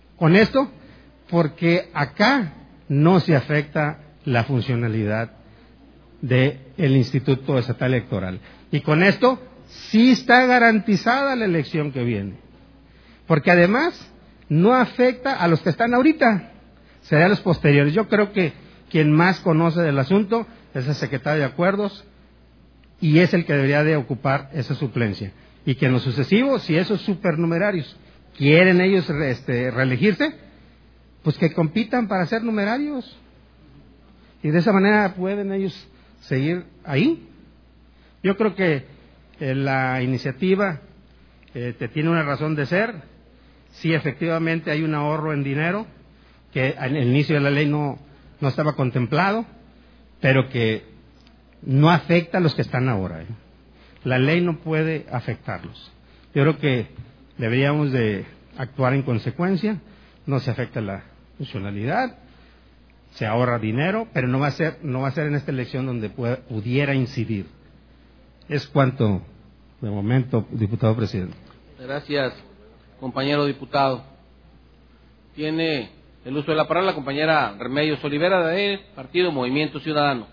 acá no se afecta la funcionalidad del Instituto Estatal Electoral. Y con esto sí está garantizada la elección que viene. Porque además no afecta a los que están ahorita, serán los posteriores. Yo creo que quien más conoce del asunto es el secretario de Acuerdos y es el que debería de ocupar esa suplencia. Y que en lo sucesivo, si esos supernumerarios quieren ellos reelegirse, pues que compitan para ser numerarios. Y de esa manera pueden ellos seguir ahí. Yo creo que la iniciativa tiene una razón de ser. Sí, efectivamente hay un ahorro en dinero que en el inicio de la ley no estaba contemplado, pero que no afecta a los que están ahora. La ley no puede afectarlos. Yo creo que deberíamos de actuar en consecuencia. No se afecta la funcionalidad, se ahorra dinero, pero no va a ser en esta elección donde pudiera incidir. Es cuanto de momento, diputado presidente. Gracias, compañero diputado. Tiene el uso de la palabra la compañera Remedios Olivera, de Partido Movimiento Ciudadano.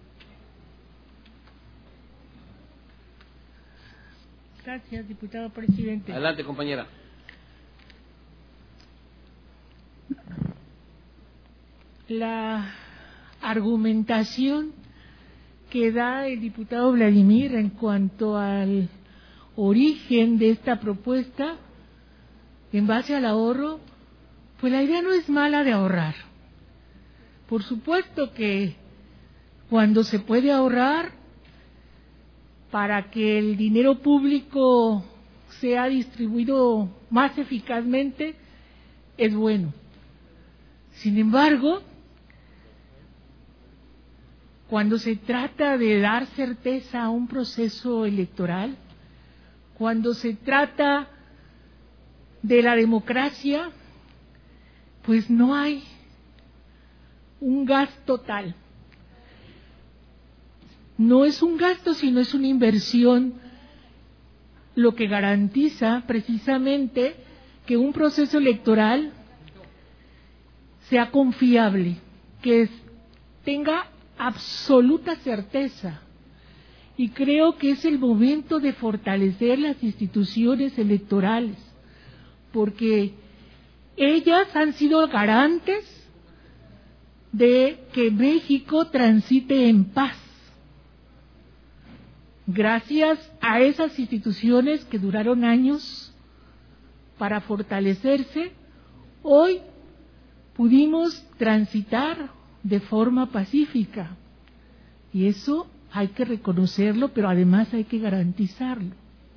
Gracias, diputado presidente. Adelante, compañera. La argumentación que da el diputado Vladimir en cuanto al origen de esta propuesta en base al ahorro, pues la idea no es mala de ahorrar. Por supuesto que cuando se puede ahorrar para que el dinero público sea distribuido más eficazmente, es bueno. Sin embargo, cuando se trata de dar certeza a un proceso electoral, cuando se trata de la democracia, pues no hay un gasto tal. No es un gasto, sino es una inversión, lo que garantiza precisamente que un proceso electoral sea confiable, que tenga absoluta certeza. Y creo que es el momento de fortalecer las instituciones electorales, porque ellas han sido garantes de que México transite en paz, gracias a esas instituciones que duraron años para fortalecerse. Hoy pudimos transitar de forma pacífica, y eso hay que reconocerlo, pero además hay que garantizarlo.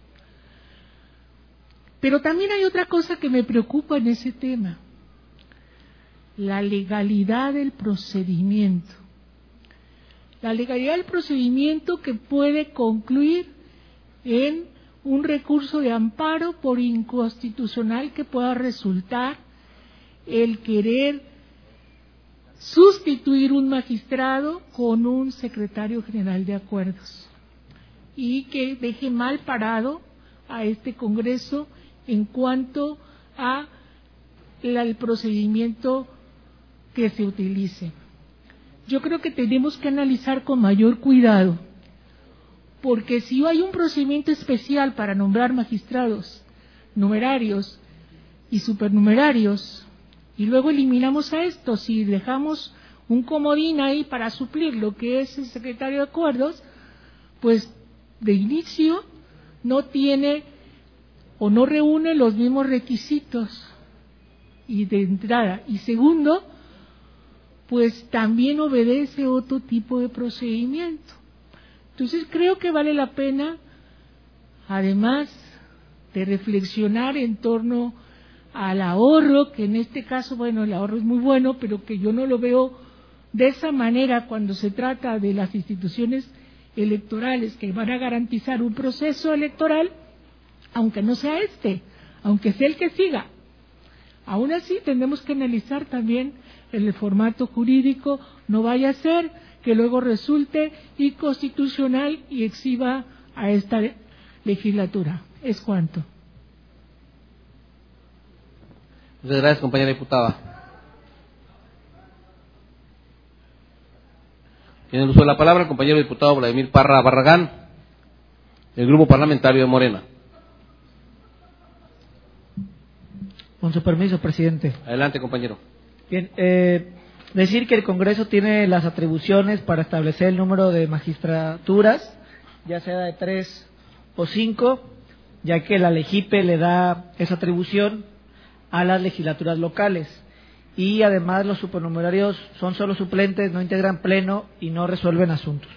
Pero también hay otra cosa que me preocupa en ese tema: la legalidad del procedimiento. La legalidad del procedimiento que puede concluir en un recurso de amparo por inconstitucional que pueda resultar el querer sustituir un magistrado con un secretario general de acuerdos, y que deje mal parado a este Congreso en cuanto a el procedimiento que se utilice. Yo creo que tenemos que analizar con mayor cuidado, porque si hay un procedimiento especial para nombrar magistrados numerarios y supernumerarios, y luego eliminamos a estos y dejamos un comodín ahí para suplir lo que es el secretario de acuerdos, pues de inicio no tiene o no reúne los mismos requisitos y de entrada, y segundo, pues también obedece otro tipo de procedimiento. Entonces creo que vale la pena, además de reflexionar en torno al ahorro, que en este caso, bueno, el ahorro es muy bueno, pero que yo no lo veo de esa manera cuando se trata de las instituciones electorales que van a garantizar un proceso electoral, aunque no sea aunque sea el que siga. Aún así tenemos que analizar también el formato jurídico, no vaya a ser que luego resulte inconstitucional y exhiba a esta legislatura. Es cuanto. Muchas gracias, compañera diputada. Tiene el uso de la palabra el compañero diputado Vladimir Parra Barragán, del Grupo Parlamentario de Morena. Con su permiso, presidente. Adelante, compañero. Bien, decir que el Congreso tiene las atribuciones para establecer el número de magistraturas, ya sea de 3 o 5, ya que la LEGIPE le da esa atribución a las legislaturas locales, y además los supernumerarios son solo suplentes, no integran pleno y no resuelven asuntos.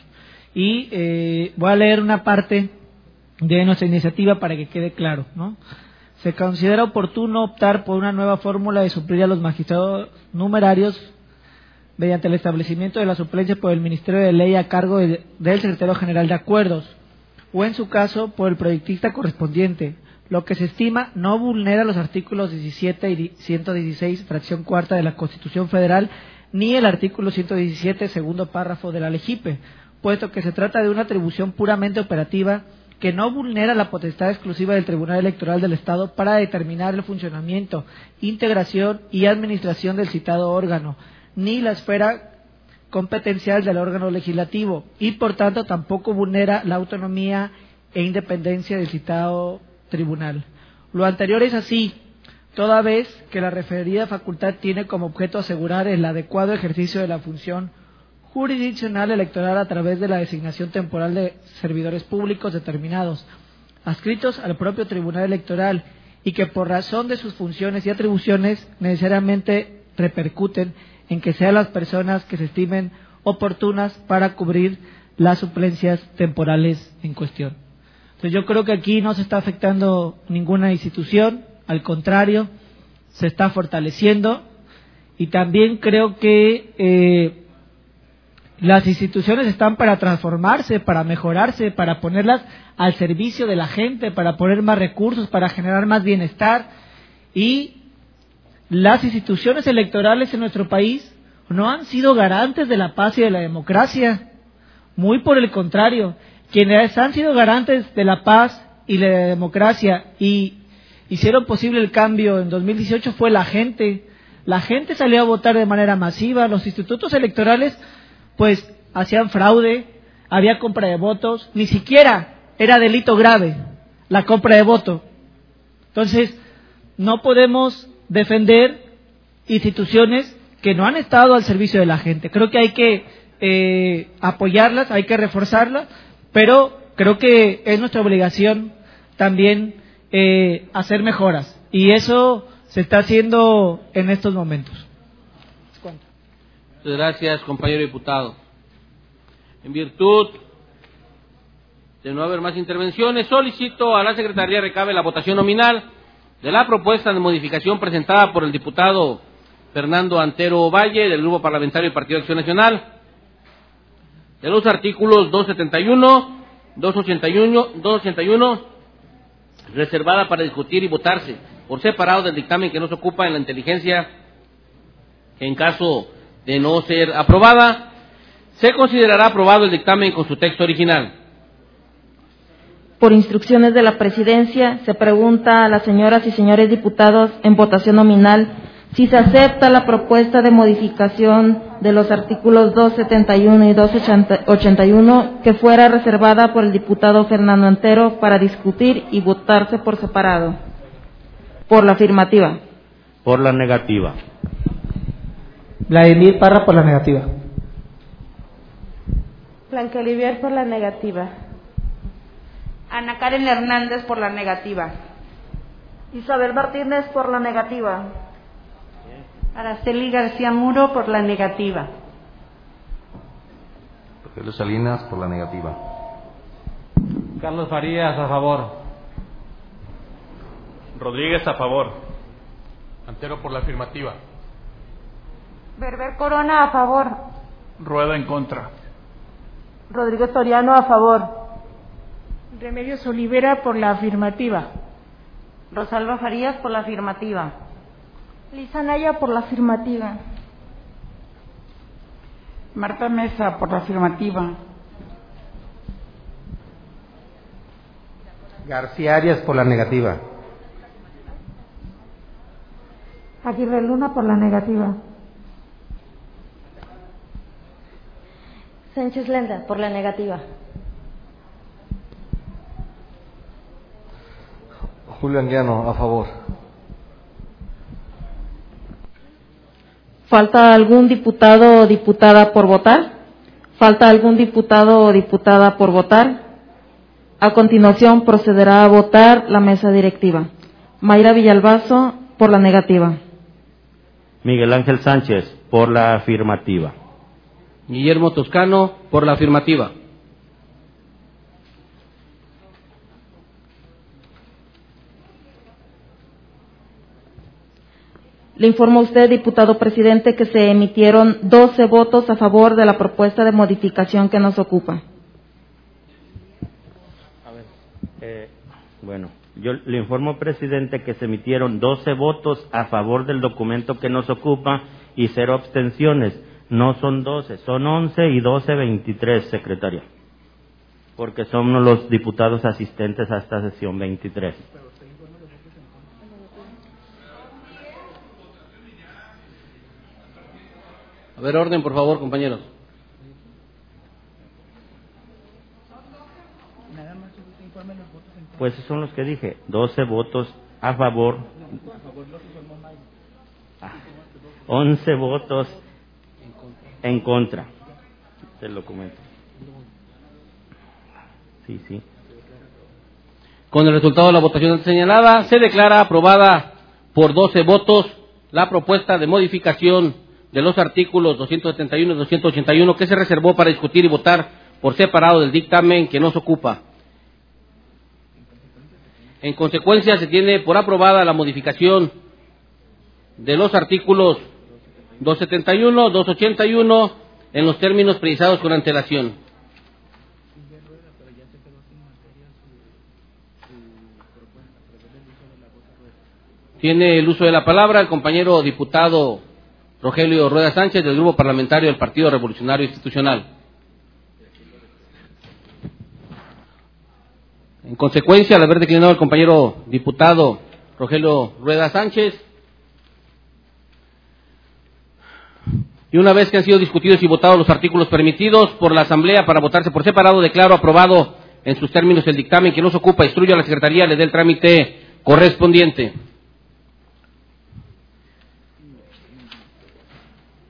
Y voy a leer una parte de nuestra iniciativa para que quede claro, ¿no? Se considera oportuno optar por una nueva fórmula de suplir a los magistrados numerarios mediante el establecimiento de la suplencia por el Ministerio de Ley a cargo del Secretario General de Acuerdos, o en su caso por el proyectista correspondiente, lo que se estima no vulnera los artículos 17 y 116, fracción cuarta de la Constitución Federal, ni el artículo 117, segundo párrafo de la LEGIPE, puesto que se trata de una atribución puramente operativa que no vulnera la potestad exclusiva del Tribunal Electoral del Estado para determinar el funcionamiento, integración y administración del citado órgano, ni la esfera competencial del órgano legislativo, y por tanto tampoco vulnera la autonomía e independencia del citado tribunal. Lo anterior es así, toda vez que la referida facultad tiene como objeto asegurar el adecuado ejercicio de la función jurisdiccional electoral a través de la designación temporal de servidores públicos determinados, adscritos al propio Tribunal Electoral, y que por razón de sus funciones y atribuciones necesariamente repercuten en que sean las personas que se estimen oportunas para cubrir las suplencias temporales en cuestión. Entonces yo creo que aquí no se está afectando ninguna institución, al contrario, se está fortaleciendo, y también creo que las instituciones están para transformarse, para mejorarse, para ponerlas al servicio de la gente, para poner más recursos, para generar más bienestar. Y las instituciones electorales en nuestro país no han sido garantes de la paz y de la democracia. Muy por el contrario, quienes han sido garantes de la paz y de la democracia y hicieron posible el cambio en 2018 fue la gente. La gente salió a votar de manera masiva. Los institutos electorales pues hacían fraude, había compra de votos, ni siquiera era delito grave la compra de voto. Entonces, no podemos defender instituciones que no han estado al servicio de la gente. Creo que hay que apoyarlas, hay que reforzarlas, pero creo que es nuestra obligación también hacer mejoras, y eso se está haciendo en estos momentos. Muchas gracias, compañero diputado. En virtud de no haber más intervenciones, solicito a la Secretaría recabe la votación nominal de la propuesta de modificación presentada por el diputado Fernando Antero Valle, del Grupo Parlamentario del Partido de Acción Nacional, de los artículos 271, 281, reservada para discutir y votarse por separado del dictamen que nos ocupa en la inteligencia, que en caso de no ser aprobada, se considerará aprobado el dictamen con su texto original. Por instrucciones de la Presidencia, se pregunta a las señoras y señores diputados en votación nominal si se acepta la propuesta de modificación de los artículos 271 y 281 que fuera reservada por el diputado Fernando Antero para discutir y votarse por separado. Por la afirmativa. Por la negativa. Vladimir Parra, por la negativa. Blanca Olivier, por la negativa. Ana Karen Hernández, por la negativa. Isabel Martínez, por la negativa. Araceli García Muro, por la negativa. Rogelio Salinas, por la negativa. Carlos Farías, a favor. Rodríguez, a favor. Antero, por la afirmativa. Berber Corona, a favor. Rueda, en contra. Rodríguez Soriano, a favor. Remedios Olivera, por la afirmativa. Rosalba Farías, por la afirmativa. Lisa Naya, por la afirmativa. Marta Mesa, por la afirmativa. García Arias, por la negativa. Aguirre Luna, por la negativa. Sánchez Lenda, por la negativa. Julio Anguiano, a favor. ¿Falta algún diputado o diputada por votar? ¿Falta algún diputado o diputada por votar? A continuación procederá a votar la mesa directiva. Mayra Villalbazo, por la negativa. Miguel Ángel Sánchez, por la afirmativa. Guillermo Toscano, por la afirmativa. Le informo a usted, diputado presidente, que se emitieron 12 votos a favor de la propuesta de modificación que nos ocupa. Bueno, yo le informo, presidente, que se emitieron 12 votos a favor del documento que nos ocupa y 0 abstenciones. No son 12, son 11 y 12, 23, secretaria. Porque somos los diputados asistentes a esta sesión 23. A ver, orden, por favor, compañeros. Pues esos son los que dije, 12 votos a favor, 11 votos en contra del documento. Sí. Con el resultado de la votación señalada, se declara aprobada por 12 votos la propuesta de modificación de los artículos 271 y 281 que se reservó para discutir y votar por separado del dictamen que nos ocupa. En consecuencia, se tiene por aprobada la modificación de los artículos 271, 281 en los términos precisados con antelación. Tiene el uso de la palabra el compañero diputado Rogelio Rueda Sánchez, del Grupo Parlamentario del Partido Revolucionario Institucional. En consecuencia, al haber declinado el compañero diputado Rogelio Rueda Sánchez, y una vez que han sido discutidos y votados los artículos permitidos por la Asamblea para votarse por separado, declaro aprobado en sus términos el dictamen que nos ocupa. Instruyo a la Secretaría, le dé el trámite correspondiente.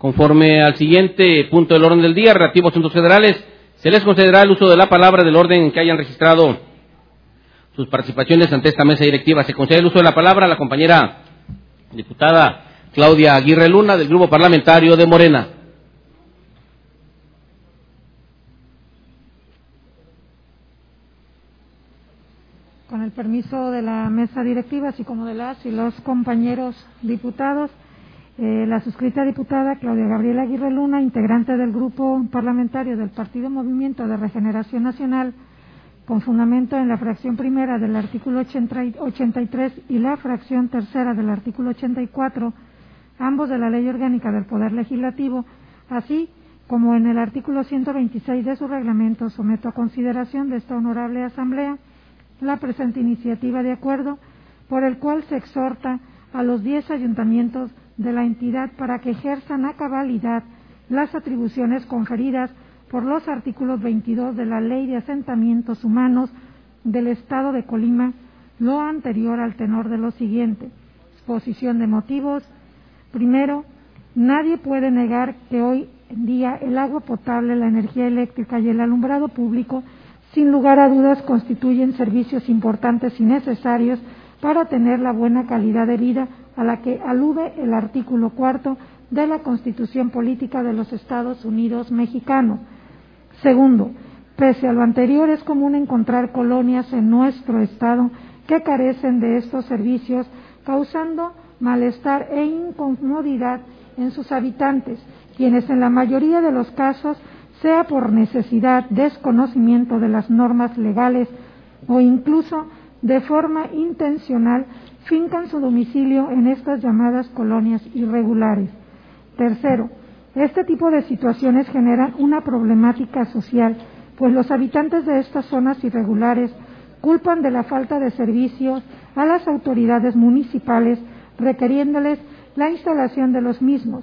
Conforme al siguiente punto del orden del día, relativo a asuntos federales, se les concederá el uso de la palabra del orden en que hayan registrado sus participaciones ante esta mesa directiva. Se concede el uso de la palabra a la compañera diputada Claudia Aguirre Luna, del Grupo Parlamentario de Morena. Con el permiso de la mesa directiva, así como de las y los compañeros diputados, la suscrita diputada Claudia Gabriela Aguirre Luna, integrante del Grupo Parlamentario del Partido Movimiento de Regeneración Nacional, con fundamento en la fracción primera del artículo 83 y la fracción tercera del artículo 84, ambos de la Ley Orgánica del Poder Legislativo, así como en el artículo 126 de su reglamento, someto a consideración de esta honorable Asamblea la presente iniciativa de acuerdo por el cual se exhorta a los 10 ayuntamientos de la entidad para que ejerzan a cabalidad las atribuciones conferidas por los artículos 22 de la Ley de Asentamientos Humanos del Estado de Colima, lo anterior al tenor de lo siguiente. Exposición de motivos. Primero, nadie puede negar que hoy en día el agua potable, la energía eléctrica y el alumbrado público sin lugar a dudas constituyen servicios importantes y necesarios para tener la buena calidad de vida a la que alude el artículo 4 de la Constitución Política de los Estados Unidos Mexicanos. Segundo, pese a lo anterior, es común encontrar colonias en nuestro estado que carecen de estos servicios, causando malestar e incomodidad en sus habitantes, quienes en la mayoría de los casos, sea por necesidad, desconocimiento de las normas legales o incluso de forma intencional, fincan su domicilio en estas llamadas colonias irregulares. Tercero, este tipo de situaciones generan una problemática social, pues los habitantes de estas zonas irregulares culpan de la falta de servicios a las autoridades municipales, requiriéndoles la instalación de los mismos.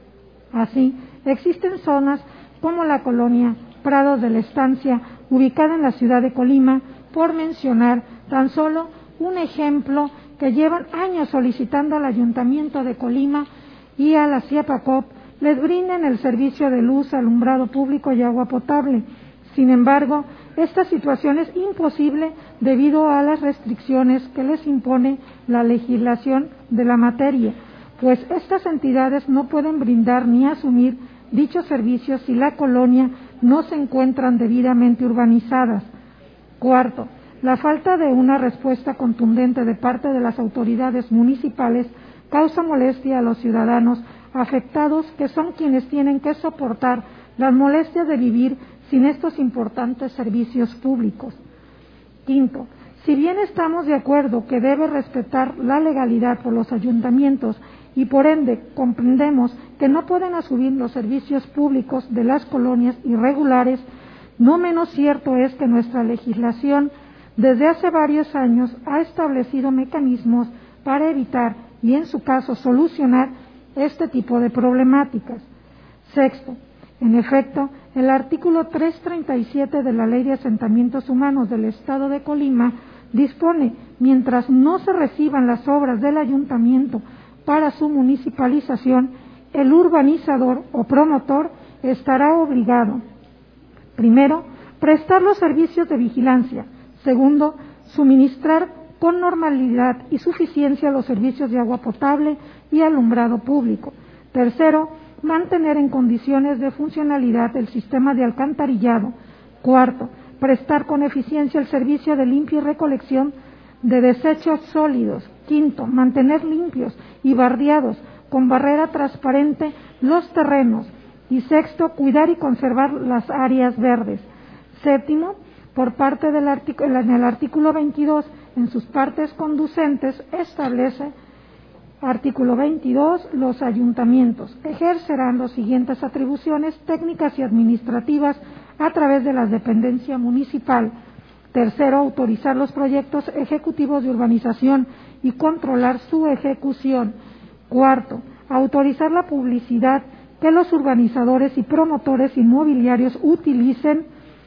Así, existen zonas como la colonia Prados de la Estancia, ubicada en la ciudad de Colima, por mencionar tan solo un ejemplo, que llevan años solicitando al Ayuntamiento de Colima y a la CIEPACOP les brinden el servicio de luz, alumbrado público y agua potable. Sin embargo, esta situación es imposible debido a las restricciones que les impone la legislación de la materia, pues estas entidades no pueden brindar ni asumir dichos servicios si la colonia no se encuentran debidamente urbanizadas. Cuarto, la falta de una respuesta contundente de parte de las autoridades municipales causa molestia a los ciudadanos afectados, que son quienes tienen que soportar las molestias de vivir sin estos importantes servicios públicos. Quinto, si bien estamos de acuerdo que debe respetar la legalidad por los ayuntamientos y por ende comprendemos que no pueden asumir los servicios públicos de las colonias irregulares, no menos cierto es que nuestra legislación desde hace varios años ha establecido mecanismos para evitar y en su caso solucionar este tipo de problemáticas. Sexto, en efecto, el artículo 337 de la Ley de Asentamientos Humanos del Estado de Colima dispone, mientras no se reciban las obras del ayuntamiento para su municipalización, el urbanizador o promotor estará obligado, primero, prestar los servicios de vigilancia, segundo, suministrar con normalidad y suficiencia los servicios de agua potable y alumbrado público, tercero, mantener en condiciones de funcionalidad el sistema de alcantarillado, cuarto, prestar con eficiencia el servicio de limpia y recolección de desechos sólidos, quinto, mantener limpios y bardeados con barrera transparente los terrenos, y sexto, cuidar y conservar las áreas verdes. Séptimo, por parte del en el artículo 22, en sus partes conducentes, establece, artículo 22, los ayuntamientos ejercerán las siguientes atribuciones técnicas y administrativas a través de la dependencia municipal. Tercero, autorizar los proyectos ejecutivos de urbanización y controlar su ejecución. Cuarto, autorizar la publicidad que los urbanizadores y promotores inmobiliarios utilicen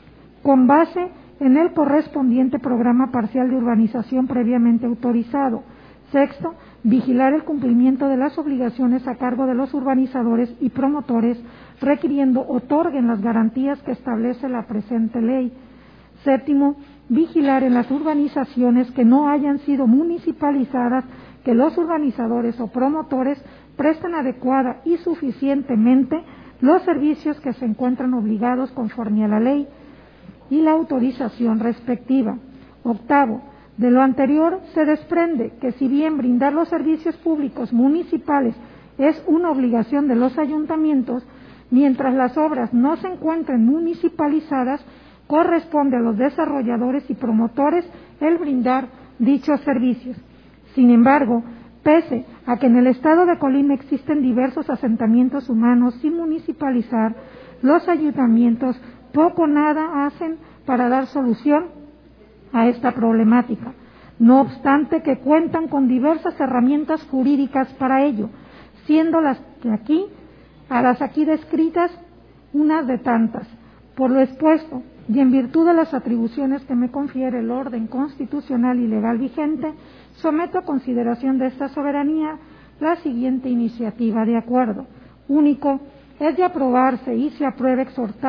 con base en el correspondiente programa parcial de urbanización previamente autorizado. Sexto, vigilar el cumplimiento de las obligaciones a cargo de los urbanizadores y promotores, requiriendo otorguen las garantías que establece la presente ley. Séptimo, vigilar en las urbanizaciones que no hayan sido municipalizadas que los urbanizadores o promotores presten adecuada y suficientemente los servicios que se encuentran obligados conforme a la ley y la autorización respectiva. Octavo, de lo anterior se desprende que si bien brindar los servicios públicos municipales es una obligación de los ayuntamientos, mientras las obras no se encuentren municipalizadas, corresponde a los desarrolladores y promotores el brindar dichos servicios. Sin embargo, pese a que en el estado de Colima existen diversos asentamientos humanos sin municipalizar, los ayuntamientos poco o nada hacen para dar solución a esta problemática, no obstante que cuentan con diversas herramientas jurídicas para ello, siendo las aquí descritas unas de tantas. Por lo expuesto, y en virtud de las atribuciones que me confiere el orden constitucional y legal vigente, someto a consideración de esta soberanía la siguiente iniciativa de acuerdo. Único, es de aprobarse y se aprueba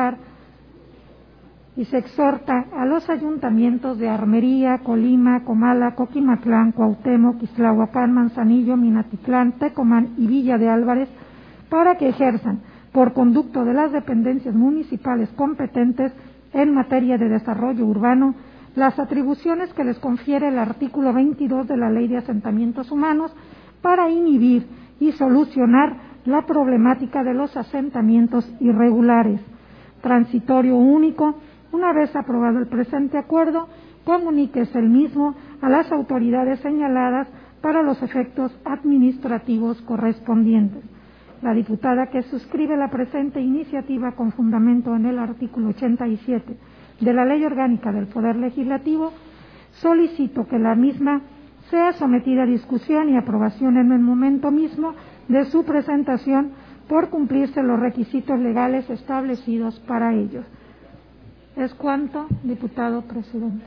se exhorta a los ayuntamientos de Armería, Colima, Comala, Coquimatlán, Cuauhtémoc, Ixtlahuacán, Manzanillo, Minatitlán, Tecomán y Villa de Álvarez para que ejerzan, por conducto de las dependencias municipales competentes en materia de desarrollo urbano, las atribuciones que les confiere el artículo 22 de la Ley de Asentamientos Humanos para inhibir y solucionar la problemática de los asentamientos irregulares. Transitorio único, una vez aprobado el presente acuerdo, comuníquese el mismo a las autoridades señaladas para los efectos administrativos correspondientes. La diputada que suscribe la presente iniciativa con fundamento en el artículo 87 de la Ley Orgánica del Poder Legislativo, solicito que la misma sea sometida a discusión y aprobación en el momento mismo de su presentación por cumplirse los requisitos legales establecidos para ellos. Es cuanto, diputado presidente.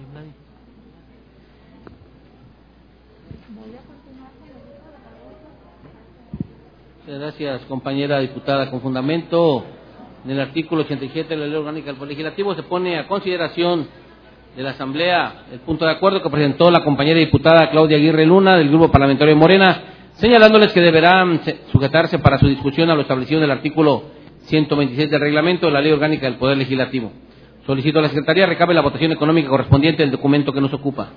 Muchas gracias, compañera diputada. Con fundamento en el artículo 87 de la Ley Orgánica del Poder Legislativo, se pone a consideración de la Asamblea el punto de acuerdo que presentó la compañera diputada Claudia Aguirre Luna del Grupo Parlamentario de Morena, señalándoles que deberán sujetarse para su discusión a lo establecido en el artículo 126 del reglamento de la Ley Orgánica del Poder Legislativo. Solicito a la Secretaría recabe la votación económica correspondiente del documento que nos ocupa.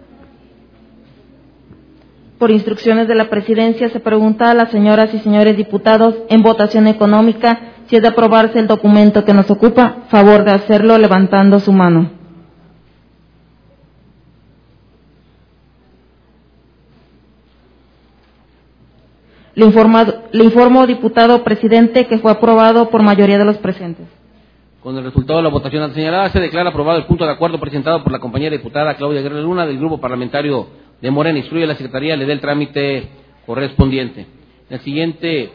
Por instrucciones de la Presidencia, se pregunta a las señoras y señores diputados en votación económica si es de aprobarse el documento que nos ocupa. Favor de hacerlo levantando su mano. Le informo, diputado presidente, que fue aprobado por mayoría de los presentes. Con el resultado de la votación señalada, se declara aprobado el punto de acuerdo presentado por la compañera diputada Claudia Aguirre Luna del Grupo Parlamentario de Morena. Instruye a la Secretaría, le dé el trámite correspondiente. El siguiente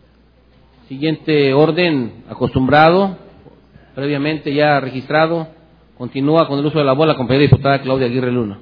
orden acostumbrado, previamente ya registrado, continúa con el uso de la voz la compañera diputada Claudia Aguirre Luna.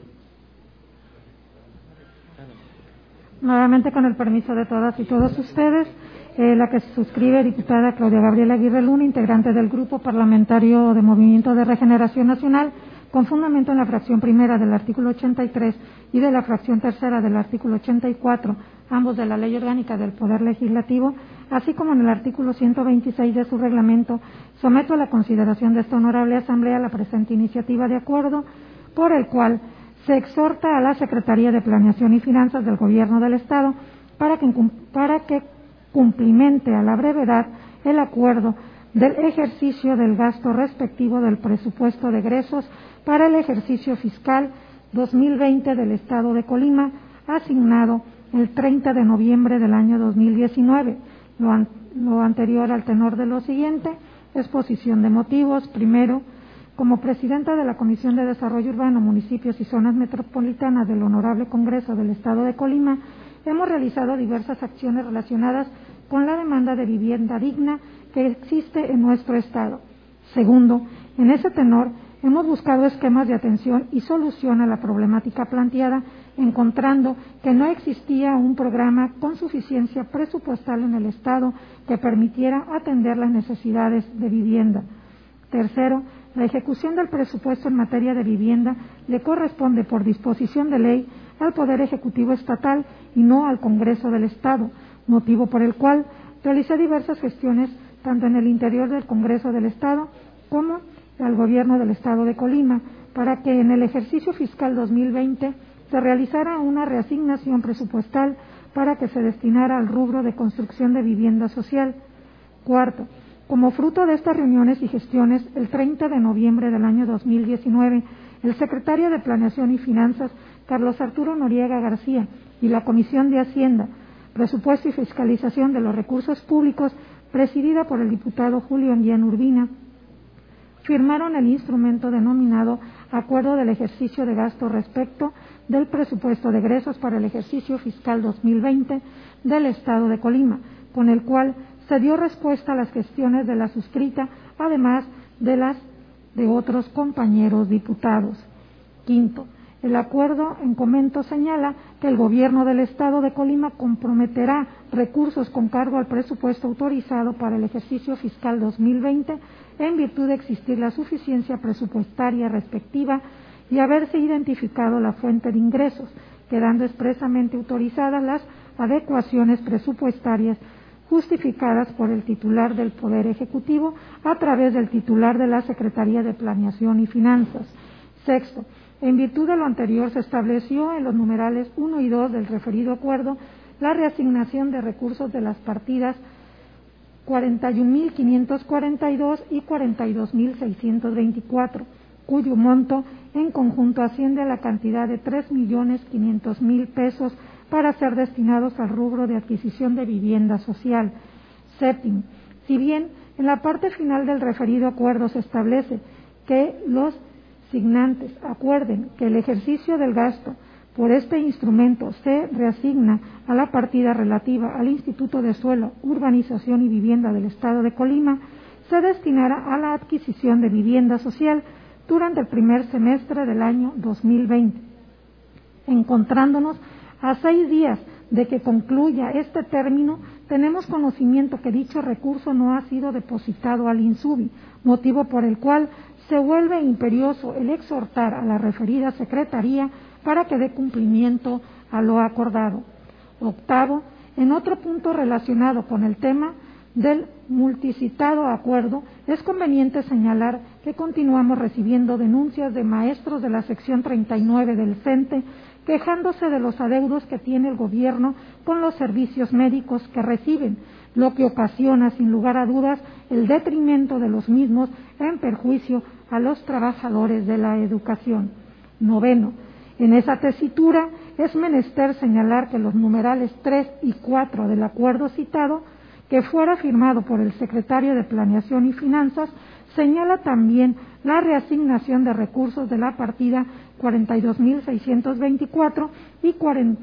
Nuevamente, con el permiso de todas y todos ustedes, la que se suscribe, diputada Claudia Gabriela Aguirre Luna, integrante del Grupo Parlamentario de Movimiento de Regeneración Nacional, con fundamento en la fracción primera del artículo 83 y de la fracción tercera del artículo 84, ambos de la Ley Orgánica del Poder Legislativo, así como en el artículo 126 de su reglamento, someto a la consideración de esta honorable Asamblea la presente iniciativa de acuerdo, por el cual se exhorta a la Secretaría de Planeación y Finanzas del Gobierno del Estado para que cumplimente a la brevedad el acuerdo del ejercicio del gasto respectivo del presupuesto de egresos para el ejercicio fiscal 2020 del Estado de Colima, asignado el 30 de noviembre del año 2019. Lo anterior al tenor de lo siguiente, exposición de motivos. Primero, como presidenta de la Comisión de Desarrollo Urbano, Municipios y Zonas Metropolitanas del Honorable Congreso del Estado de Colima, hemos realizado diversas acciones relacionadas con la demanda de vivienda digna que existe en nuestro Estado. Segundo, en ese tenor, hemos buscado esquemas de atención y solución a la problemática planteada encontrando que no existía un programa con suficiencia presupuestal en el Estado que permitiera atender las necesidades de vivienda. Tercero, la ejecución del presupuesto en materia de vivienda le corresponde por disposición de ley al Poder Ejecutivo Estatal y no al Congreso del Estado, motivo por el cual realicé diversas gestiones tanto en el interior del Congreso del Estado como al Gobierno del Estado de Colima para que en el ejercicio fiscal 2020 se realizara una reasignación presupuestal para que se destinara al rubro de construcción de vivienda social. Cuarto, como fruto de estas reuniones y gestiones, el 30 de noviembre del año 2019, el secretario de Planeación y Finanzas, Carlos Arturo Noriega García, y la Comisión de Hacienda, Presupuesto y Fiscalización de los Recursos Públicos, presidida por el diputado Julio Anguiano Urbina, firmaron el instrumento denominado Acuerdo del Ejercicio de Gasto respecto del presupuesto de egresos para el ejercicio fiscal 2020 del Estado de Colima, con el cual se dio respuesta a las gestiones de la suscrita, además de las de otros compañeros diputados. Quinto, el acuerdo en comento señala que el Gobierno del Estado de Colima comprometerá recursos con cargo al presupuesto autorizado para el ejercicio fiscal 2020 en virtud de existir la suficiencia presupuestaria respectiva y haberse identificado la fuente de ingresos, quedando expresamente autorizadas las adecuaciones presupuestarias justificadas por el titular del Poder Ejecutivo a través del titular de la Secretaría de Planeación y Finanzas. Sexto, en virtud de lo anterior se estableció en los numerales 1 y 2 del referido acuerdo la reasignación de recursos de las partidas 41.542 y 42.624, cuyo monto en conjunto asciende a la cantidad de 3.500.000 pesos para ser destinados al rubro de adquisición de vivienda social. Séptimo, si bien en la parte final del referido acuerdo se establece que los signantes acuerden que el ejercicio del gasto por este instrumento se reasigna a la partida relativa al Instituto de Suelo, Urbanización y Vivienda del Estado de Colima, se destinará a la adquisición de vivienda social durante el primer semestre del año 2020. Encontrándonos a 6 días de que concluya este término, tenemos conocimiento que dicho recurso no ha sido depositado al INSUBI, motivo por el cual se vuelve imperioso el exhortar a la referida Secretaría para que dé cumplimiento a lo acordado. Octavo, en otro punto relacionado con el tema del multicitado acuerdo, es conveniente señalar que continuamos recibiendo denuncias de maestros de la sección 39 del CENTE quejándose de los adeudos que tiene el gobierno con los servicios médicos que reciben, lo que ocasiona sin lugar a dudas el detrimento de los mismos en perjuicio a los trabajadores de la educación. Noveno, en esa tesitura es menester señalar que los numerales 3 y 4 del acuerdo citado, que fuera firmado por el secretario de Planeación y Finanzas, señala también la reasignación de recursos de la partida 42.624 y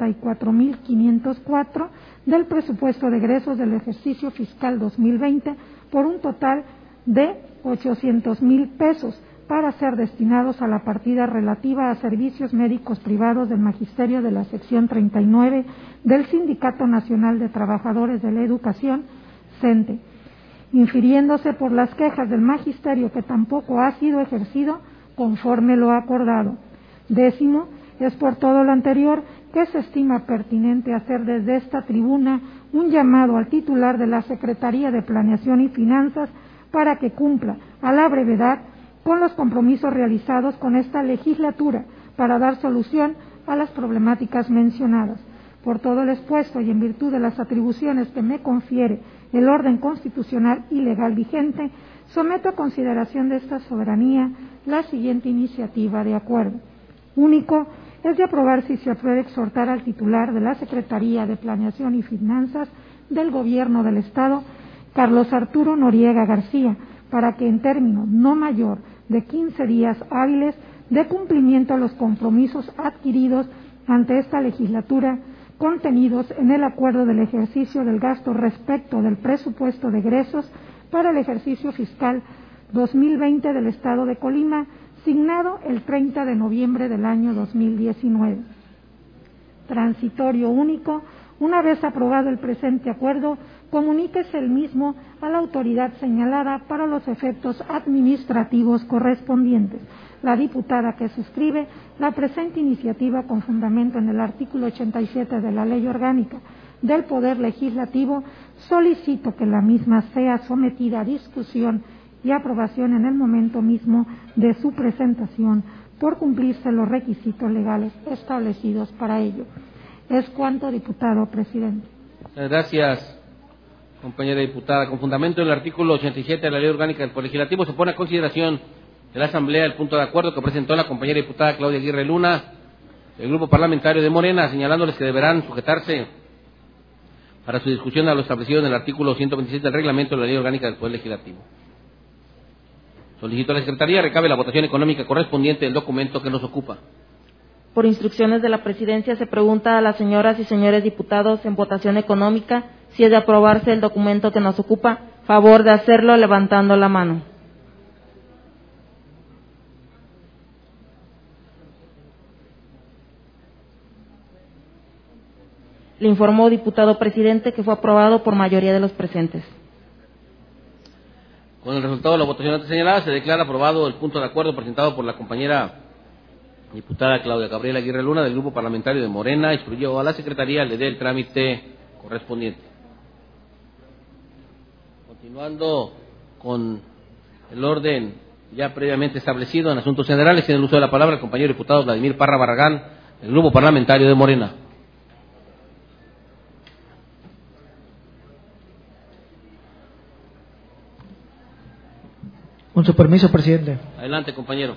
44.504 del presupuesto de egresos del ejercicio fiscal 2020 por un total de 800.000 pesos para ser destinados a la partida relativa a servicios médicos privados del Magisterio de la sección 39 del Sindicato Nacional de Trabajadores de la Educación, CENTE, infiriéndose por las quejas del Magisterio que tampoco ha sido ejercido conforme lo acordado. Décimo, es por todo lo anterior que se estima pertinente hacer desde esta tribuna un llamado al titular de la Secretaría de Planeación y Finanzas para que cumpla a la brevedad con los compromisos realizados con esta legislatura para dar solución a las problemáticas mencionadas. Por todo lo expuesto y en virtud de las atribuciones que me confiere el orden constitucional y legal vigente, someto a consideración de esta soberanía la siguiente iniciativa de acuerdo. Único es de aprobarse y se apruebe exhortar al titular de la Secretaría de Planeación y Finanzas del Gobierno del Estado, Carlos Arturo Noriega García, para que en término no mayor de 15 días hábiles dé cumplimiento a los compromisos adquiridos ante esta legislatura contenidos en el acuerdo del ejercicio del gasto respecto del presupuesto de egresos para el ejercicio fiscal 2020 del Estado de Colima, signado el 30 de noviembre del año 2019. transitorio único. Una vez aprobado el presente acuerdo, comuníquese el mismo a la autoridad señalada para los efectos administrativos correspondientes. La diputada que suscribe la presente iniciativa con fundamento en el artículo 87 de la Ley Orgánica del Poder Legislativo, solicito que la misma sea sometida a discusión y aprobación en el momento mismo de su presentación, por cumplirse los requisitos legales establecidos para ello. Es cuanto, diputado presidente. Gracias, compañera diputada. Con fundamento en el artículo 87 de la Ley Orgánica del Poder Legislativo, se pone a consideración de la Asamblea el punto de acuerdo que presentó la compañera diputada Claudia Aguirre Luna, del Grupo Parlamentario de Morena, señalándoles que deberán sujetarse para su discusión a lo establecido en el artículo 127 del Reglamento de la Ley Orgánica del Poder Legislativo. Solicito a la Secretaría recabe la votación económica correspondiente del documento que nos ocupa. Por instrucciones de la Presidencia, se pregunta a las señoras y señores diputados en votación económica si es de aprobarse el documento que nos ocupa. Favor de hacerlo levantando la mano. Le informó, diputado presidente, que fue aprobado por mayoría de los presentes. Con el resultado de la votación antes señalada, se declara aprobado el punto de acuerdo presentado por la compañera diputada Claudia Gabriela Aguirre Luna, del Grupo Parlamentario de Morena. Instruyó a la Secretaría le dé el trámite correspondiente. Continuando con el orden ya previamente establecido en asuntos generales, tiene el uso de la palabra el compañero diputado Vladimir Parra Barragán, del Grupo Parlamentario de Morena. Con su permiso, presidente. Adelante, compañero.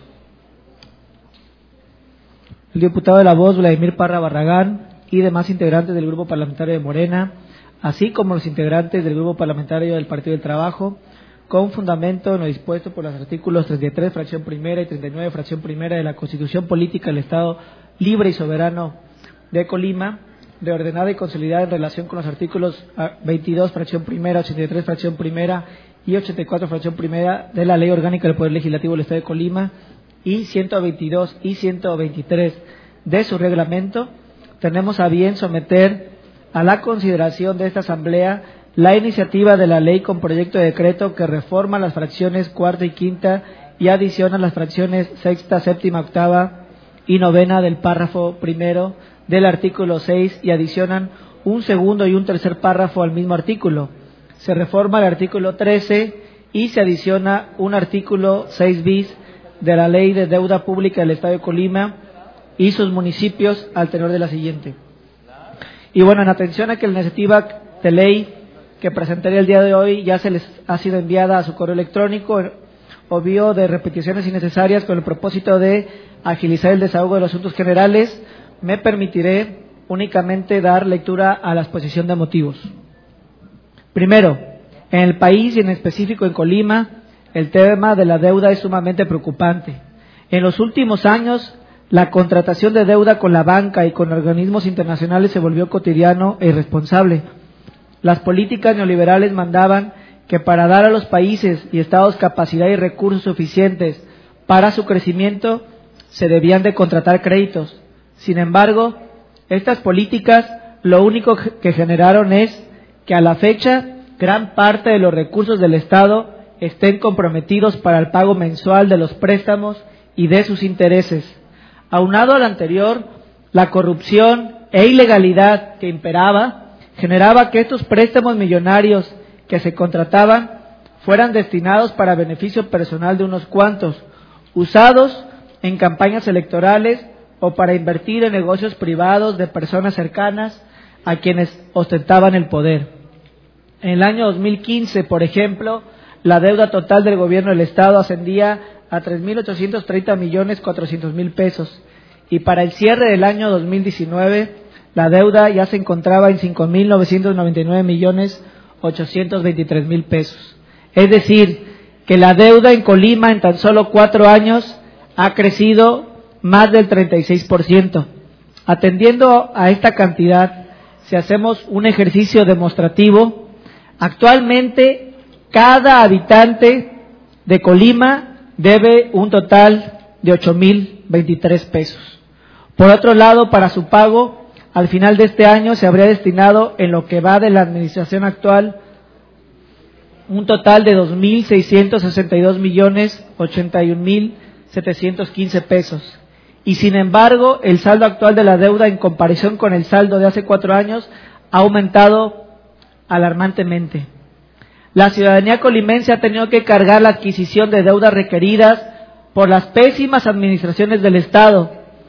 El diputado de La Voz, Vladimir Parra Barragán, y demás integrantes del Grupo Parlamentario de Morena, así como los integrantes del Grupo Parlamentario del Partido del Trabajo, con fundamento en lo dispuesto por los artículos 33, fracción primera, y 39, fracción primera de la Constitución Política del Estado Libre y Soberano de Colima, reordenada y consolidada en relación con los artículos 22, fracción primera, 83, fracción primera, y 84, fracción primera de la Ley Orgánica del Poder Legislativo del Estado de Colima, y 122 y 123 de su reglamento, tenemos a bien someter a la consideración de esta Asamblea la iniciativa de la ley con proyecto de decreto que reforma las fracciones cuarta y quinta y adiciona las fracciones sexta, séptima, octava y novena del párrafo primero del artículo 6 y adicionan un segundo y un tercer párrafo al mismo artículo. Se reforma el artículo 13 y se adiciona un artículo 6 bis de la Ley de Deuda Pública del Estado de Colima y sus municipios al tenor de la siguiente. Y bueno, en atención a que la iniciativa de ley que presentaré el día de hoy ya se les ha sido enviada a su correo electrónico, obvio de repeticiones innecesarias con el propósito de agilizar el desahogo de los asuntos generales, me permitiré únicamente dar lectura a la exposición de motivos. Primero, en el país y en específico en Colima, el tema de la deuda es sumamente preocupante. En los últimos años, la contratación de deuda con la banca y con organismos internacionales se volvió cotidiano e irresponsable. Las políticas neoliberales mandaban que para dar a los países y estados capacidad y recursos suficientes para su crecimiento, se debían de contratar créditos. Sin embargo, estas políticas lo único que generaron es que a la fecha gran parte de los recursos del Estado estén comprometidos para el pago mensual de los préstamos y de sus intereses. Aunado al anterior, la corrupción e ilegalidad que imperaba generaba que estos préstamos millonarios que se contrataban fueran destinados para beneficio personal de unos cuantos, usados en campañas electorales o para invertir en negocios privados de personas cercanas a quienes ostentaban el poder. En el año 2015, por ejemplo, la deuda total del gobierno del Estado ascendía a 3.830.400.000 pesos y para el cierre del año 2019 la deuda ya se encontraba en 5.999.823.000 pesos. Es decir, que la deuda en Colima en tan solo 4 años ha crecido más del 36%. Atendiendo a esta cantidad, si hacemos un ejercicio demostrativo, actualmente cada habitante de Colima debe un total de 8.023 pesos. Por otro lado, para su pago Al final de este año se habría destinado, en lo que va de la administración actual, un total de 2.662.081.715 pesos. Y sin embargo, el saldo actual de la deuda en comparación con el saldo de hace 4 años ha aumentado alarmantemente. La ciudadanía colimense ha tenido que cargar la adquisición de deudas requeridas por las pésimas administraciones del Estado,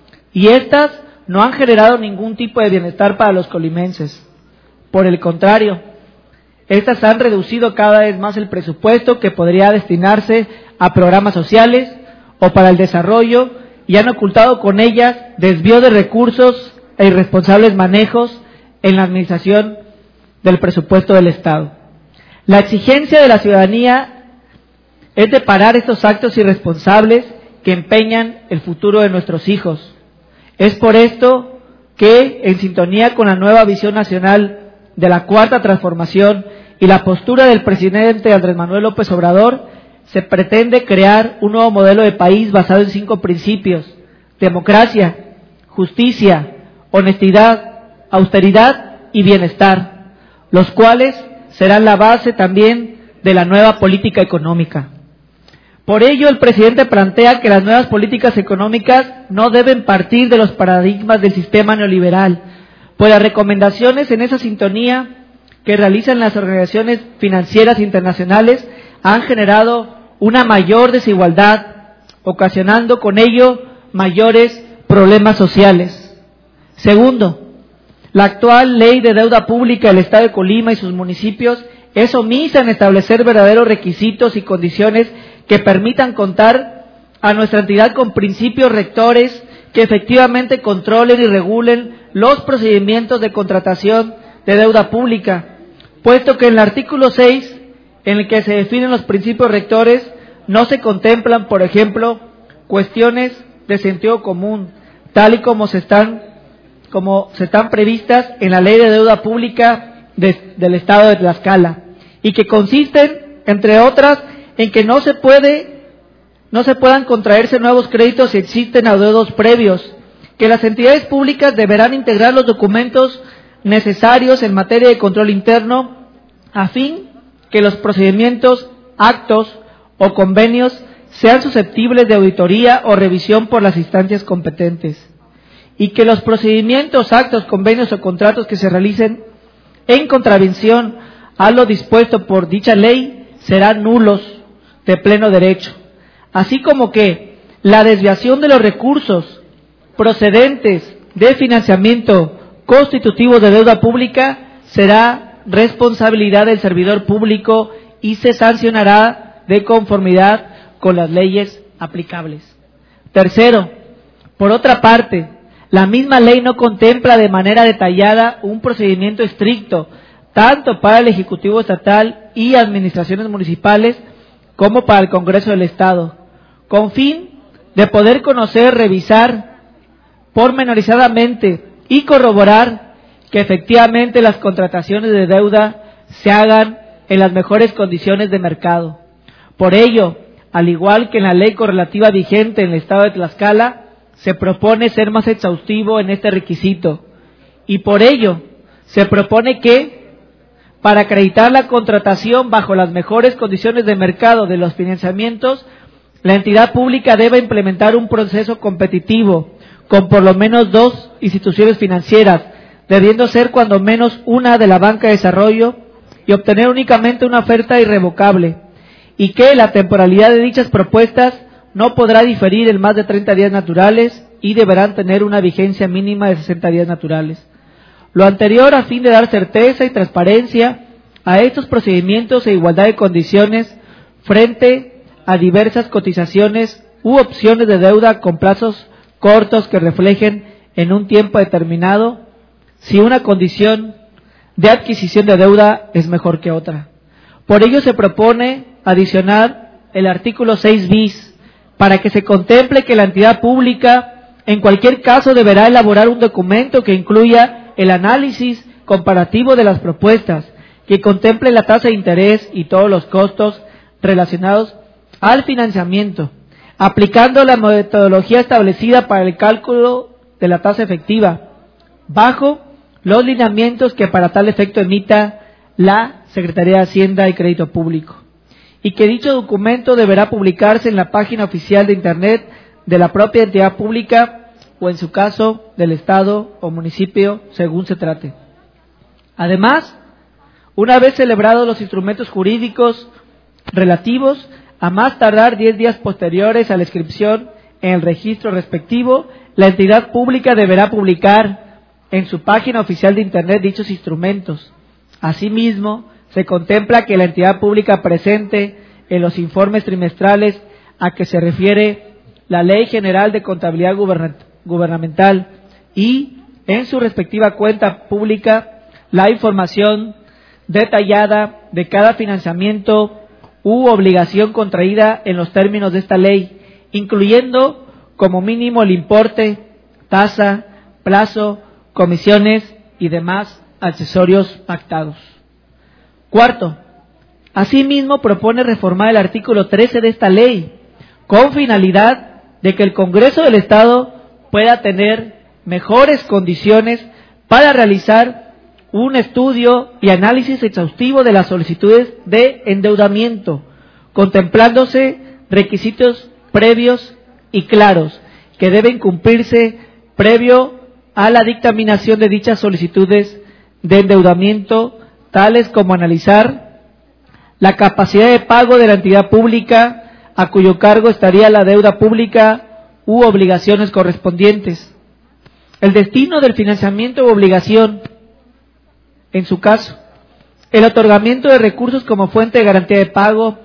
y estas no han generado ningún tipo de bienestar para los colimenses. Por el contrario, estas han reducido cada vez más el presupuesto que podría destinarse a programas sociales o para el desarrollo, y han ocultado con ellas desvío de recursos e irresponsables manejos en la administración del presupuesto del Estado. La exigencia de la ciudadanía es de parar estos actos irresponsables que empeñan el futuro de nuestros hijos. Es por esto que, en sintonía con la nueva visión nacional de la Cuarta Transformación y la postura del presidente Andrés Manuel López Obrador, se pretende crear un nuevo modelo de país basado en 5 principios: democracia, justicia, honestidad, austeridad y bienestar, los cuales serán la base también de la nueva política económica. Por ello, el presidente plantea que las nuevas políticas económicas no deben partir de los paradigmas del sistema neoliberal, pues las recomendaciones en esa sintonía que realizan las organizaciones financieras internacionales han generado una mayor desigualdad, ocasionando con ello mayores problemas sociales. Segundo, la actual ley de deuda pública del Estado de Colima y sus municipios es omisa en establecer verdaderos requisitos y condiciones que permitan contar a nuestra entidad con principios rectores que efectivamente controlen y regulen los procedimientos de contratación de deuda pública, puesto que en el artículo 6, en el que se definen los principios rectores, no se contemplan, por ejemplo, cuestiones de sentido común, tal y como se están previstas en la Ley de Deuda Pública del Estado de Tlaxcala, y que consisten, entre otras, en que no se puedan contraerse nuevos créditos si existen adeudos previos, que las entidades públicas deberán integrar los documentos necesarios en materia de control interno, a fin que los procedimientos, actos o convenios sean susceptibles de auditoría o revisión por las instancias competentes, y que los procedimientos, actos, convenios o contratos que se realicen en contravención a lo dispuesto por dicha ley serán nulos de pleno derecho, así como que la desviación de los recursos procedentes de financiamiento constitutivo de deuda pública será responsabilidad del servidor público y se sancionará de conformidad con las leyes aplicables. Tercero, por otra parte, la misma ley no contempla de manera detallada un procedimiento estricto, tanto para el Ejecutivo Estatal y administraciones municipales, como para el Congreso del Estado, con fin de poder conocer, revisar pormenorizadamente y corroborar que efectivamente las contrataciones de deuda se hagan en las mejores condiciones de mercado. Por ello, al igual que en la ley correlativa vigente en el Estado de Tlaxcala, se propone ser más exhaustivo en este requisito, y por ello se propone que, para acreditar la contratación bajo las mejores condiciones de mercado de los financiamientos, la entidad pública debe implementar un proceso competitivo con por lo menos 2 instituciones financieras, debiendo ser cuando menos una de la banca de desarrollo, y obtener únicamente una oferta irrevocable, y que la temporalidad de dichas propuestas no podrá diferir en más de 30 días naturales y deberán tener una vigencia mínima de 60 días naturales. Lo anterior a fin de dar certeza y transparencia a estos procedimientos e igualdad de condiciones frente a diversas cotizaciones u opciones de deuda con plazos cortos que reflejen en un tiempo determinado si una condición de adquisición de deuda es mejor que otra. Por ello se propone adicionar el artículo 6 bis para que se contemple que la entidad pública en cualquier caso deberá elaborar un documento que incluya el análisis comparativo de las propuestas, que contemple la tasa de interés y todos los costos relacionados al financiamiento, aplicando la metodología establecida para el cálculo de la tasa efectiva, bajo los lineamientos que para tal efecto emita la Secretaría de Hacienda y Crédito Público, y que dicho documento deberá publicarse en la página oficial de Internet de la propia entidad pública o, en su caso, del Estado o municipio, según se trate. Además, una vez celebrados los instrumentos jurídicos relativos, a más tardar 10 días posteriores a la inscripción en el registro respectivo, la entidad pública deberá publicar en su página oficial de Internet dichos instrumentos. Asimismo, se contempla que la entidad pública presente en los informes trimestrales a que se refiere la Ley General de Contabilidad Gubernamental y en su respectiva cuenta pública la información detallada de cada financiamiento u obligación contraída en los términos de esta ley, incluyendo como mínimo el importe, tasa, plazo, comisiones y demás accesorios pactados. Cuarto, asimismo propone reformar el artículo 13 de esta ley con finalidad de que el Congreso del Estado pueda tener mejores condiciones para realizar un estudio y análisis exhaustivo de las solicitudes de endeudamiento, contemplándose requisitos previos y claros que deben cumplirse previo a la dictaminación de dichas solicitudes de endeudamiento, tales como analizar la capacidad de pago de la entidad pública a cuyo cargo estaría la deuda pública u obligaciones correspondientes, el destino del financiamiento u obligación, en su caso, el otorgamiento de recursos como fuente de garantía de pago.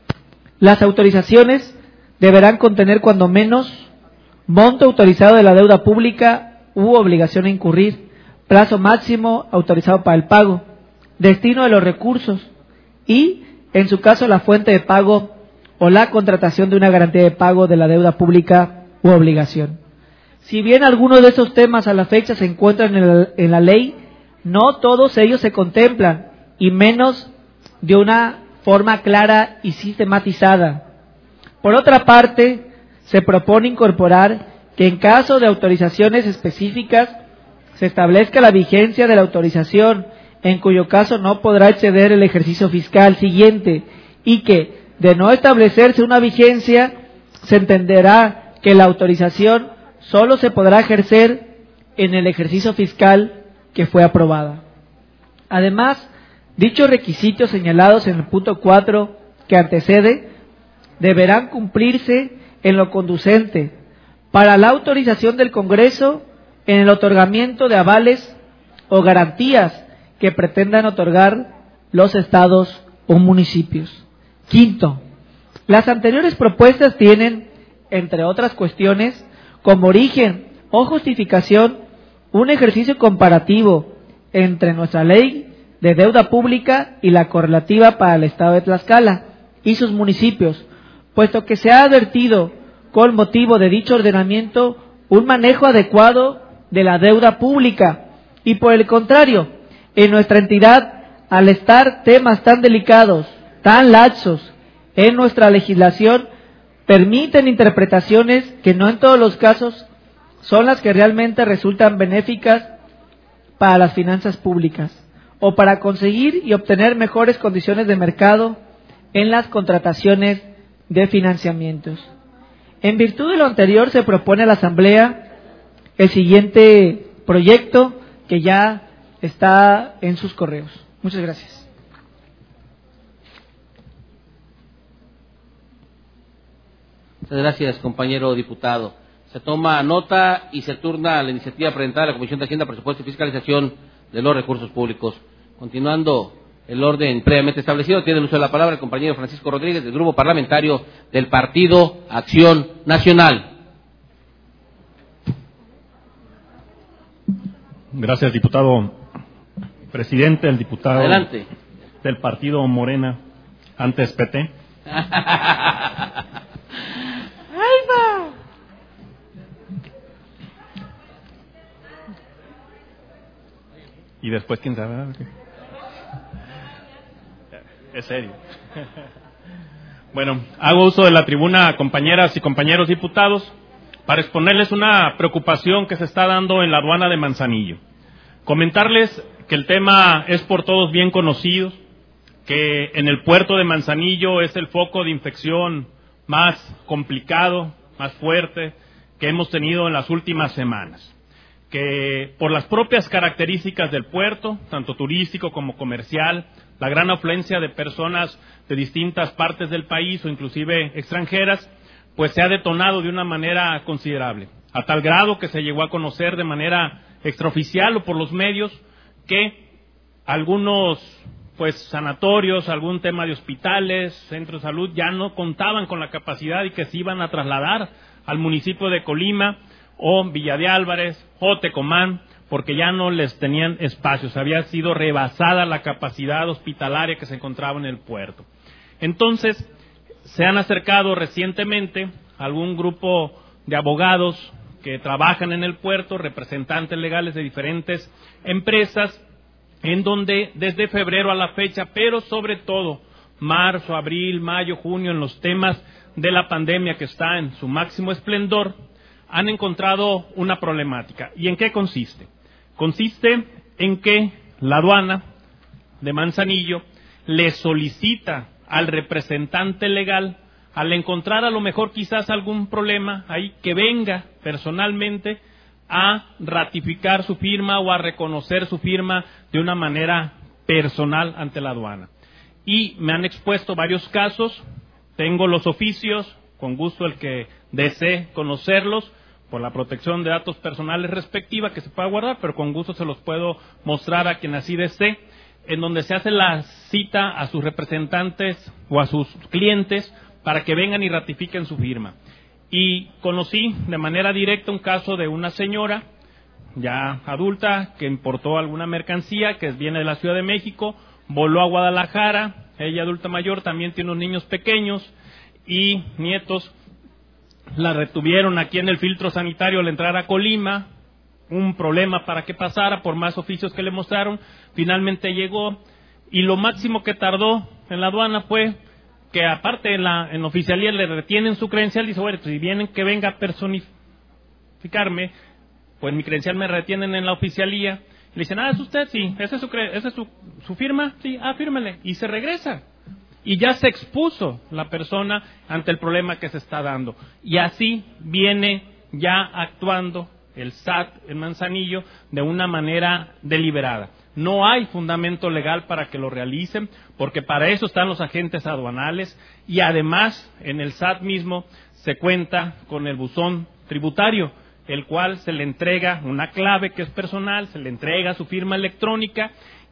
Las autorizaciones deberán contener cuando menos monto autorizado de la deuda pública u obligación a incurrir, plazo máximo autorizado para el pago, destino de los recursos y, en su caso, la fuente de pago o la contratación de una garantía de pago de la deuda pública u obligación. Si bien algunos de estos temas a la fecha se encuentran en la ley, no todos ellos se contemplan, y menos de una forma clara y sistematizada. Por otra parte, se propone incorporar que en caso de autorizaciones específicas se establezca la vigencia de la autorización, en cuyo caso no podrá exceder el ejercicio fiscal siguiente, y que, de no establecerse una vigencia, se entenderá que la autorización solo se podrá ejercer en el ejercicio fiscal que fue aprobada. Además, dichos requisitos señalados en el punto 4 que antecede deberán cumplirse en lo conducente para la autorización del Congreso en el otorgamiento de avales o garantías que pretendan otorgar los estados o municipios. Quinto, las anteriores propuestas tienen, entre otras cuestiones, como origen o justificación un ejercicio comparativo entre nuestra ley de deuda pública y la correlativa para el estado de Tlaxcala y sus municipios, puesto que se ha advertido con motivo de dicho ordenamiento un manejo adecuado de la deuda pública, y por el contrario, en nuestra entidad, al estar temas tan delicados, tan laxos en nuestra legislación, permiten interpretaciones que no en todos los casos son las que realmente resultan benéficas para las finanzas públicas o para conseguir y obtener mejores condiciones de mercado en las contrataciones de financiamientos. En virtud de lo anterior, se propone a la Asamblea el siguiente proyecto que ya está en sus correos. Muchas gracias. Muchas gracias, compañero diputado. Se toma nota y se turna la iniciativa presentada a la Comisión de Hacienda, Presupuesto y Fiscalización de los Recursos Públicos. Continuando el orden previamente establecido, tiene el uso de la palabra el compañero Francisco Rodríguez, del Grupo Parlamentario del Partido Acción Nacional. Gracias, diputado presidente, el diputado Adelante. Del Partido Morena, antes PT. Y después, ¿quién sabe? Es serio. Bueno, hago uso de la tribuna, compañeras y compañeros diputados, para exponerles una preocupación que se está dando en la aduana de Manzanillo. Comentarles que el tema es por todos bien conocido, que en el puerto de Manzanillo es el foco de infección más complicado, más fuerte que hemos tenido en las últimas semanas. Que por las propias características del puerto, tanto turístico como comercial, la gran afluencia de personas de distintas partes del país o inclusive extranjeras, pues se ha detonado de una manera considerable, a tal grado que se llegó a conocer de manera extraoficial o por los medios que algunos sanatorios, algún tema de hospitales, centros de salud ya no contaban con la capacidad y que se iban a trasladar al municipio de Colima o Villa de Álvarez o Tecomán porque ya no les tenían espacios, había sido rebasada la capacidad hospitalaria que se encontraba en el puerto. Entonces, se han acercado recientemente algún grupo de abogados que trabajan en el puerto, representantes legales de diferentes empresas, en donde desde febrero a la fecha, pero sobre todo marzo, abril, mayo, junio, en los temas de la pandemia que está en su máximo esplendor, han encontrado una problemática. ¿Y en qué consiste? Consiste en que la aduana de Manzanillo le solicita al representante legal, al encontrar a lo mejor quizás algún problema ahí, que venga personalmente a ratificar su firma o a reconocer su firma de una manera personal ante la aduana. Y me han expuesto varios casos, tengo los oficios, con gusto el que desee conocerlos, por la protección de datos personales respectiva que se pueda guardar, pero con gusto se los puedo mostrar a quien así desee, en donde se hace la cita a sus representantes o a sus clientes para que vengan y ratifiquen su firma. Y conocí de manera directa un caso de una señora ya adulta que importó alguna mercancía que viene de la Ciudad de México, voló a Guadalajara, ella adulta mayor, también tiene unos niños pequeños y nietos, la retuvieron aquí en el filtro sanitario al entrar a Colima, un problema para que pasara por más oficios que le mostraron, finalmente llegó y lo máximo que tardó en la aduana fue que aparte en oficialía le retienen su credencial, dice, bueno, pues si vienen que venga a personificarme, pues mi credencial me retienen en la oficialía, le dicen, ¿es usted? Sí, ¿esa es su firma? Sí, fírmele, y se regresa. Y ya se expuso la persona ante el problema que se está dando. Y así viene ya actuando el SAT en Manzanillo de una manera deliberada. No hay fundamento legal para que lo realicen, porque para eso están los agentes aduanales y además en el SAT mismo se cuenta con el buzón tributario, el cual se le entrega una clave que es personal, se le entrega su firma electrónica.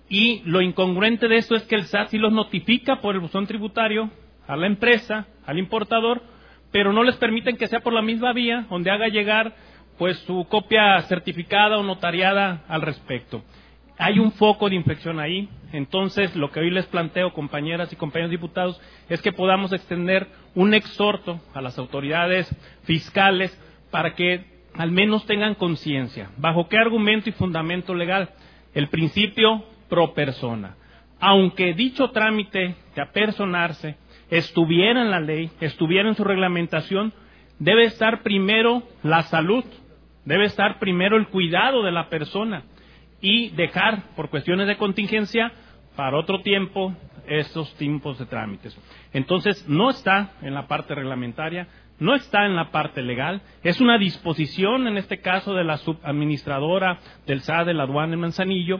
Y lo incongruente de esto es que el SAT sí los notifica por el buzón tributario a la empresa, al importador, pero no les permiten que sea por la misma vía donde haga llegar pues su copia certificada o notariada al respecto. Hay un foco de infección ahí, entonces lo que hoy les planteo, compañeras y compañeros diputados, es que podamos extender un exhorto a las autoridades fiscales para que al menos tengan conciencia. ¿Bajo qué argumento y fundamento legal? El principio pro persona. Aunque dicho trámite de apersonarse estuviera en la ley, estuviera en su reglamentación, debe estar primero la salud, debe estar primero el cuidado de la persona y dejar, por cuestiones de contingencia, para otro tiempo, estos tipos de trámites. Entonces, no está en la parte reglamentaria, no está en la parte legal, es una disposición, en este caso, de la subadministradora del SAT de la aduana en Manzanillo,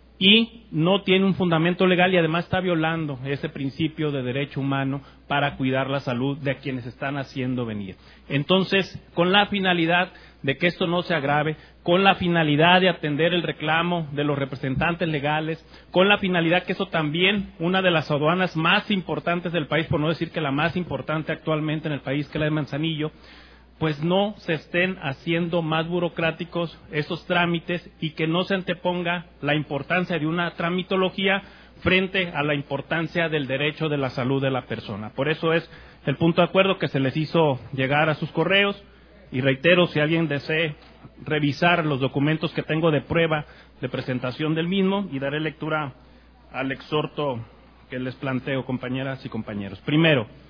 y no tiene un fundamento legal y además está violando ese principio de derecho humano para cuidar la salud de quienes están haciendo venir. Entonces, con la finalidad de que esto no se agrave, con la finalidad de atender el reclamo de los representantes legales, con la finalidad que eso también, una de las aduanas más importantes del país, por no decir que la más importante actualmente en el país, que es la de Manzanillo, pues no se estén haciendo más burocráticos esos trámites y que no se anteponga la importancia de una tramitología frente a la importancia del derecho de la salud de la persona. Por eso es el punto de acuerdo que se les hizo llegar a sus correos y reitero, si alguien desee revisar los documentos que tengo de prueba de presentación del mismo y daré lectura al exhorto que les planteo, compañeras y compañeros. Primero,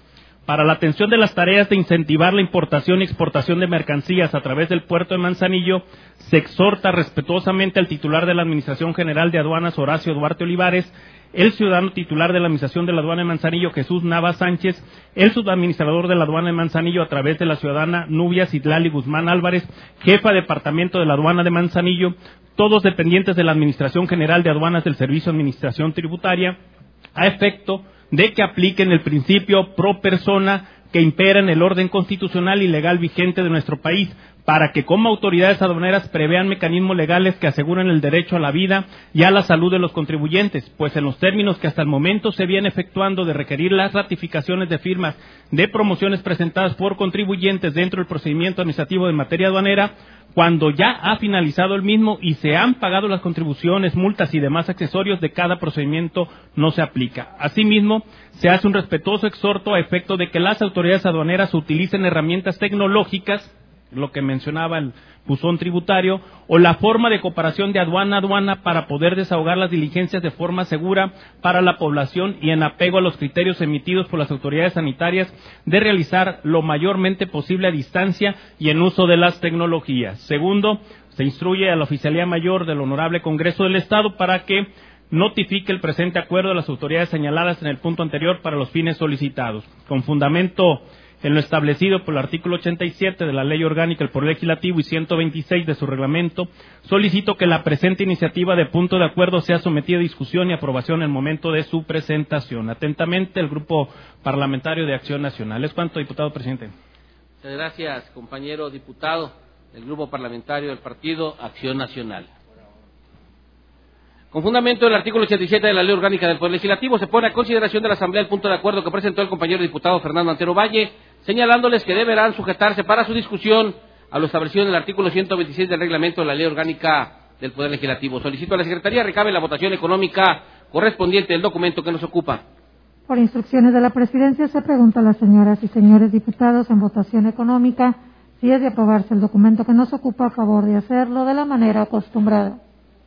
Para la atención de las tareas de incentivar la importación y exportación de mercancías a través del puerto de Manzanillo, se exhorta respetuosamente al titular de la Administración General de Aduanas, Horacio Duarte Olivares, el ciudadano titular de la Administración de la Aduana de Manzanillo, Jesús Nava Sánchez, el subadministrador de la Aduana de Manzanillo a través de la ciudadana Nubia Citlali Guzmán Álvarez, jefa de departamento de la Aduana de Manzanillo, todos dependientes de la Administración General de Aduanas del Servicio de Administración Tributaria, a efecto de que apliquen el principio pro persona que impera en el orden constitucional y legal vigente de nuestro país, para que como autoridades aduaneras prevean mecanismos legales que aseguren el derecho a la vida y a la salud de los contribuyentes, pues en los términos que hasta el momento se vienen efectuando de requerir las ratificaciones de firmas de promociones presentadas por contribuyentes dentro del procedimiento administrativo de materia aduanera, cuando ya ha finalizado el mismo y se han pagado las contribuciones, multas y demás accesorios de cada procedimiento, no se aplica. Asimismo, se hace un respetuoso exhorto a efecto de que las autoridades aduaneras utilicen herramientas tecnológicas, lo que mencionaba el buzón tributario, o la forma de cooperación de aduana a aduana para poder desahogar las diligencias de forma segura para la población y en apego a los criterios emitidos por las autoridades sanitarias de realizar lo mayormente posible a distancia y en uso de las tecnologías. Segundo, se instruye a la Oficialía Mayor del Honorable Congreso del Estado para que notifique el presente acuerdo de las autoridades señaladas en el punto anterior para los fines solicitados. Con fundamento en lo establecido por el artículo 87 de la Ley Orgánica del Poder Legislativo y 126 de su reglamento, solicito que la presente iniciativa de punto de acuerdo sea sometida a discusión y aprobación en el momento de su presentación. Atentamente, el Grupo Parlamentario de Acción Nacional. Es cuanto, diputado presidente. Muchas gracias, compañero diputado del Grupo Parlamentario del Partido Acción Nacional. Con fundamento del artículo 87 de la Ley Orgánica del Poder Legislativo, se pone a consideración de la Asamblea el punto de acuerdo que presentó el compañero diputado Fernando Antero Valle, señalándoles que deberán sujetarse para su discusión a lo establecido en el artículo 126 del reglamento de la Ley Orgánica del Poder Legislativo. Solicito a la Secretaría recabe la votación económica correspondiente del documento que nos ocupa. Por instrucciones de la Presidencia, se pregunta a las señoras y señores diputados en votación económica si es de aprobarse el documento que nos ocupa, a favor de hacerlo de la manera acostumbrada.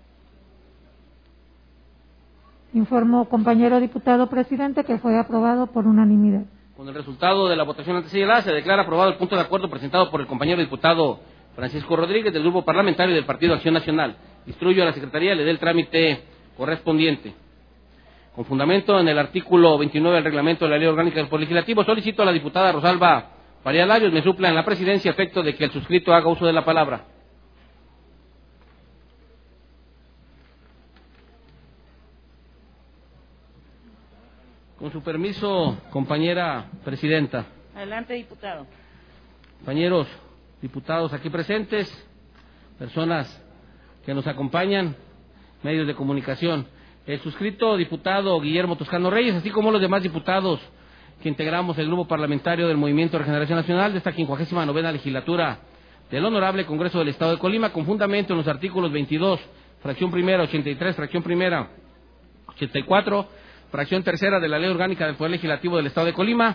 Informo, compañero diputado presidente, que fue aprobado por unanimidad. Con el resultado de la votación antes señalada, se declara aprobado el punto de acuerdo presentado por el compañero diputado Francisco Rodríguez del Grupo Parlamentario del Partido Acción Nacional. Instruyo a la Secretaría, le dé el trámite correspondiente. Con fundamento en el artículo 29 del reglamento de la Ley Orgánica del Poder Legislativo, solicito a la diputada Rosalba Faría Larios me supla en la presidencia a efecto de que el suscrito haga uso de la palabra. Con su permiso, compañera presidenta. Adelante, diputado. Compañeros diputados aquí presentes, personas que nos acompañan, medios de comunicación. El suscrito diputado Guillermo Toscano Reyes, así como los demás diputados que integramos el Grupo Parlamentario del Movimiento de Regeneración Nacional de esta 59ª legislatura del Honorable Congreso del Estado de Colima, con fundamento en los artículos 22, fracción primera, 83, fracción primera, 84, fracción tercera de la Ley Orgánica del Poder Legislativo del Estado de Colima,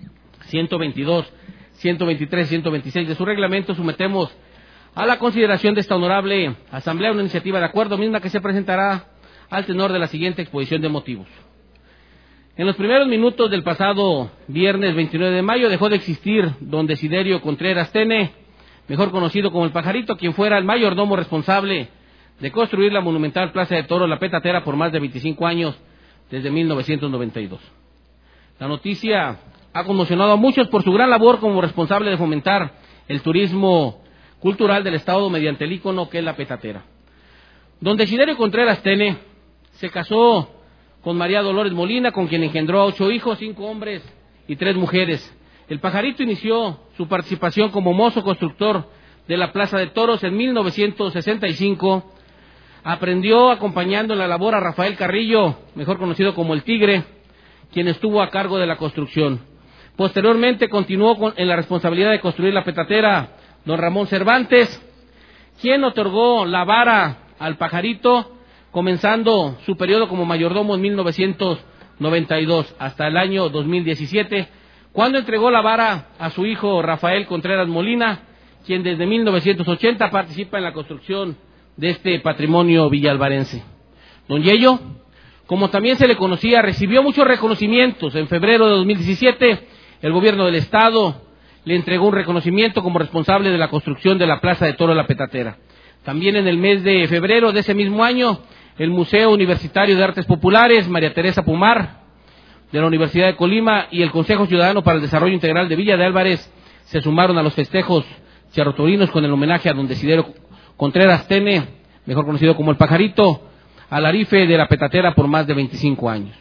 122, 123 y 126 de su reglamento, sometemos a la consideración de esta honorable Asamblea una iniciativa de acuerdo, misma que se presentará al tenor de la siguiente exposición de motivos. En los primeros minutos del pasado viernes 29 de mayo dejó de existir don Desiderio Contreras Tene, mejor conocido como el Pajarito, quien fuera el mayordomo responsable de construir la monumental Plaza de Toros La Petatera por más de 25 años, desde 1992. La noticia ha conmocionado a muchos por su gran labor como responsable de fomentar el turismo cultural del Estado mediante el ícono que es La Petatera. Don Desiderio Contreras Tene se casó con María Dolores Molina, con quien engendró 8 hijos, 5 hombres y 3 mujeres. El Pajarito inició su participación como mozo constructor de la Plaza de Toros en 1965. Aprendió acompañando en la labor a Rafael Carrillo, mejor conocido como el Tigre, quien estuvo a cargo de la construcción. Posteriormente continuó en la responsabilidad de construir la Petatera don Ramón Cervantes, quien otorgó la vara al Pajarito, comenzando su periodo como mayordomo en 1992 hasta el año 2017, cuando entregó la vara a su hijo Rafael Contreras Molina, quien desde 1980 participa en la construcción de este patrimonio villalvarense. Don Yello, como también se le conocía, recibió muchos reconocimientos. En febrero de 2017 el gobierno del Estado le entregó un reconocimiento como responsable de la construcción de la Plaza de Toros La Petatera. También en el mes de febrero de ese mismo año, el Museo Universitario de Artes Populares, María Teresa Pomar, de la Universidad de Colima, y el Consejo Ciudadano para el Desarrollo Integral de Villa de Álvarez se sumaron a los festejos charrotaurinos con el homenaje a don Desiderio Contreras Tene, mejor conocido como el Pajarito, al Arife de La Petatera por más de 25 años.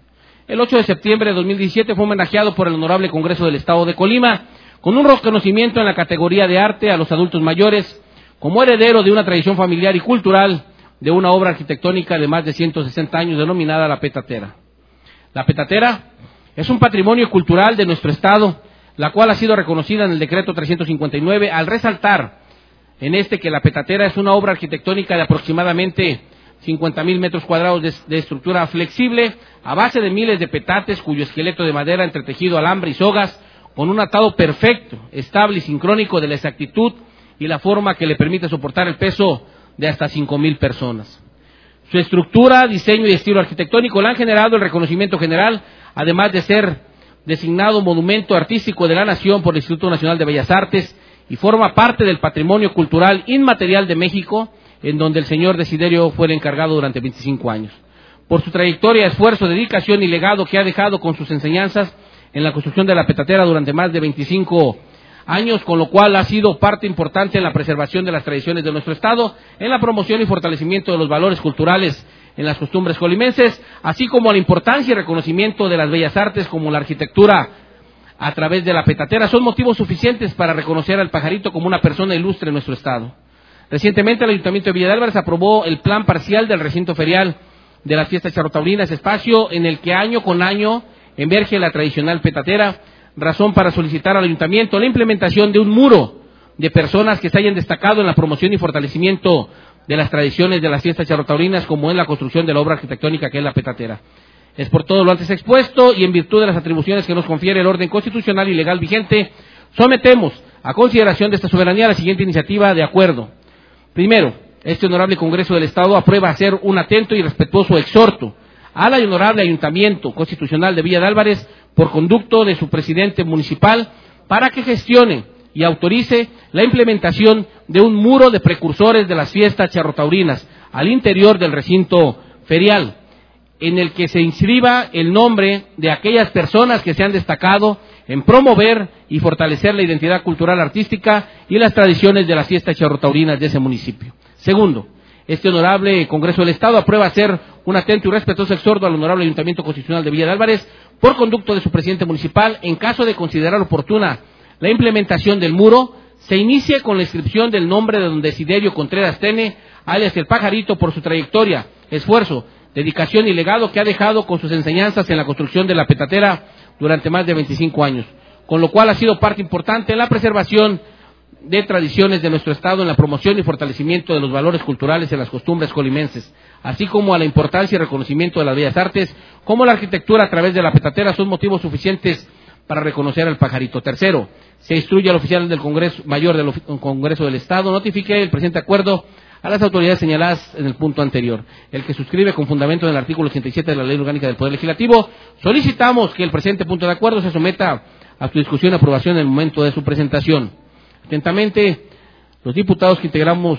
El 8 de septiembre de 2017 fue homenajeado por el Honorable Congreso del Estado de Colima con un reconocimiento en la categoría de arte a los adultos mayores como heredero de una tradición familiar y cultural de una obra arquitectónica de más de 160 años denominada La Petatera. La Petatera es un patrimonio cultural de nuestro Estado, la cual ha sido reconocida en el decreto 359 al resaltar en que la Petatera es una obra arquitectónica de aproximadamente 50,000 metros cuadrados de estructura flexible a base de miles de petates cuyo esqueleto de madera entretejido alambre y sogas con un atado perfecto, estable y sincrónico de la exactitud y la forma que le permite soportar el peso de hasta 5,000 personas. Su estructura, diseño y estilo arquitectónico le han generado el reconocimiento general, además de ser designado Monumento Artístico de la Nación por el Instituto Nacional de Bellas Artes y forma parte del patrimonio cultural inmaterial de México, en donde el señor Desiderio fue el encargado durante 25 años. Por su trayectoria, esfuerzo, dedicación y legado que ha dejado con sus enseñanzas en la construcción de la Petatera durante más de 25 años, con lo cual ha sido parte importante en la preservación de las tradiciones de nuestro Estado, en la promoción y fortalecimiento de los valores culturales en las costumbres colimenses, así como la importancia y reconocimiento de las bellas artes como la arquitectura a través de la Petatera, son motivos suficientes para reconocer al Pajarito como una persona ilustre en nuestro Estado. Recientemente el Ayuntamiento de Villa de Álvarez aprobó el plan parcial del recinto ferial de las fiestas charrotaurinas, espacio en el que año con año emerge la tradicional Petatera, razón para solicitar al Ayuntamiento la implementación de un muro de personas que se hayan destacado en la promoción y fortalecimiento de las tradiciones de las fiestas charrotaurinas, como en la construcción de la obra arquitectónica que es la Petatera. Es por todo lo antes expuesto y en virtud de las atribuciones que nos confiere el orden constitucional y legal vigente, sometemos a consideración de esta soberanía la siguiente iniciativa de acuerdo. Primero, este honorable Congreso del Estado aprueba hacer un atento y respetuoso exhorto al honorable Ayuntamiento Constitucional de Villa de Álvarez, por conducto de su presidente municipal, para que gestione y autorice la implementación de un muro de precursores de las fiestas charrotaurinas al interior del recinto ferial, en el que se inscriba el nombre de aquellas personas que se han destacado en promover y fortalecer la identidad cultural artística y las tradiciones de las fiestas charrotaurinas de ese municipio. Segundo, este honorable Congreso del Estado aprueba hacer un atento y respetuoso exhorto al honorable Ayuntamiento Constitucional de Villa de Álvarez, por conducto de su presidente municipal, en caso de considerar oportuna la implementación del muro, se inicie con la inscripción del nombre de don Desiderio Contreras Tene, alias el Pajarito, por su trayectoria, esfuerzo, dedicación y legado que ha dejado con sus enseñanzas en la construcción de la Petatera durante más de 25 años, con lo cual ha sido parte importante en la preservación de tradiciones de nuestro Estado, en la promoción y fortalecimiento de los valores culturales en las costumbres colimenses, así como a la importancia y reconocimiento de las bellas artes, como la arquitectura a través de la Petatera, son motivos suficientes para reconocer al Pajarito. Tercero, se instruye al oficial del Congreso Mayor del Congreso del Estado notifique el presente acuerdo a las autoridades señaladas en el punto anterior. El que suscribe con fundamento en el artículo 87 de la Ley Orgánica del Poder Legislativo, solicitamos que el presente punto de acuerdo se someta a su discusión y aprobación en el momento de su presentación. Atentamente, los diputados que integramos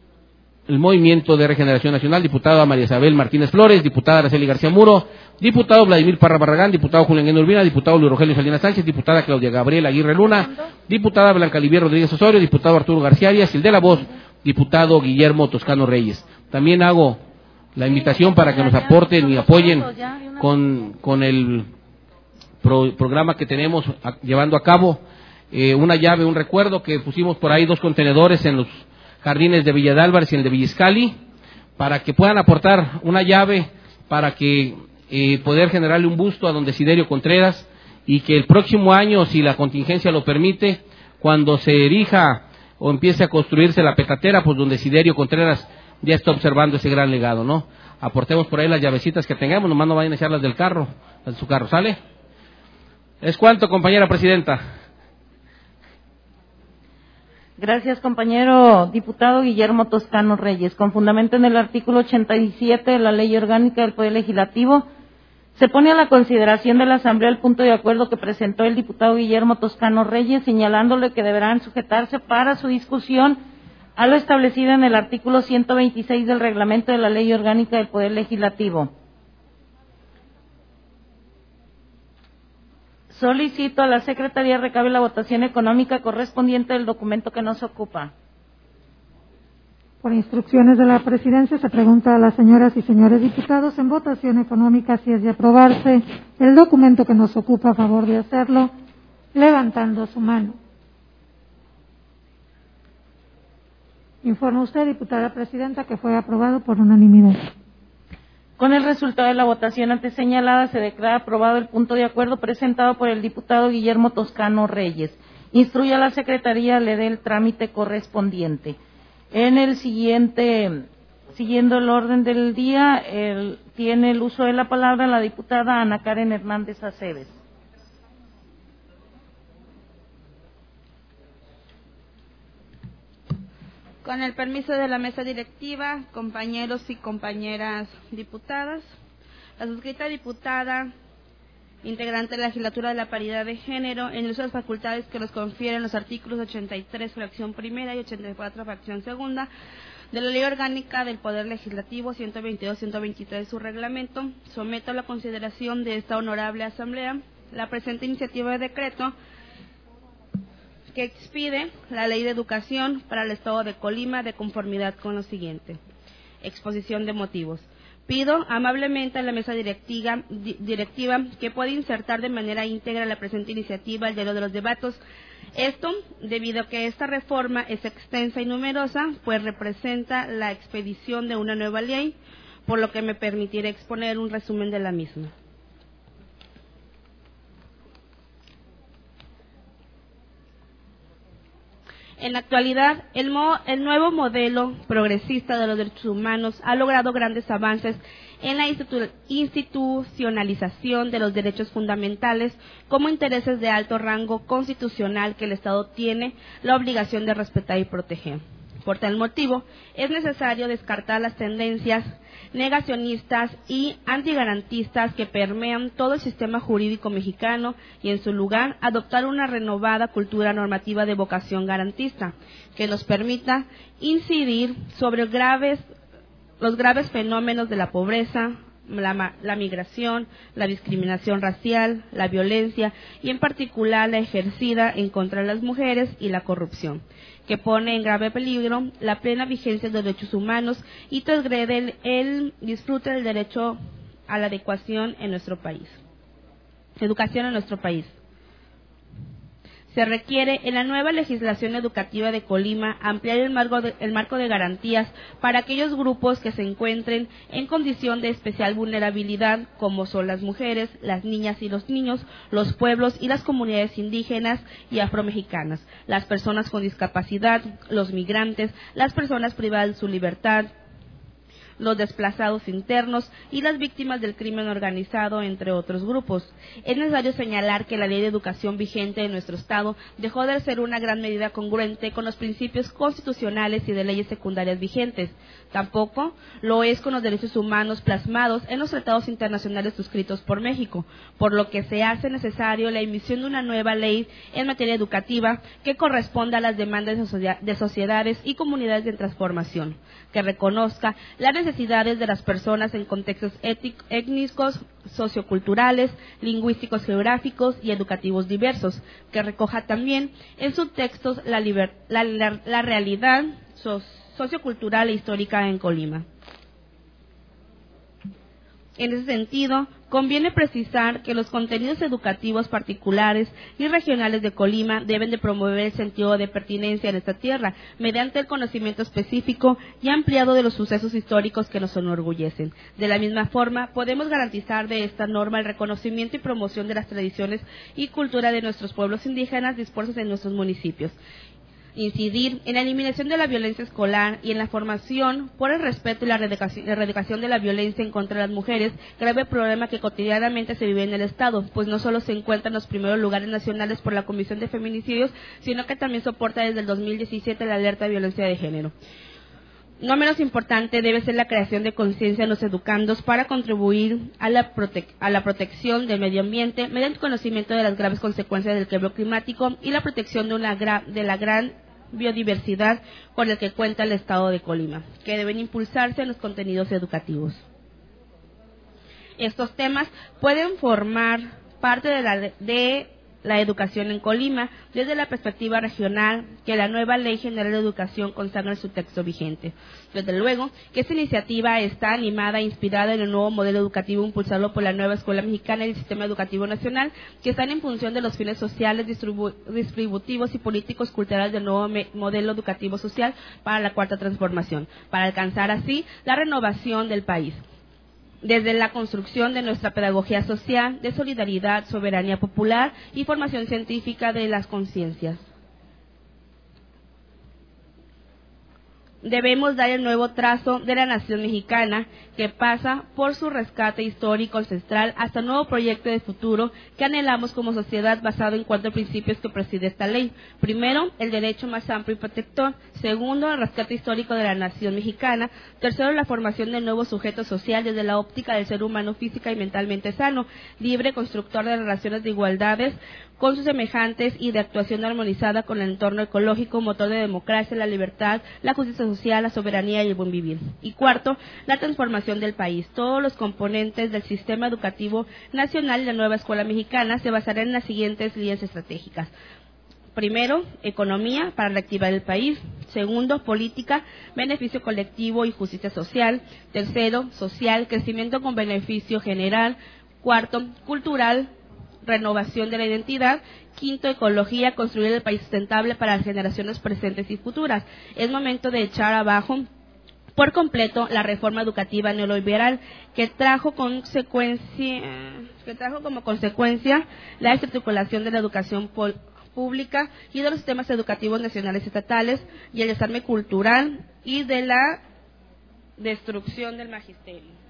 el Movimiento de Regeneración Nacional, diputada María Isabel Martínez Flores, diputada Araceli García Muro, diputado Vladimir Parra Barragán, diputado Julián Gueno Urbina, diputado Luis Rogelio Salinas Sánchez, diputada Claudia Gabriela Aguirre Luna, diputada Blanca Olivier Rodríguez Osorio, diputado Arturo García Arias, y el de la voz, diputado Guillermo Toscano Reyes. También hago la invitación para que nos aporten y apoyen con el programa que tenemos llevando a cabo, una llave, un recuerdo, que pusimos por ahí 2 contenedores en los jardines de Villa de Álvarez y el de Villiscali, para que puedan aportar una llave para que poder generarle un busto a don Desiderio Contreras, y que el próximo año, si la contingencia lo permite, cuando se erija o empiece a construirse la Petatera, pues don Desiderio Contreras ya está observando ese gran legado, ¿no? Aportemos por ahí las llavecitas que tengamos, nomás no vayan a echarlas del carro, las de su carro, ¿sale? ¿Es cuánto, compañera presidenta? Gracias, compañero diputado Guillermo Toscano Reyes. Con fundamento en el artículo 87 de la Ley Orgánica del Poder Legislativo, Se pone a la consideración de la Asamblea el punto de acuerdo que presentó el diputado Guillermo Toscano Reyes, señalándole que deberán sujetarse para su discusión a lo establecido en el artículo 126 del reglamento de la Ley Orgánica del Poder Legislativo. Solicito a la Secretaría recabe la votación económica correspondiente del documento que nos ocupa. Por instrucciones de la Presidencia, se pregunta a las señoras y señores diputados en votación económica si es de aprobarse el documento que nos ocupa, a favor de hacerlo, levantando su mano. Informa usted, diputada presidenta, que fue aprobado por unanimidad. Con el resultado de la votación antes señalada, se declara aprobado el punto de acuerdo presentado por el diputado Guillermo Toscano Reyes. Instruye a la Secretaría, le dé el trámite correspondiente. En el siguiente, siguiendo el orden del día, tiene el uso de la palabra la diputada Ana Karen Hernández Aceves. Con el permiso de la mesa directiva, compañeros y compañeras diputadas, la suscrita diputada, integrante de la legislatura de la paridad de género, en el uso de las facultades que nos confieren los artículos 83, fracción primera y 84, fracción segunda, de la Ley Orgánica del Poder Legislativo 122-123 de su reglamento, someto a la consideración de esta honorable asamblea la presente iniciativa de decreto que expide la Ley de Educación para el Estado de Colima de conformidad con lo siguiente. Exposición de motivos. Pido amablemente a la mesa directiva que pueda insertar de manera íntegra la presente iniciativa al diario de los debates. Esto debido a que esta reforma es extensa y numerosa, pues representa la expedición de una nueva ley, por lo que me permitiré exponer un resumen de la misma. En la actualidad, el nuevo modelo progresista de los derechos humanos ha logrado grandes avances en la institucionalización de los derechos fundamentales como intereses de alto rango constitucional que el Estado tiene la obligación de respetar y proteger. Por tal motivo, es necesario descartar las tendencias negacionistas y antigarantistas que permean todo el sistema jurídico mexicano y, en su lugar, adoptar una renovada cultura normativa de vocación garantista que nos permita incidir sobre los graves fenómenos de la pobreza, la migración, la discriminación racial, la violencia y, en particular, la ejercida en contra de las mujeres y la corrupción, que pone en grave peligro la plena vigencia de los derechos humanos y transgrede el disfrute del derecho a la educación en nuestro país. Se requiere en la nueva legislación educativa de Colima ampliar el marco de garantías para aquellos grupos que se encuentren en condición de especial vulnerabilidad, como son las mujeres, las niñas y los niños, los pueblos y las comunidades indígenas y afromexicanas, las personas con discapacidad, los migrantes, las personas privadas de su libertad, los desplazados internos y las víctimas del crimen organizado, entre otros grupos. Es necesario señalar que la ley de educación vigente en nuestro Estado dejó de ser una gran medida congruente con los principios constitucionales y de leyes secundarias vigentes. Tampoco lo es con los derechos humanos plasmados en los tratados internacionales suscritos por México, por lo que se hace necesario la emisión de una nueva ley en materia educativa que corresponda a las demandas de sociedades y comunidades en transformación, que reconozca las necesidades de las personas en contextos étnicos, socioculturales, lingüísticos, geográficos y educativos diversos, que recoja también en sus textos la realidad sociocultural e histórica en Colima. En ese sentido, conviene precisar que los contenidos educativos particulares y regionales de Colima deben de promover el sentido de pertinencia en esta tierra, mediante el conocimiento específico y ampliado de los sucesos históricos que nos enorgullecen. De la misma forma, podemos garantizar de esta norma el reconocimiento y promoción de las tradiciones y cultura de nuestros pueblos indígenas dispersos en nuestros municipios. Incidir en la eliminación de la violencia escolar y en la formación por el respeto y la erradicación de la violencia en contra de las mujeres, grave problema que cotidianamente se vive en el Estado, pues no solo se encuentra en los primeros lugares nacionales por la Comisión de Feminicidios, sino que también soporta desde el 2017 la alerta de violencia de género. No menos importante debe ser la creación de conciencia en los educandos para contribuir a la protección del medio ambiente mediante conocimiento de las graves consecuencias del cambio climático y la protección de la gran biodiversidad con el que cuenta el Estado de Colima, que deben impulsarse en los contenidos educativos. Estos temas pueden formar parte de la educación en Colima desde la perspectiva regional que la nueva Ley General de Educación consagra en su texto vigente. Desde luego que esta iniciativa está animada e inspirada en el nuevo modelo educativo impulsado por la nueva Escuela Mexicana y el Sistema Educativo Nacional, que están en función de los fines sociales, distributivos y políticos culturales del nuevo modelo educativo social para la Cuarta Transformación, para alcanzar así la renovación del país. Desde la construcción de nuestra pedagogía social, de solidaridad, soberanía popular y formación científica de las conciencias. Debemos dar el nuevo trazo de la nación mexicana que pasa por su rescate histórico ancestral hasta un nuevo proyecto de futuro que anhelamos como sociedad basado en 4 principios que preside esta ley. Primero, el derecho más amplio y protector. Segundo, el rescate histórico de la nación mexicana. Tercero, la formación del nuevo sujeto social desde la óptica del ser humano física y mentalmente sano, libre, constructor de relaciones de igualdades con sus semejantes y de actuación armonizada con el entorno ecológico, motor de democracia, la libertad, la justicia social, la soberanía y el buen vivir. Y cuarto, la transformación del país. Todos los componentes del sistema educativo nacional y la nueva escuela mexicana se basarán en las siguientes líneas estratégicas. Primero, economía para reactivar el país. Segundo, política, beneficio colectivo y justicia social. Tercero, social, crecimiento con beneficio general. Cuarto, cultural, renovación de la identidad. Quinto, ecología, construir el país sustentable para las generaciones presentes y futuras. Es momento de echar abajo por completo la reforma educativa neoliberal que trajo como consecuencia la desarticulación de la educación pública y de los sistemas educativos nacionales y estatales y el desarme cultural y de la destrucción del magisterio.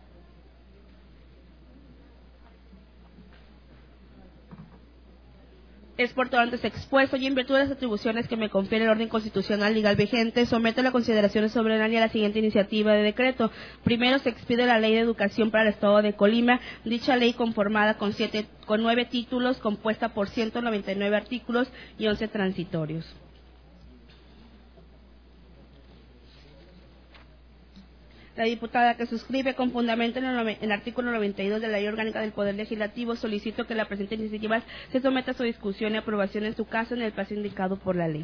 Es por todo antes expuesto y en virtud de las atribuciones que me confiere el orden constitucional legal vigente, someto a la consideración soberana la siguiente iniciativa de decreto. Primero, se expide la Ley de Educación para el Estado de Colima. Dicha ley, conformada con 9 títulos, compuesta por 199 artículos y 11 transitorios. La diputada que suscribe con fundamento en el artículo 92 de la Ley Orgánica del Poder Legislativo solicito que la presente iniciativa se someta a su discusión y aprobación en su caso en el plazo indicado por la ley.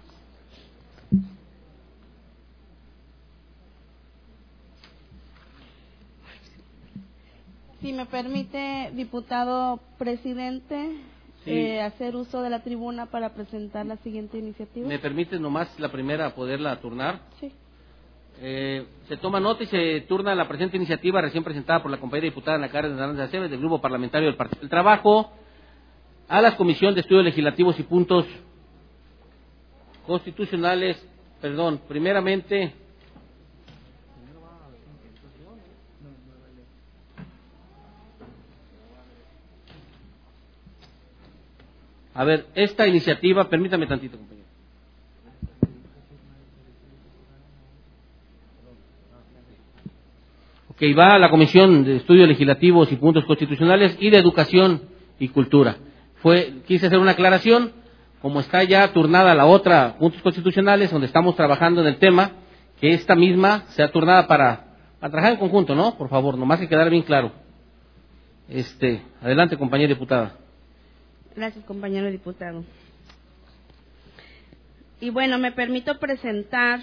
Si me permite, diputado presidente, Sí. Hacer uso de la tribuna para presentar la siguiente iniciativa. ¿Me permite nomás la primera poderla turnar? Sí. Se toma nota y se turna la presente iniciativa recién presentada por la compañera diputada Ana Karen Hernández Aceves del Grupo Parlamentario del Partido del Trabajo a la Comisión de Estudios Legislativos y Puntos Constitucionales. Primeramente, a ver, esta iniciativa, permítame tantito, compañero. Que va a la Comisión de Estudios Legislativos y Puntos Constitucionales y de Educación y Cultura. Quise hacer una aclaración, como está ya turnada la otra, Puntos Constitucionales, donde estamos trabajando en el tema, que esta misma sea turnada para trabajar en conjunto, ¿no? Por favor, nomás que quedar bien claro. Adelante, compañera diputada. Gracias, compañero diputado. Y bueno, me permito presentar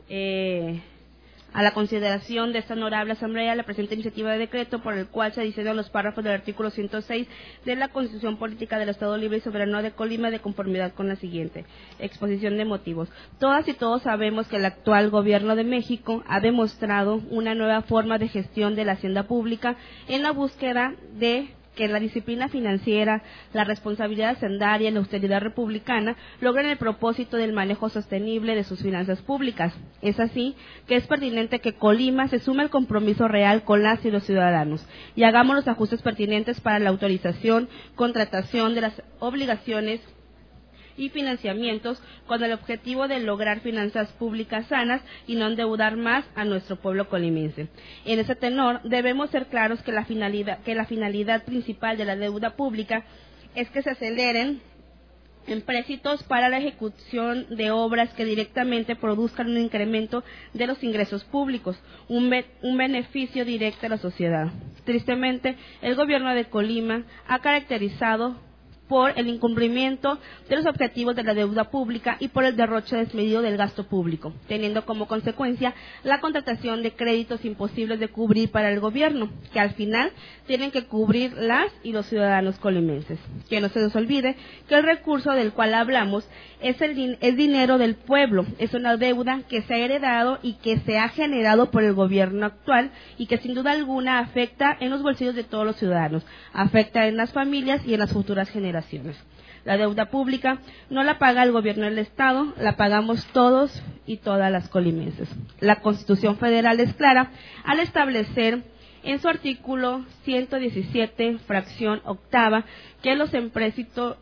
a la consideración de esta honorable Asamblea la presente iniciativa de decreto por el cual se adicionan los párrafos del artículo 106 de la Constitución Política del Estado Libre y Soberano de Colima de conformidad con la siguiente exposición de motivos. Todas y todos sabemos que el actual Gobierno de México ha demostrado una nueva forma de gestión de la hacienda pública en la búsqueda de que la disciplina financiera, la responsabilidad hacendaria y la austeridad republicana logren el propósito del manejo sostenible de sus finanzas públicas. Es así que es pertinente que Colima se sume al compromiso real con las y los ciudadanos y hagamos los ajustes pertinentes para la autorización, contratación de las obligaciones y financiamientos con el objetivo de lograr finanzas públicas sanas y no endeudar más a nuestro pueblo colimense. En ese tenor, debemos ser claros que la finalidad principal de la deuda pública es que se aceleren empréstitos para la ejecución de obras que directamente produzcan un incremento de los ingresos públicos, un beneficio directo a la sociedad. Tristemente, el gobierno de Colima ha caracterizado por el incumplimiento de los objetivos de la deuda pública y por el derroche desmedido del gasto público, teniendo como consecuencia la contratación de créditos imposibles de cubrir para el gobierno, que al final tienen que cubrir las y los ciudadanos colimenses. Que no se nos olvide que el recurso del cual hablamos es dinero del pueblo, es una deuda que se ha heredado y que se ha generado por el gobierno actual y que sin duda alguna afecta en los bolsillos de todos los ciudadanos, afecta en las familias y en las futuras generaciones. La deuda pública no la paga el gobierno del Estado, la pagamos todos y todas las colimenses. La Constitución Federal es clara al establecer en su artículo 117, fracción octava, que los empréstitos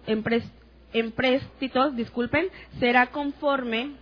será conforme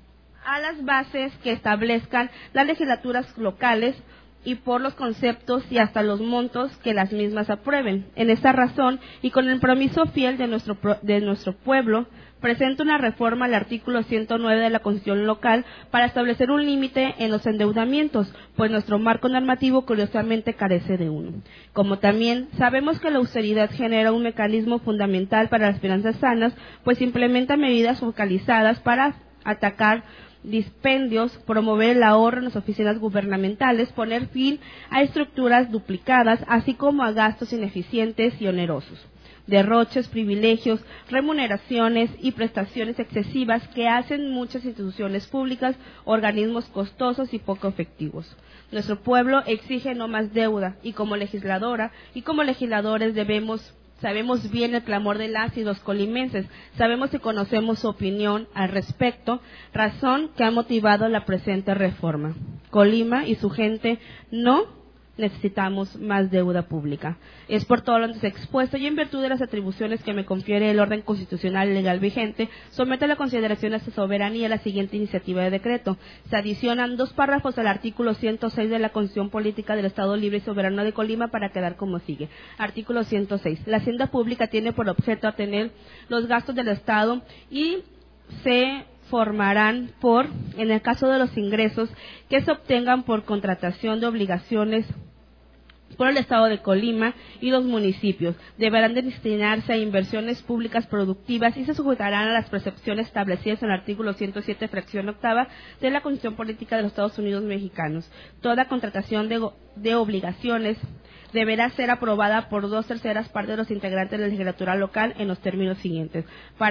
a las bases que establezcan las legislaturas locales y por los conceptos y hasta los montos que las mismas aprueben. En esta razón y con el compromiso fiel de nuestro pueblo, presenta una reforma al artículo 109 de la Constitución local para establecer un límite en los endeudamientos, pues nuestro marco normativo curiosamente carece de uno. Como también sabemos que la austeridad genera un mecanismo fundamental para las finanzas sanas, pues implementa medidas focalizadas para atacar dispendios, promover el ahorro en las oficinas gubernamentales, poner fin a estructuras duplicadas, así como a gastos ineficientes y onerosos, derroches, privilegios, remuneraciones y prestaciones excesivas que hacen muchas instituciones públicas, organismos costosos y poco efectivos. Nuestro pueblo exige no más deuda y como legisladora y como legisladores sabemos bien el clamor de las y los colimenses, sabemos y conocemos su opinión al respecto, razón que ha motivado la presente reforma. Colima y su gente no necesitamos más deuda pública. Es por todo lo antes expuesto y en virtud de las atribuciones que me confiere el orden constitucional y legal vigente, someto a la consideración de su soberanía la siguiente iniciativa de decreto. Se adicionan 2 párrafos al artículo 106 de la Constitución Política del Estado Libre y Soberano de Colima para quedar como sigue. Artículo 106. La hacienda pública tiene por objeto atender los gastos del Estado y se formarán en el caso de los ingresos que se obtengan por contratación de obligaciones por el Estado de Colima y los municipios. Deberán de destinarse a inversiones públicas productivas y se sujetarán a las precepciones establecidas en el artículo 107, fracción octava de la Constitución Política de los Estados Unidos Mexicanos. Toda contratación de obligaciones deberá ser aprobada por 2/3 partes de los integrantes de la legislatura local en los términos siguientes.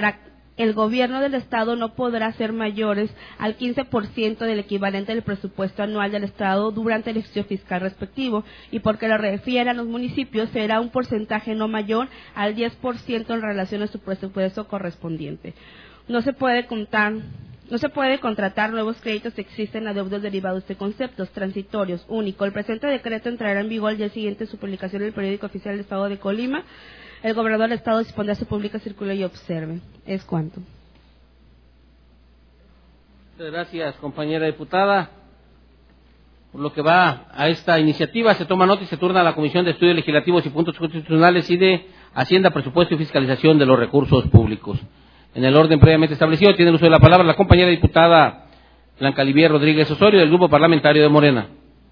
El gobierno del Estado no podrá ser mayores al 15% del equivalente del presupuesto anual del Estado durante el ejercicio fiscal respectivo y porque lo refiere a los municipios será un porcentaje no mayor al 10% en relación a su presupuesto correspondiente. No se puede contratar nuevos créditos si existen adeudos derivados de conceptos transitorios. Único. El presente decreto entrará en vigor al día siguiente de su publicación en el periódico oficial del Estado de Colima. El gobernador del Estado dispondrá su pública, circule y observe. Es cuanto. Muchas gracias, compañera diputada. Por lo que va a esta iniciativa, se toma nota y se turna a la Comisión de Estudios Legislativos y Puntos Constitucionales y de Hacienda, Presupuesto y Fiscalización de los Recursos Públicos. En el orden previamente establecido, tiene el uso de la palabra la compañera diputada Blanca Livier Rodríguez Osorio, del Grupo Parlamentario de Morena.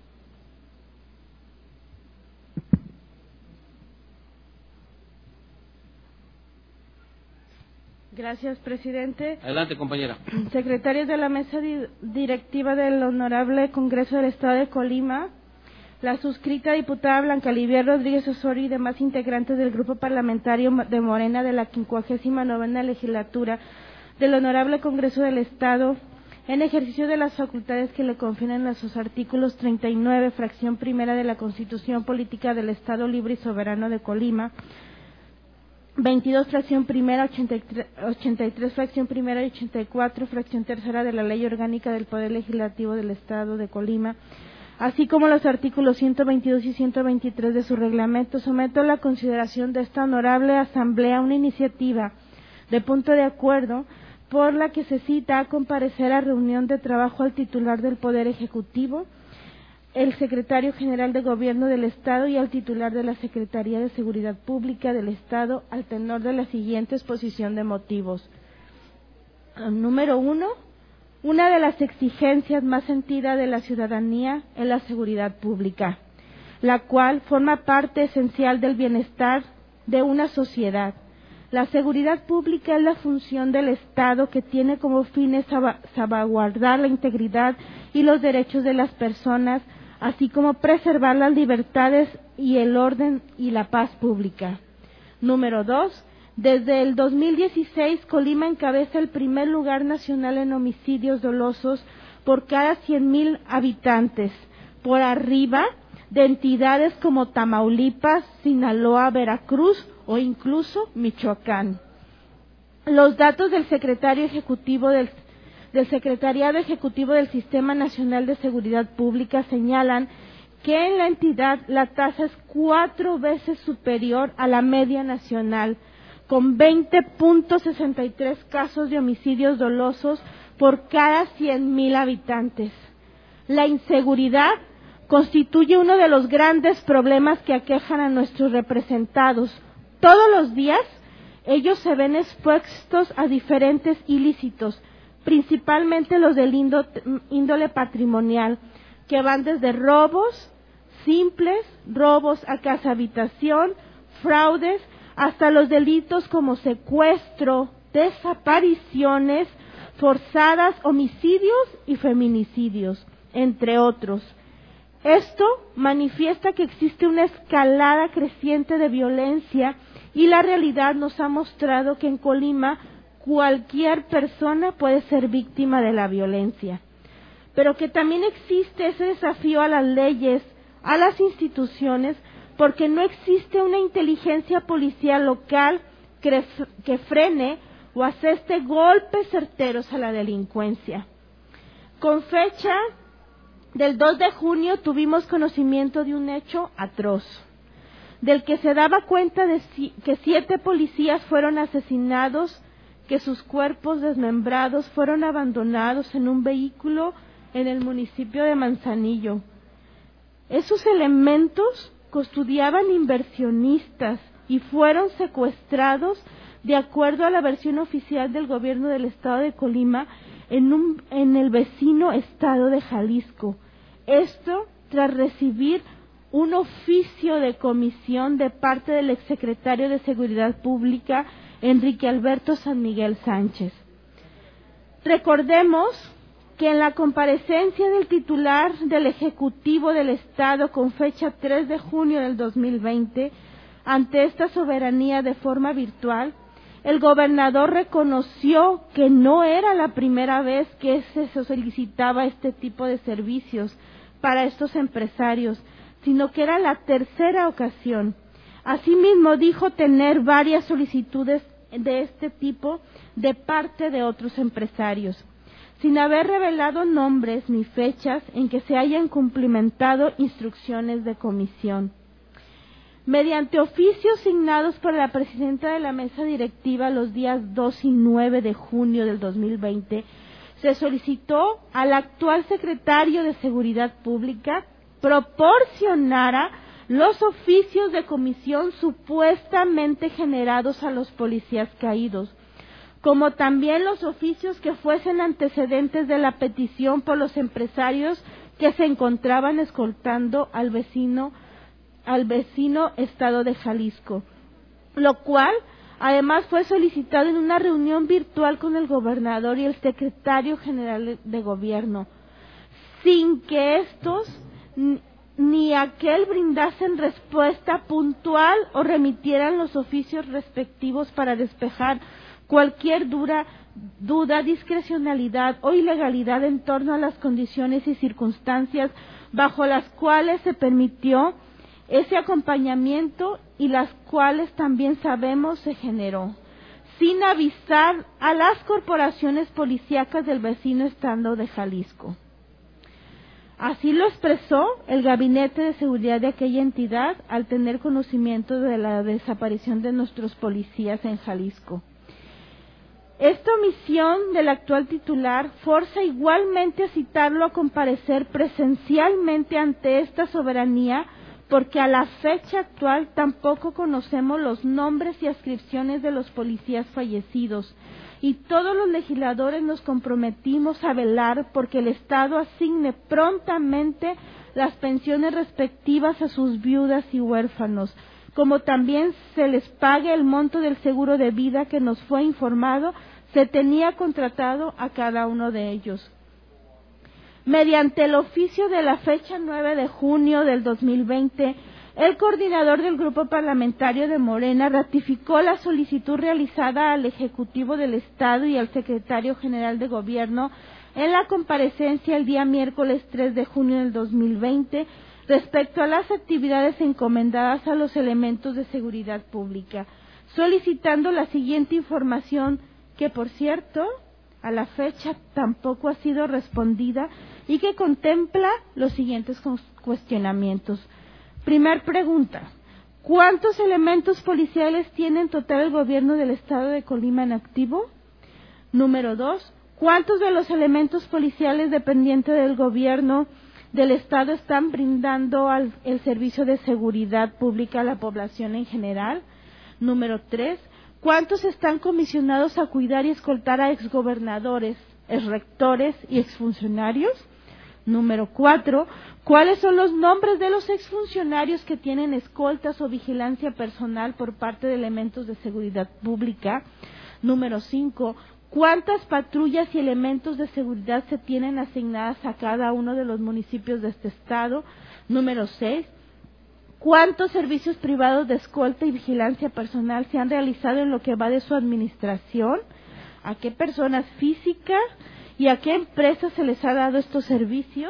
Gracias, presidente. Adelante, compañera. Secretarios de la mesa directiva del Honorable Congreso del Estado de Colima, la suscrita diputada Blanca Livier Rodríguez Osorio y demás integrantes del Grupo Parlamentario de Morena de la 59ª Legislatura del Honorable Congreso del Estado, en ejercicio de las facultades que le confieren los artículos 39, fracción primera de la Constitución Política del Estado Libre y Soberano de Colima, 22, fracción primera, 83, fracción primera y 84, fracción tercera de la Ley Orgánica del Poder Legislativo del Estado de Colima, así como los artículos 122 y 123 de su reglamento, someto a la consideración de esta honorable Asamblea una iniciativa de punto de acuerdo por la que se cita a comparecer a reunión de trabajo al titular del Poder Ejecutivo, el secretario general de Gobierno del Estado y al titular de la Secretaría de Seguridad Pública del Estado al tenor de la siguiente exposición de motivos. Número 1. Una de las exigencias más sentidas de la ciudadanía es la seguridad pública, la cual forma parte esencial del bienestar de una sociedad. La seguridad pública es la función del Estado que tiene como fines salvaguardar la integridad y los derechos de las personas, así como preservar las libertades y el orden y la paz pública. Número 2. Desde el 2016, Colima encabeza el primer lugar nacional en homicidios dolosos por cada 100,000 habitantes, por arriba de entidades como Tamaulipas, Sinaloa, Veracruz o incluso Michoacán. Los datos del Secretariado Ejecutivo del Sistema Nacional de Seguridad Pública señalan que en la entidad la tasa es 4 veces superior a la media nacional, con 20.63 casos de homicidios dolosos por cada 100,000 habitantes. La inseguridad constituye uno de los grandes problemas que aquejan a nuestros representados. Todos los días ellos se ven expuestos a diferentes ilícitos, principalmente los del índole patrimonial, que van desde robos simples, robos a casa habitación, fraudes, hasta los delitos como secuestro, desapariciones forzadas, homicidios y feminicidios, entre otros. Esto manifiesta que existe una escalada creciente de violencia y la realidad nos ha mostrado que en Colima cualquier persona puede ser víctima de la violencia, pero que también existe ese desafío a las leyes, a las instituciones, porque no existe una inteligencia policial local que frene o aseste golpes certeros a la delincuencia. Con fecha del 2 de junio tuvimos conocimiento de un hecho atroz, del que se daba cuenta de que 7 policías fueron asesinados, que sus cuerpos desmembrados fueron abandonados en un vehículo en el municipio de Manzanillo. Esos elementos custodiaban inversionistas y fueron secuestrados de acuerdo a la versión oficial del gobierno del estado de Colima en el vecino estado de Jalisco. Esto tras recibir un oficio de comisión de parte del exsecretario de Seguridad Pública, Enrique Alberto San Miguel Sánchez. Recordemos que en la comparecencia del titular del Ejecutivo del Estado con fecha 3 de junio del 2020, ante esta soberanía de forma virtual, el gobernador reconoció que no era la primera vez que se solicitaba este tipo de servicios para estos empresarios, sino que era la tercera ocasión. Asimismo, dijo tener varias solicitudes de este tipo de parte de otros empresarios, sin haber revelado nombres ni fechas en que se hayan cumplimentado instrucciones de comisión. Mediante oficios signados por la presidenta de la mesa directiva los días 2 y 9 de junio del 2020, se solicitó al actual secretario de Seguridad Pública proporcionara los oficios de comisión supuestamente generados a los policías caídos, como también los oficios que fuesen antecedentes de la petición por los empresarios que se encontraban escoltando al vecino estado de Jalisco, lo cual además fue solicitado en una reunión virtual con el gobernador y el secretario general de gobierno, sin que estos ni aquel brindasen respuesta puntual o remitieran los oficios respectivos para despejar cualquier duda, discrecionalidad o ilegalidad en torno a las condiciones y circunstancias bajo las cuales se permitió ese acompañamiento y las cuales también sabemos se generó, sin avisar a las corporaciones policíacas del vecino estado de Jalisco. Así lo expresó el Gabinete de Seguridad de aquella entidad al tener conocimiento de la desaparición de nuestros policías en Jalisco. Esta omisión del actual titular forza igualmente a citarlo a comparecer presencialmente ante esta soberanía, porque a la fecha actual tampoco conocemos los nombres y adscripciones de los policías fallecidos, y todos los legisladores nos comprometimos a velar porque el Estado asigne prontamente las pensiones respectivas a sus viudas y huérfanos, como también se les pague el monto del seguro de vida que nos fue informado se tenía contratado a cada uno de ellos. Mediante el oficio de la fecha 9 de junio del 2020, el coordinador del Grupo Parlamentario de Morena ratificó la solicitud realizada al Ejecutivo del Estado y al Secretario General de Gobierno en la comparecencia el día miércoles 3 de junio del 2020 respecto a las actividades encomendadas a los elementos de seguridad pública, solicitando la siguiente información que, por cierto, a la fecha tampoco ha sido respondida y que contempla los siguientes cuestionamientos. Primer pregunta: ¿cuántos elementos policiales tiene en total el gobierno del Estado de Colima en activo? Número 2, ¿cuántos de los elementos policiales dependientes del gobierno del Estado están brindando el servicio de seguridad pública a la población en general? Número 3, ¿cuántos están comisionados a cuidar y escoltar a exgobernadores, exrectores y exfuncionarios? Número 4, ¿cuáles son los nombres de los exfuncionarios que tienen escoltas o vigilancia personal por parte de elementos de seguridad pública? Número 5, ¿cuántas patrullas y elementos de seguridad se tienen asignadas a cada uno de los municipios de este estado? Número 6, ¿cuántos servicios privados de escolta y vigilancia personal se han realizado en lo que va de su administración? ¿A qué personas físicas y a qué empresas se les ha dado estos servicios?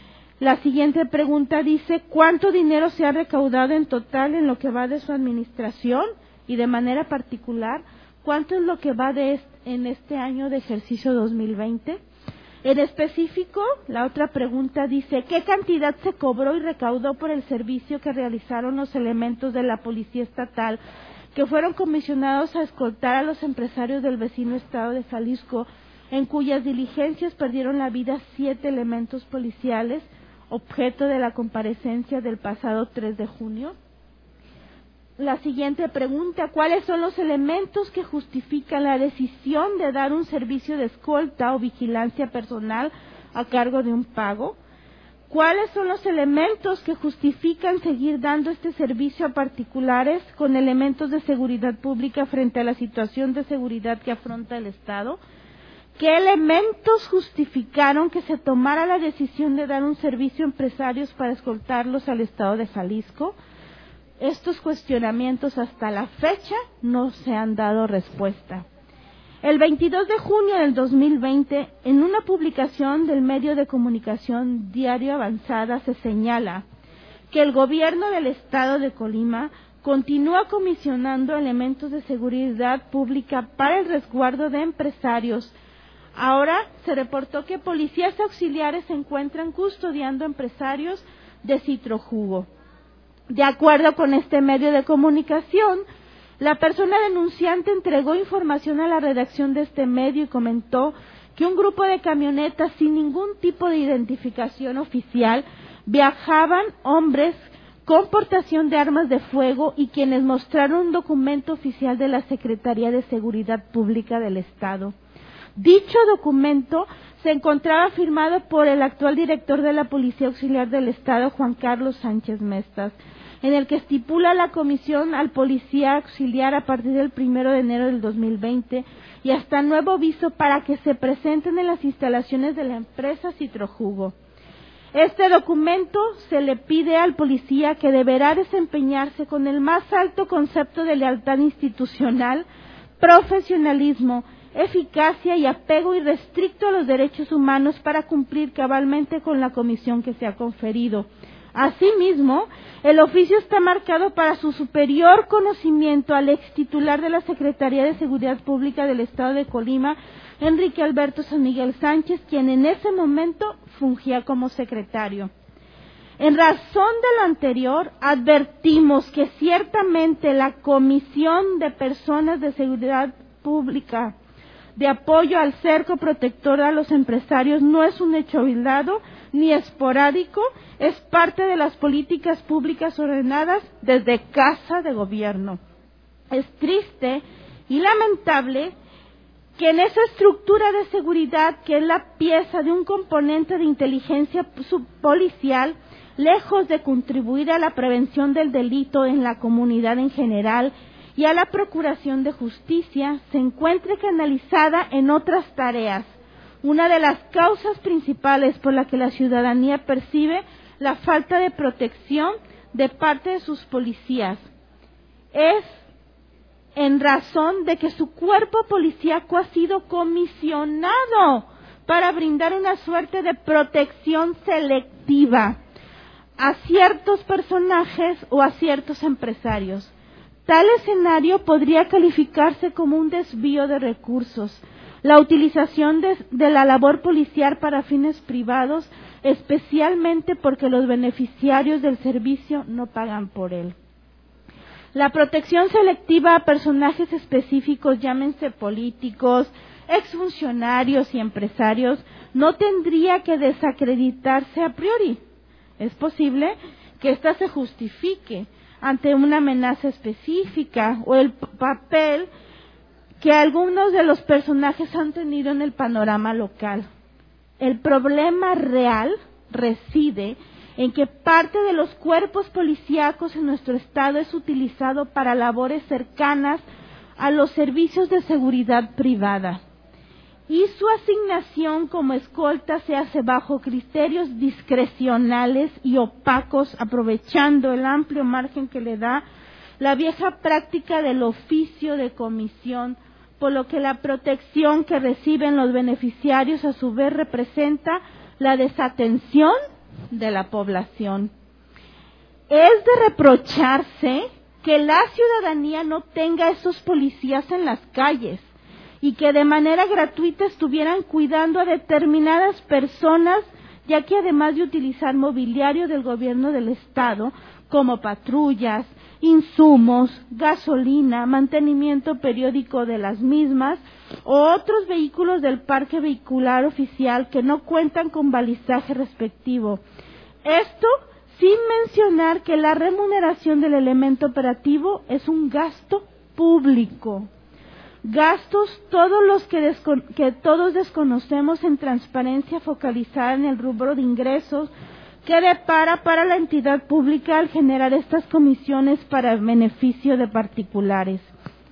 La siguiente pregunta dice: ¿cuánto dinero se ha recaudado en total en lo que va de su administración? Y de manera particular, ¿cuánto es lo que va en este año de ejercicio 2020? En específico, la otra pregunta dice: ¿qué cantidad se cobró y recaudó por el servicio que realizaron los elementos de la Policía Estatal que fueron comisionados a escoltar a los empresarios del vecino estado de Jalisco, en cuyas diligencias perdieron la vida 7 elementos policiales, objeto de la comparecencia del pasado 3 de junio? La siguiente pregunta: ¿cuáles son los elementos que justifican la decisión de dar un servicio de escolta o vigilancia personal a cargo de un pago? ¿Cuáles son los elementos que justifican seguir dando este servicio a particulares con elementos de seguridad pública frente a la situación de seguridad que afronta el Estado? ¿Qué elementos justificaron que se tomara la decisión de dar un servicio a empresarios para escoltarlos al Estado de Jalisco? Estos cuestionamientos hasta la fecha no se han dado respuesta. El 22 de junio del 2020, en una publicación del medio de comunicación Diario Avanzada, se señala que el gobierno del Estado de Colima continúa comisionando elementos de seguridad pública para el resguardo de empresarios. Ahora se reportó que policías auxiliares se encuentran custodiando empresarios de Citrojugo. De acuerdo con este medio de comunicación, la persona denunciante entregó información a la redacción de este medio y comentó que un grupo de camionetas sin ningún tipo de identificación oficial viajaban hombres con portación de armas de fuego y quienes mostraron un documento oficial de la Secretaría de Seguridad Pública del Estado. Dicho documento se encontraba firmado por el actual director de la Policía Auxiliar del Estado, Juan Carlos Sánchez Mestas, en el que estipula la comisión al policía auxiliar a partir del 1 de enero del 2020 y hasta nuevo aviso para que se presenten en las instalaciones de la empresa Citrojugo. Este documento se le pide al policía que deberá desempeñarse con el más alto concepto de lealtad institucional, profesionalismo, eficacia y apego irrestricto a los derechos humanos para cumplir cabalmente con la comisión que se ha conferido. Asimismo, el oficio está marcado para su superior conocimiento al ex titular de la Secretaría de Seguridad Pública del Estado de Colima, Enrique Alberto San Miguel Sánchez, quien en ese momento fungía como secretario. En razón de lo anterior, advertimos que ciertamente la Comisión de Personas de Seguridad Pública de apoyo al cerco protector a los empresarios no es un hecho aislado ni esporádico, es parte de las políticas públicas ordenadas desde Casa de Gobierno. Es triste y lamentable que en esa estructura de seguridad, que es la pieza de un componente de inteligencia policial, lejos de contribuir a la prevención del delito en la comunidad en general y a la procuración de justicia, se encuentre canalizada en otras tareas. Una de las causas principales por la que la ciudadanía percibe la falta de protección de parte de sus policías es en razón de que su cuerpo policíaco ha sido comisionado para brindar una suerte de protección selectiva a ciertos personajes o a ciertos empresarios. Tal escenario podría calificarse como un desvío de recursos, la utilización de la labor policial para fines privados, especialmente porque los beneficiarios del servicio no pagan por él. La protección selectiva a personajes específicos, llámense políticos, exfuncionarios y empresarios, no tendría que desacreditarse a priori. Es posible que ésta se justifique ante una amenaza específica o el papel que algunos de los personajes han tenido en el panorama local. El problema real reside en que parte de los cuerpos policíacos en nuestro estado es utilizado para labores cercanas a los servicios de seguridad privada, y su asignación como escolta se hace bajo criterios discrecionales y opacos, aprovechando el amplio margen que le da la vieja práctica del oficio de comisión, por lo que la protección que reciben los beneficiarios a su vez representa la desatención de la población. Es de reprocharse que la ciudadanía no tenga esos policías en las calles y que de manera gratuita estuvieran cuidando a determinadas personas, ya que además de utilizar mobiliario del gobierno del estado, como patrullas, insumos, gasolina, mantenimiento periódico de las mismas, o otros vehículos del parque vehicular oficial que no cuentan con balizaje respectivo. Esto sin mencionar que la remuneración del elemento operativo es un gasto público. Gastos todos los que todos desconocemos en transparencia focalizada en el rubro de ingresos que depara para la entidad pública al generar estas comisiones para beneficio de particulares.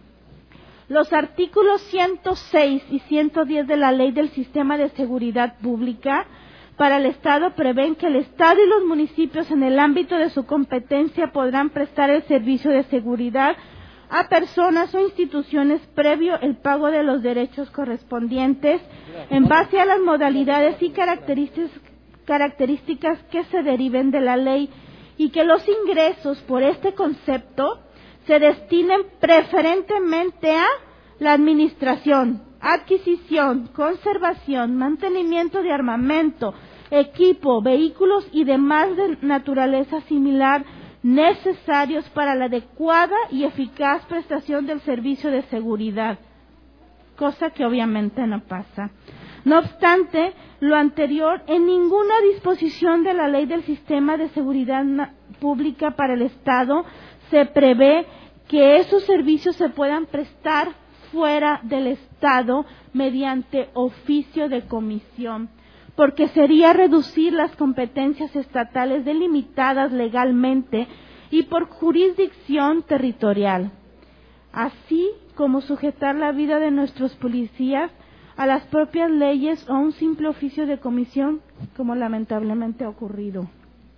Los artículos 106 y 110 de la Ley del Sistema de Seguridad Pública para el Estado prevén que el Estado y los municipios en el ámbito de su competencia podrán prestar el servicio de seguridad a personas o instituciones previo el pago de los derechos correspondientes en base a las modalidades y características que se deriven de la ley, y que los ingresos por este concepto se destinen preferentemente a la administración, adquisición, conservación, mantenimiento de armamento, equipo, vehículos y demás de naturaleza similar necesarios para la adecuada y eficaz prestación del servicio de seguridad, cosa que obviamente no pasa. No obstante lo anterior, en ninguna disposición de la Ley del Sistema de Seguridad Pública para el Estado se prevé que esos servicios se puedan prestar fuera del Estado mediante oficio de comisión, porque sería reducir las competencias estatales delimitadas legalmente y por jurisdicción territorial, así como sujetar la vida de nuestros policías a las propias leyes o a un simple oficio de comisión, como lamentablemente ha ocurrido.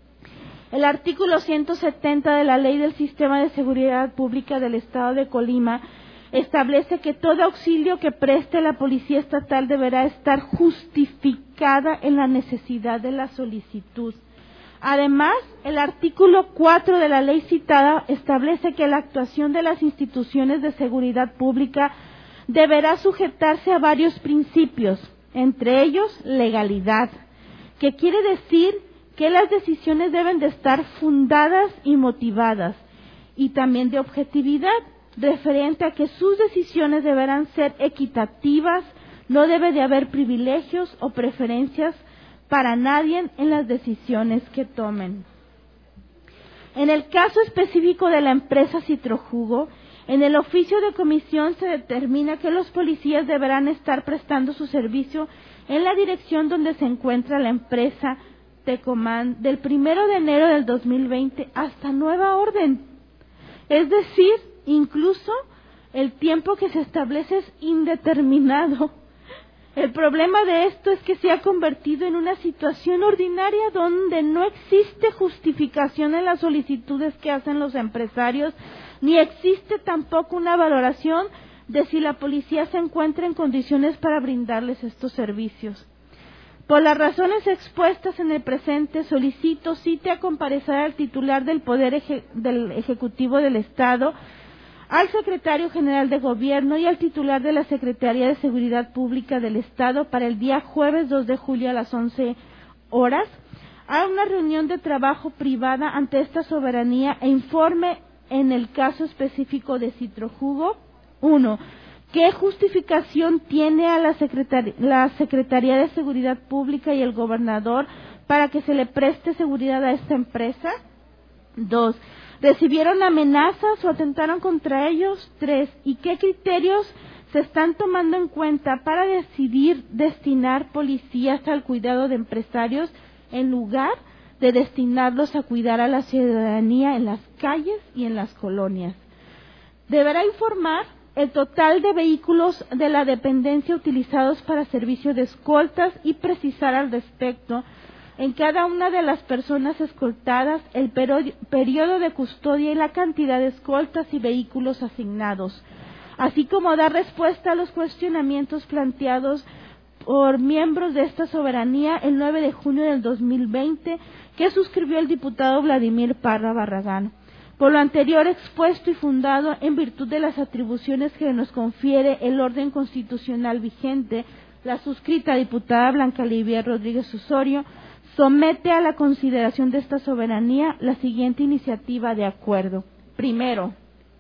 El artículo 170 de la Ley del Sistema de Seguridad Pública del Estado de Colima establece que todo auxilio que preste la Policía Estatal deberá estar justificada en la necesidad de la solicitud. Además, el artículo 4 de la ley citada establece que la actuación de las instituciones de seguridad pública deberá sujetarse a varios principios, entre ellos legalidad, que quiere decir que las decisiones deben de estar fundadas y motivadas, y también de objetividad, referente a que sus decisiones deberán ser equitativas, No debe de haber privilegios o preferencias para nadie en las decisiones que tomen. En el caso específico de la empresa Citrojugo, en el oficio de comisión se determina que los policías deberán estar prestando su servicio en la dirección donde se encuentra la empresa Tecomán del 1 de enero del 2020 hasta nueva orden. Es decir, incluso el tiempo que se establece es indeterminado. El problema de esto es que se ha convertido en una situación ordinaria donde no existe justificación en las solicitudes que hacen los empresarios, ni existe tampoco una valoración de si la policía se encuentra en condiciones para brindarles estos servicios. Por las razones expuestas en el presente, solicito cite a comparecer al titular del Poder del Ejecutivo del Estado, al Secretario General de Gobierno y al titular de la Secretaría de Seguridad Pública del Estado para el día jueves 2 de julio a las 11 horas a una reunión de trabajo privada ante esta soberanía e informe en el caso específico de Citrojugo. 1. ¿Qué justificación tiene a la Secretaría de Seguridad Pública y el gobernador para que se le preste seguridad a esta empresa? 2. ¿Recibieron amenazas o atentaron contra ellos? 3. ¿Y qué criterios se están tomando en cuenta para decidir destinar policías al cuidado de empresarios en lugar de destinarlos a cuidar a la ciudadanía en las calles y en las colonias? Deberá informar el total de vehículos de la dependencia utilizados para servicio de escoltas y precisar al respecto en cada una de las personas escoltadas el periodo de custodia y la cantidad de escoltas y vehículos asignados, así como dar respuesta a los cuestionamientos planteados por miembros de esta soberanía el 9 de junio del 2020 que suscribió el diputado Vladimir Parra Barragán. Por lo anterior expuesto y fundado en virtud de las atribuciones que nos confiere el orden constitucional vigente, la suscrita diputada Blanca Livier Rodríguez Osorio somete a la consideración de esta soberanía la siguiente iniciativa de acuerdo. Primero,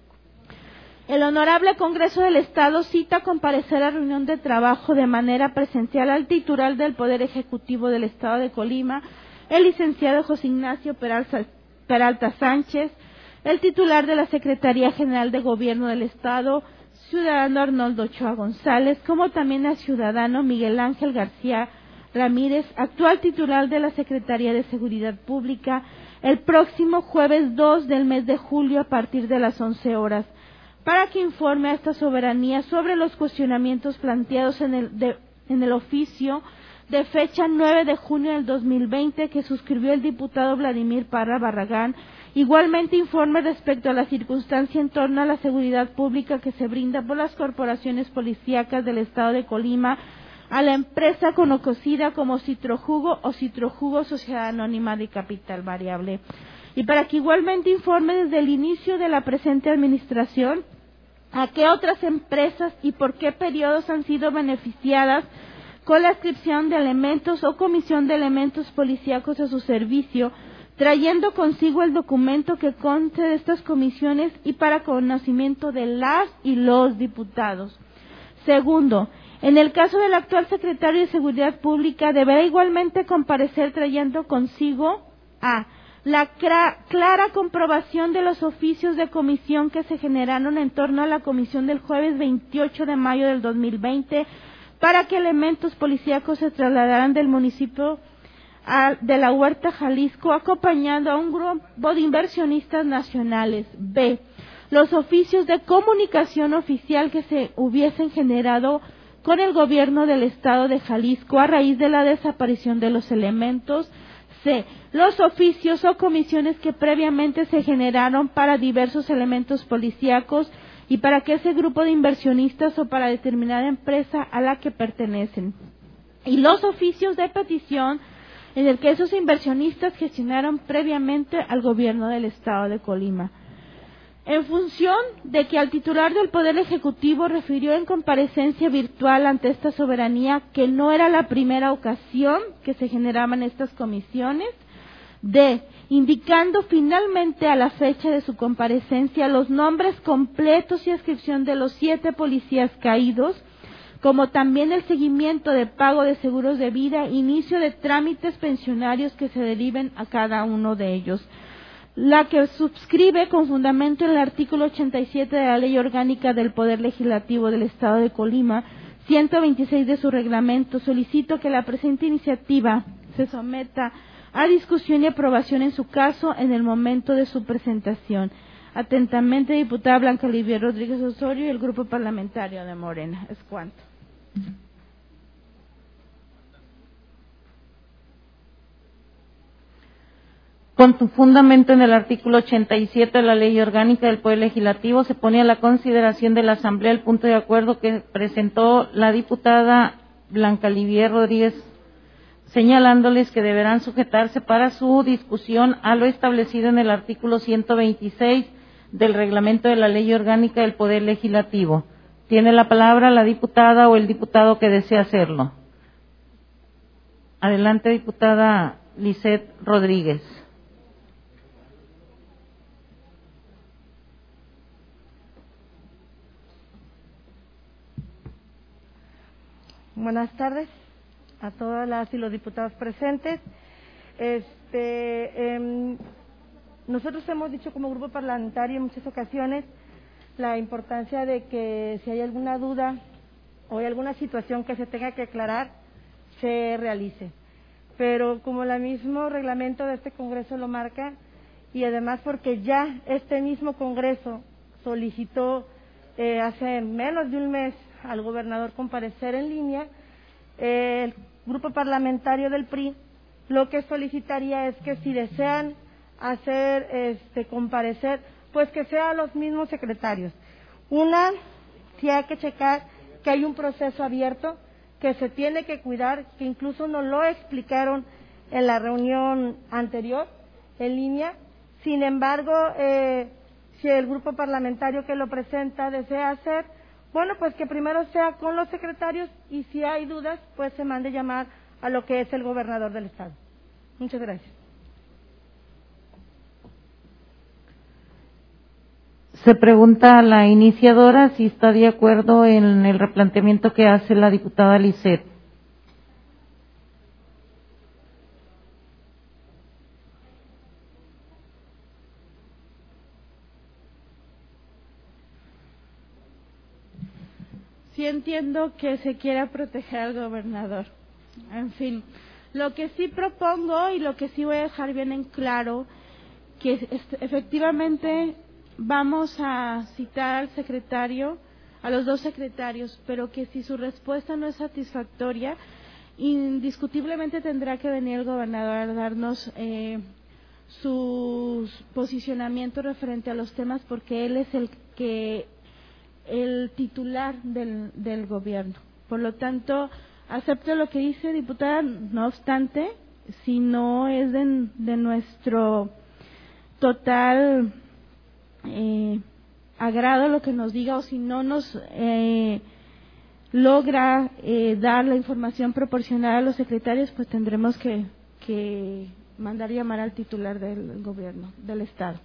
el Honorable Congreso del Estado cita a comparecer a reunión de trabajo de manera presencial al titular del Poder Ejecutivo del Estado de Colima, el licenciado José Ignacio Peralta Sánchez, el titular de la Secretaría General de Gobierno del Estado, ciudadano Arnoldo Ochoa González, como también al ciudadano Miguel Ángel García Ramírez, actual titular de la Secretaría de Seguridad Pública, el próximo jueves 2 del mes de julio a partir de las 11 horas, para que informe a esta soberanía sobre los cuestionamientos planteados en el oficio de fecha 9 de junio del 2020 que suscribió el diputado Vladimir Parra Barragán. Igualmente informe respecto a la circunstancia en torno a la seguridad pública que se brinda por las corporaciones policíacas del Estado de Colima a la empresa conocida como Citrojugo o Citrojugo Sociedad Anónima de Capital Variable. Y para que igualmente informe desde el inicio de la presente administración a qué otras empresas y por qué periodos han sido beneficiadas con la adscripción de elementos o comisión de elementos policíacos a su servicio, trayendo consigo el documento que conste de estas comisiones y para conocimiento de las y los diputados. Segundo, en el caso del actual secretario de Seguridad Pública, deberá igualmente comparecer trayendo consigo a la clara comprobación de los oficios de comisión que se generaron en torno a la comisión del jueves 28 de mayo del 2020 para que elementos policíacos se trasladaran del municipio de La Huerta, Jalisco, acompañando a un grupo de inversionistas nacionales. B. Los oficios de comunicación oficial que se hubiesen generado con el gobierno del Estado de Jalisco a raíz de la desaparición de los elementos. C. Los oficios o comisiones que previamente se generaron para diversos elementos policíacos y para que ese grupo de inversionistas o para determinada empresa a la que pertenecen. Y los oficios de petición en el que esos inversionistas gestionaron previamente al gobierno del Estado de Colima. En función de que al titular del Poder Ejecutivo refirió en comparecencia virtual ante esta soberanía que no era la primera ocasión que se generaban estas comisiones. D. Indicando finalmente a la fecha de su comparecencia los nombres completos y adscripción de los 7 policías caídos, como también el seguimiento de pago de seguros de vida, inicio de trámites pensionarios que se deriven a cada uno de ellos. La que suscribe con fundamento en el artículo 87 de la Ley Orgánica del Poder Legislativo del Estado de Colima, 126 de su reglamento, solicito que la presente iniciativa se someta a discusión y aprobación en su caso en el momento de su presentación. Atentamente, diputada Blanca Livier Rodríguez Osorio y el Grupo Parlamentario de Morena. Es cuanto. Con tu fundamento en el artículo 87 de la Ley Orgánica del Poder Legislativo, se pone a la consideración de la Asamblea el punto de acuerdo que presentó la diputada Blanca Livier Rodríguez, señalándoles que deberán sujetarse para su discusión a lo establecido en el artículo 126 del reglamento de la Ley Orgánica del Poder Legislativo. Tiene la palabra la diputada o el diputado que desea hacerlo. Adelante, diputada Lisset Rodríguez. Buenas tardes a todas las y los diputados presentes. Nosotros hemos dicho como grupo parlamentario en muchas ocasiones la importancia de que si hay alguna duda o hay alguna situación que se tenga que aclarar, se realice. Pero como el mismo reglamento de este Congreso lo marca, y además porque ya este mismo Congreso solicitó hace menos de un mes al gobernador comparecer en línea, el grupo parlamentario del PRI lo que solicitaría es que si desean hacer comparecer, pues que sean los mismos secretarios. Si hay que checar que hay un proceso abierto, que se tiene que cuidar, que incluso nos lo explicaron en la reunión anterior, en línea. Sin embargo, si el grupo parlamentario que lo presenta desea hacer, bueno, pues que primero sea con los secretarios y si hay dudas, pues se mande llamar a lo que es el gobernador del estado. Muchas gracias. Se pregunta a la iniciadora si está de acuerdo en el replanteamiento que hace la diputada Lisset. Sí entiendo que se quiera proteger al gobernador. En fin, lo que sí propongo y lo que sí voy a dejar bien en claro, que efectivamente vamos a citar al secretario, a los dos secretarios, pero que si su respuesta no es satisfactoria, indiscutiblemente tendrá que venir el gobernador a darnos su posicionamiento referente a los temas, porque él es el titular del gobierno. Por lo tanto, acepto lo que dice, diputada, no obstante, si no es de nuestro total agrado lo que nos diga, o si no nos logra dar la información proporcionada a los secretarios, pues tendremos que mandar llamar al titular del gobierno, del estado.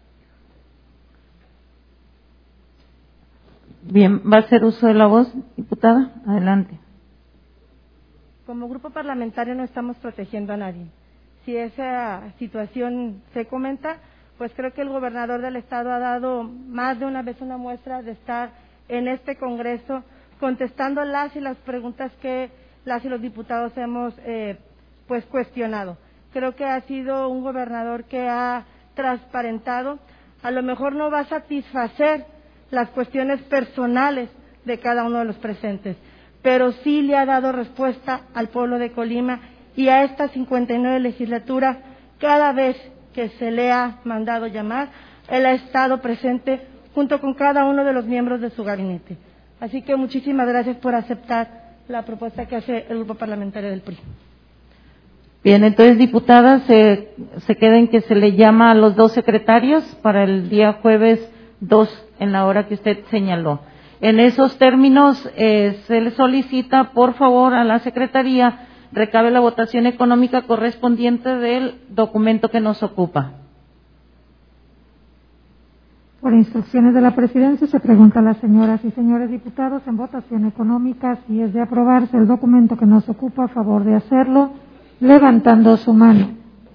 Bien, ¿va a hacer uso de la voz, diputada? Adelante. Como grupo parlamentario no estamos protegiendo a nadie. Si esa situación se comenta, pues creo que el gobernador del estado ha dado más de una vez una muestra de estar en este Congreso contestando las y las preguntas que las y los diputados hemos pues cuestionado. Creo que ha sido un gobernador que ha transparentado, a lo mejor no va a satisfacer las cuestiones personales de cada uno de los presentes, pero sí le ha dado respuesta al pueblo de Colima y a esta 59 legislatura. Cada vez que se le ha mandado llamar, él ha estado presente junto con cada uno de los miembros de su gabinete. Así que muchísimas gracias por aceptar la propuesta que hace el grupo parlamentario del PRI. Bien, entonces, diputada, se queda en que se le llama a los dos secretarios para el día jueves 2 en la hora que usted señaló. En esos términos, se le solicita, por favor, a la Secretaría recabe la votación económica correspondiente del documento que nos ocupa. Por instrucciones de la Presidencia, se pregunta a las señoras y señores diputados en votación económica si es de aprobarse el documento que nos ocupa, a favor de hacerlo, levantando su mano.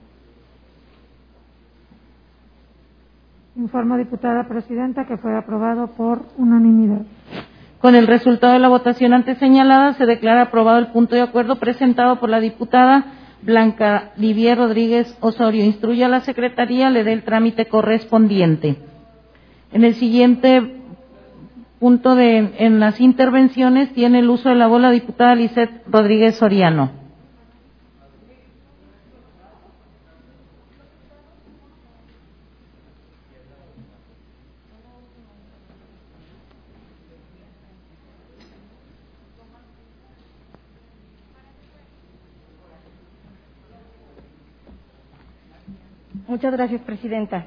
Informo, diputada presidenta, que fue aprobado por unanimidad. Con el resultado de la votación antes señalada, se declara aprobado el punto de acuerdo presentado por la diputada Blanca Livier Rodríguez Osorio. Instruye a la Secretaría, le dé el trámite correspondiente. En el siguiente punto en las intervenciones tiene el uso de la voz la diputada Lisette Rodríguez Soriano. Muchas gracias, presidenta.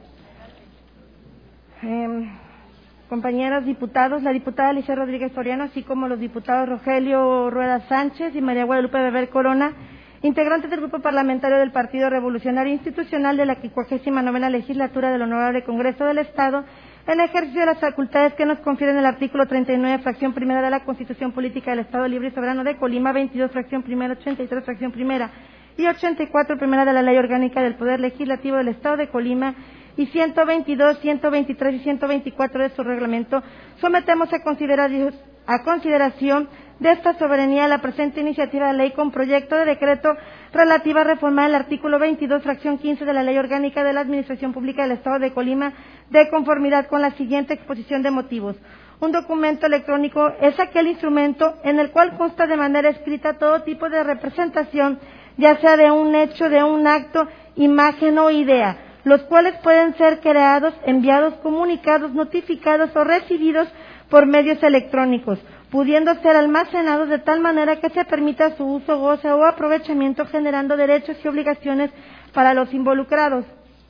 Compañeros diputados, la diputada Lisette Rodríguez Soriano, así como los diputados Rogelio Rueda Sánchez y María Guadalupe Beber Corona, integrantes del Grupo Parlamentario del Partido Revolucionario Institucional de la 59ª Legislatura del Honorable Congreso del Estado, en ejercicio de las facultades que nos confieren el artículo 39, fracción primera de la Constitución Política del Estado Libre y Soberano de Colima, 22, fracción primera, 83, fracción primera y 84, primera de la Ley Orgánica del Poder Legislativo del Estado de Colima, y 122, 123 y 124 de su reglamento, sometemos a consideración de esta soberanía la presente iniciativa de ley con proyecto de decreto relativa a reformar el artículo 22, fracción 15 de la Ley Orgánica de la Administración Pública del Estado de Colima, de conformidad con la siguiente exposición de motivos. Un documento electrónico es aquel instrumento en el cual consta de manera escrita todo tipo de representación, ya sea de un hecho, de un acto, imagen o idea, los cuales pueden ser creados, enviados, comunicados, notificados o recibidos por medios electrónicos, pudiendo ser almacenados de tal manera que se permita su uso, goce o aprovechamiento, generando derechos y obligaciones para los involucrados.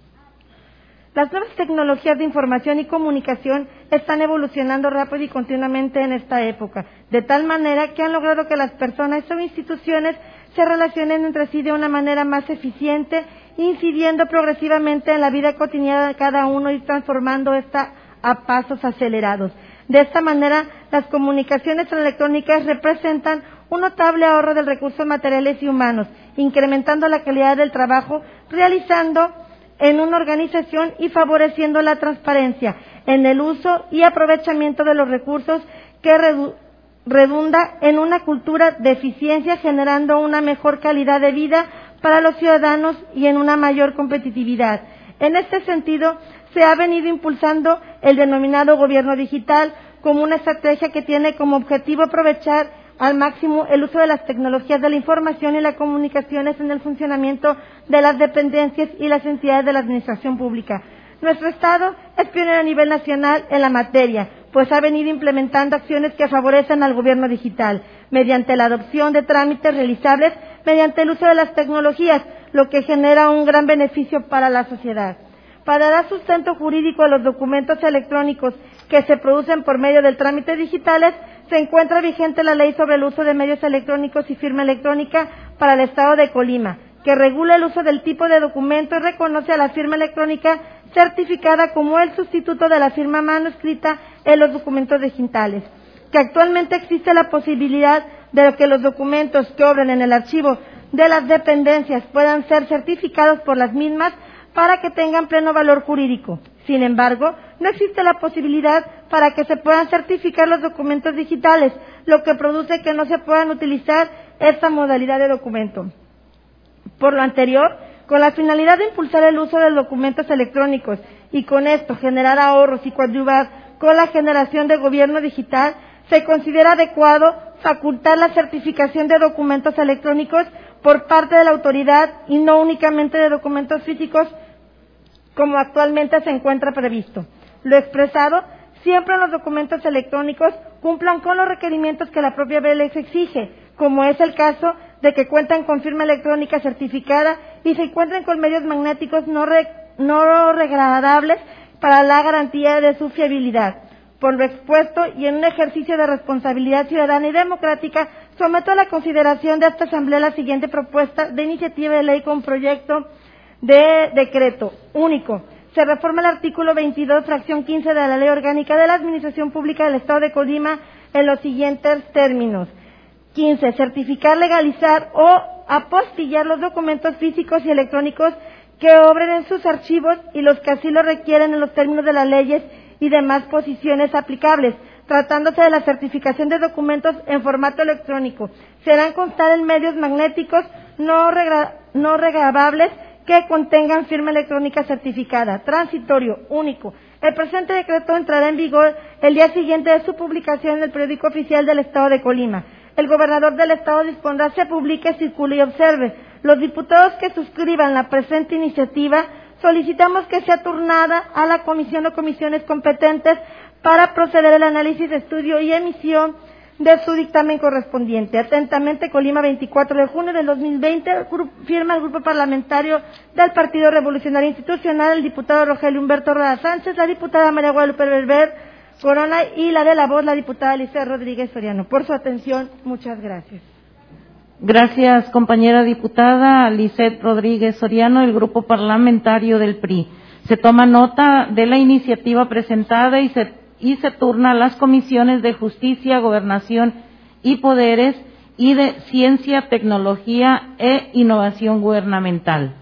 Las nuevas tecnologías de información y comunicación están evolucionando rápido y continuamente en esta época, de tal manera que han logrado que las personas o instituciones se relacionen entre sí de una manera más eficiente, incidiendo progresivamente en la vida cotidiana de cada uno y transformando esta a pasos acelerados. De esta manera, las comunicaciones electrónicas representan un notable ahorro de recursos materiales y humanos, incrementando la calidad del trabajo realizando en una organización y favoreciendo la transparencia en el uso y aprovechamiento de los recursos, que redunda en una cultura de eficiencia, generando una mejor calidad de vida para los ciudadanos y en una mayor competitividad. En este sentido, se ha venido impulsando el denominado gobierno digital como una estrategia que tiene como objetivo aprovechar al máximo el uso de las tecnologías de la información y las comunicaciones en el funcionamiento de las dependencias y las entidades de la administración pública. Nuestro Estado es pionero a nivel nacional en la materia, pues ha venido implementando acciones que favorecen al gobierno digital, mediante la adopción de trámites realizables mediante el uso de las tecnologías, lo que genera un gran beneficio para la sociedad. Para dar sustento jurídico a los documentos electrónicos que se producen por medio del trámite digitales, se encuentra vigente la Ley sobre el uso de medios electrónicos y firma electrónica para el Estado de Colima, que regula el uso del tipo de documento y reconoce a la firma electrónica certificada como el sustituto de la firma manuscrita en los documentos digitales, que actualmente existe la posibilidad de que los documentos que obren en el archivo de las dependencias puedan ser certificados por las mismas para que tengan pleno valor jurídico. Sin embargo, no existe la posibilidad para que se puedan certificar los documentos digitales, lo que produce que no se puedan utilizar esta modalidad de documento. Por lo anterior, con la finalidad de impulsar el uso de documentos electrónicos y con esto generar ahorros y coadyuvar con la generación de gobierno digital, se considera adecuado facultar la certificación de documentos electrónicos por parte de la autoridad y no únicamente de documentos físicos como actualmente se encuentra previsto. Lo expresado, siempre los documentos electrónicos cumplan con los requerimientos que la propia ley les exige, como es el caso de que cuenten con firma electrónica certificada y se encuentren con medios magnéticos no degradables para la garantía de su fiabilidad. Por lo expuesto y en un ejercicio de responsabilidad ciudadana y democrática, someto a la consideración de esta Asamblea la siguiente propuesta de iniciativa de ley con proyecto de decreto único. se reforma el artículo 22, fracción 15 de la Ley Orgánica de la Administración Pública del Estado de Colima en los siguientes términos. 15. Certificar, legalizar o apostillar los documentos físicos y electrónicos que obren en sus archivos y los que así lo requieren en los términos de las leyes y demás posiciones aplicables, tratándose de la certificación de documentos en formato electrónico. Serán constar en medios magnéticos no regrabables que contengan firma electrónica certificada, transitorio, único. El presente decreto entrará en vigor el día siguiente de su publicación en el periódico oficial del Estado de Colima. El gobernador del Estado dispondrá se publique, circule y observe. Los diputados que suscriban la presente iniciativa solicitamos que sea turnada a la comisión o comisiones competentes para proceder al análisis, estudio y emisión de su dictamen correspondiente. Atentamente, Colima, 24 de junio del 2020, firma el Grupo Parlamentario del Partido Revolucionario Institucional, el diputado Rogelio Humberto Rueda Sánchez, la diputada María Guadalupe Berber Corona y la de la voz, la diputada Alicia Rodríguez Soriano. Por su atención, muchas gracias. Gracias, compañera diputada Lisette Rodríguez Soriano, del Grupo Parlamentario del PRI. Se toma nota de la iniciativa presentada y se turna a las comisiones de Justicia, Gobernación y Poderes y de Ciencia, Tecnología e Innovación Gubernamental.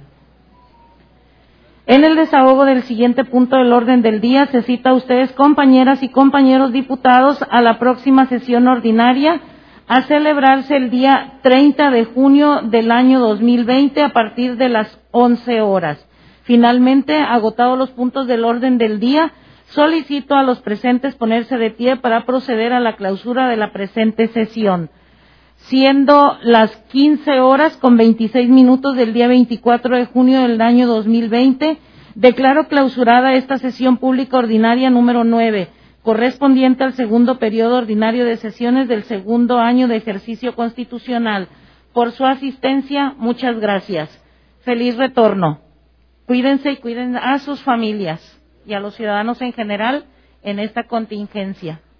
En el desahogo del siguiente punto del orden del día se cita a ustedes, compañeras y compañeros diputados, a la próxima sesión ordinaria a celebrarse el día 30 de junio del año 2020 a partir de las 11 horas. Finalmente, agotados los puntos del orden del día, solicito a los presentes ponerse de pie para proceder a la clausura de la presente sesión. Siendo las 15 horas con 26 minutos del día 24 de junio del año 2020, declaro clausurada esta sesión pública ordinaria número 9, correspondiente al segundo periodo ordinario de sesiones del segundo año de ejercicio constitucional. Por su asistencia, muchas gracias. Feliz retorno. Cuídense y cuiden a sus familias y a los ciudadanos en general en esta contingencia.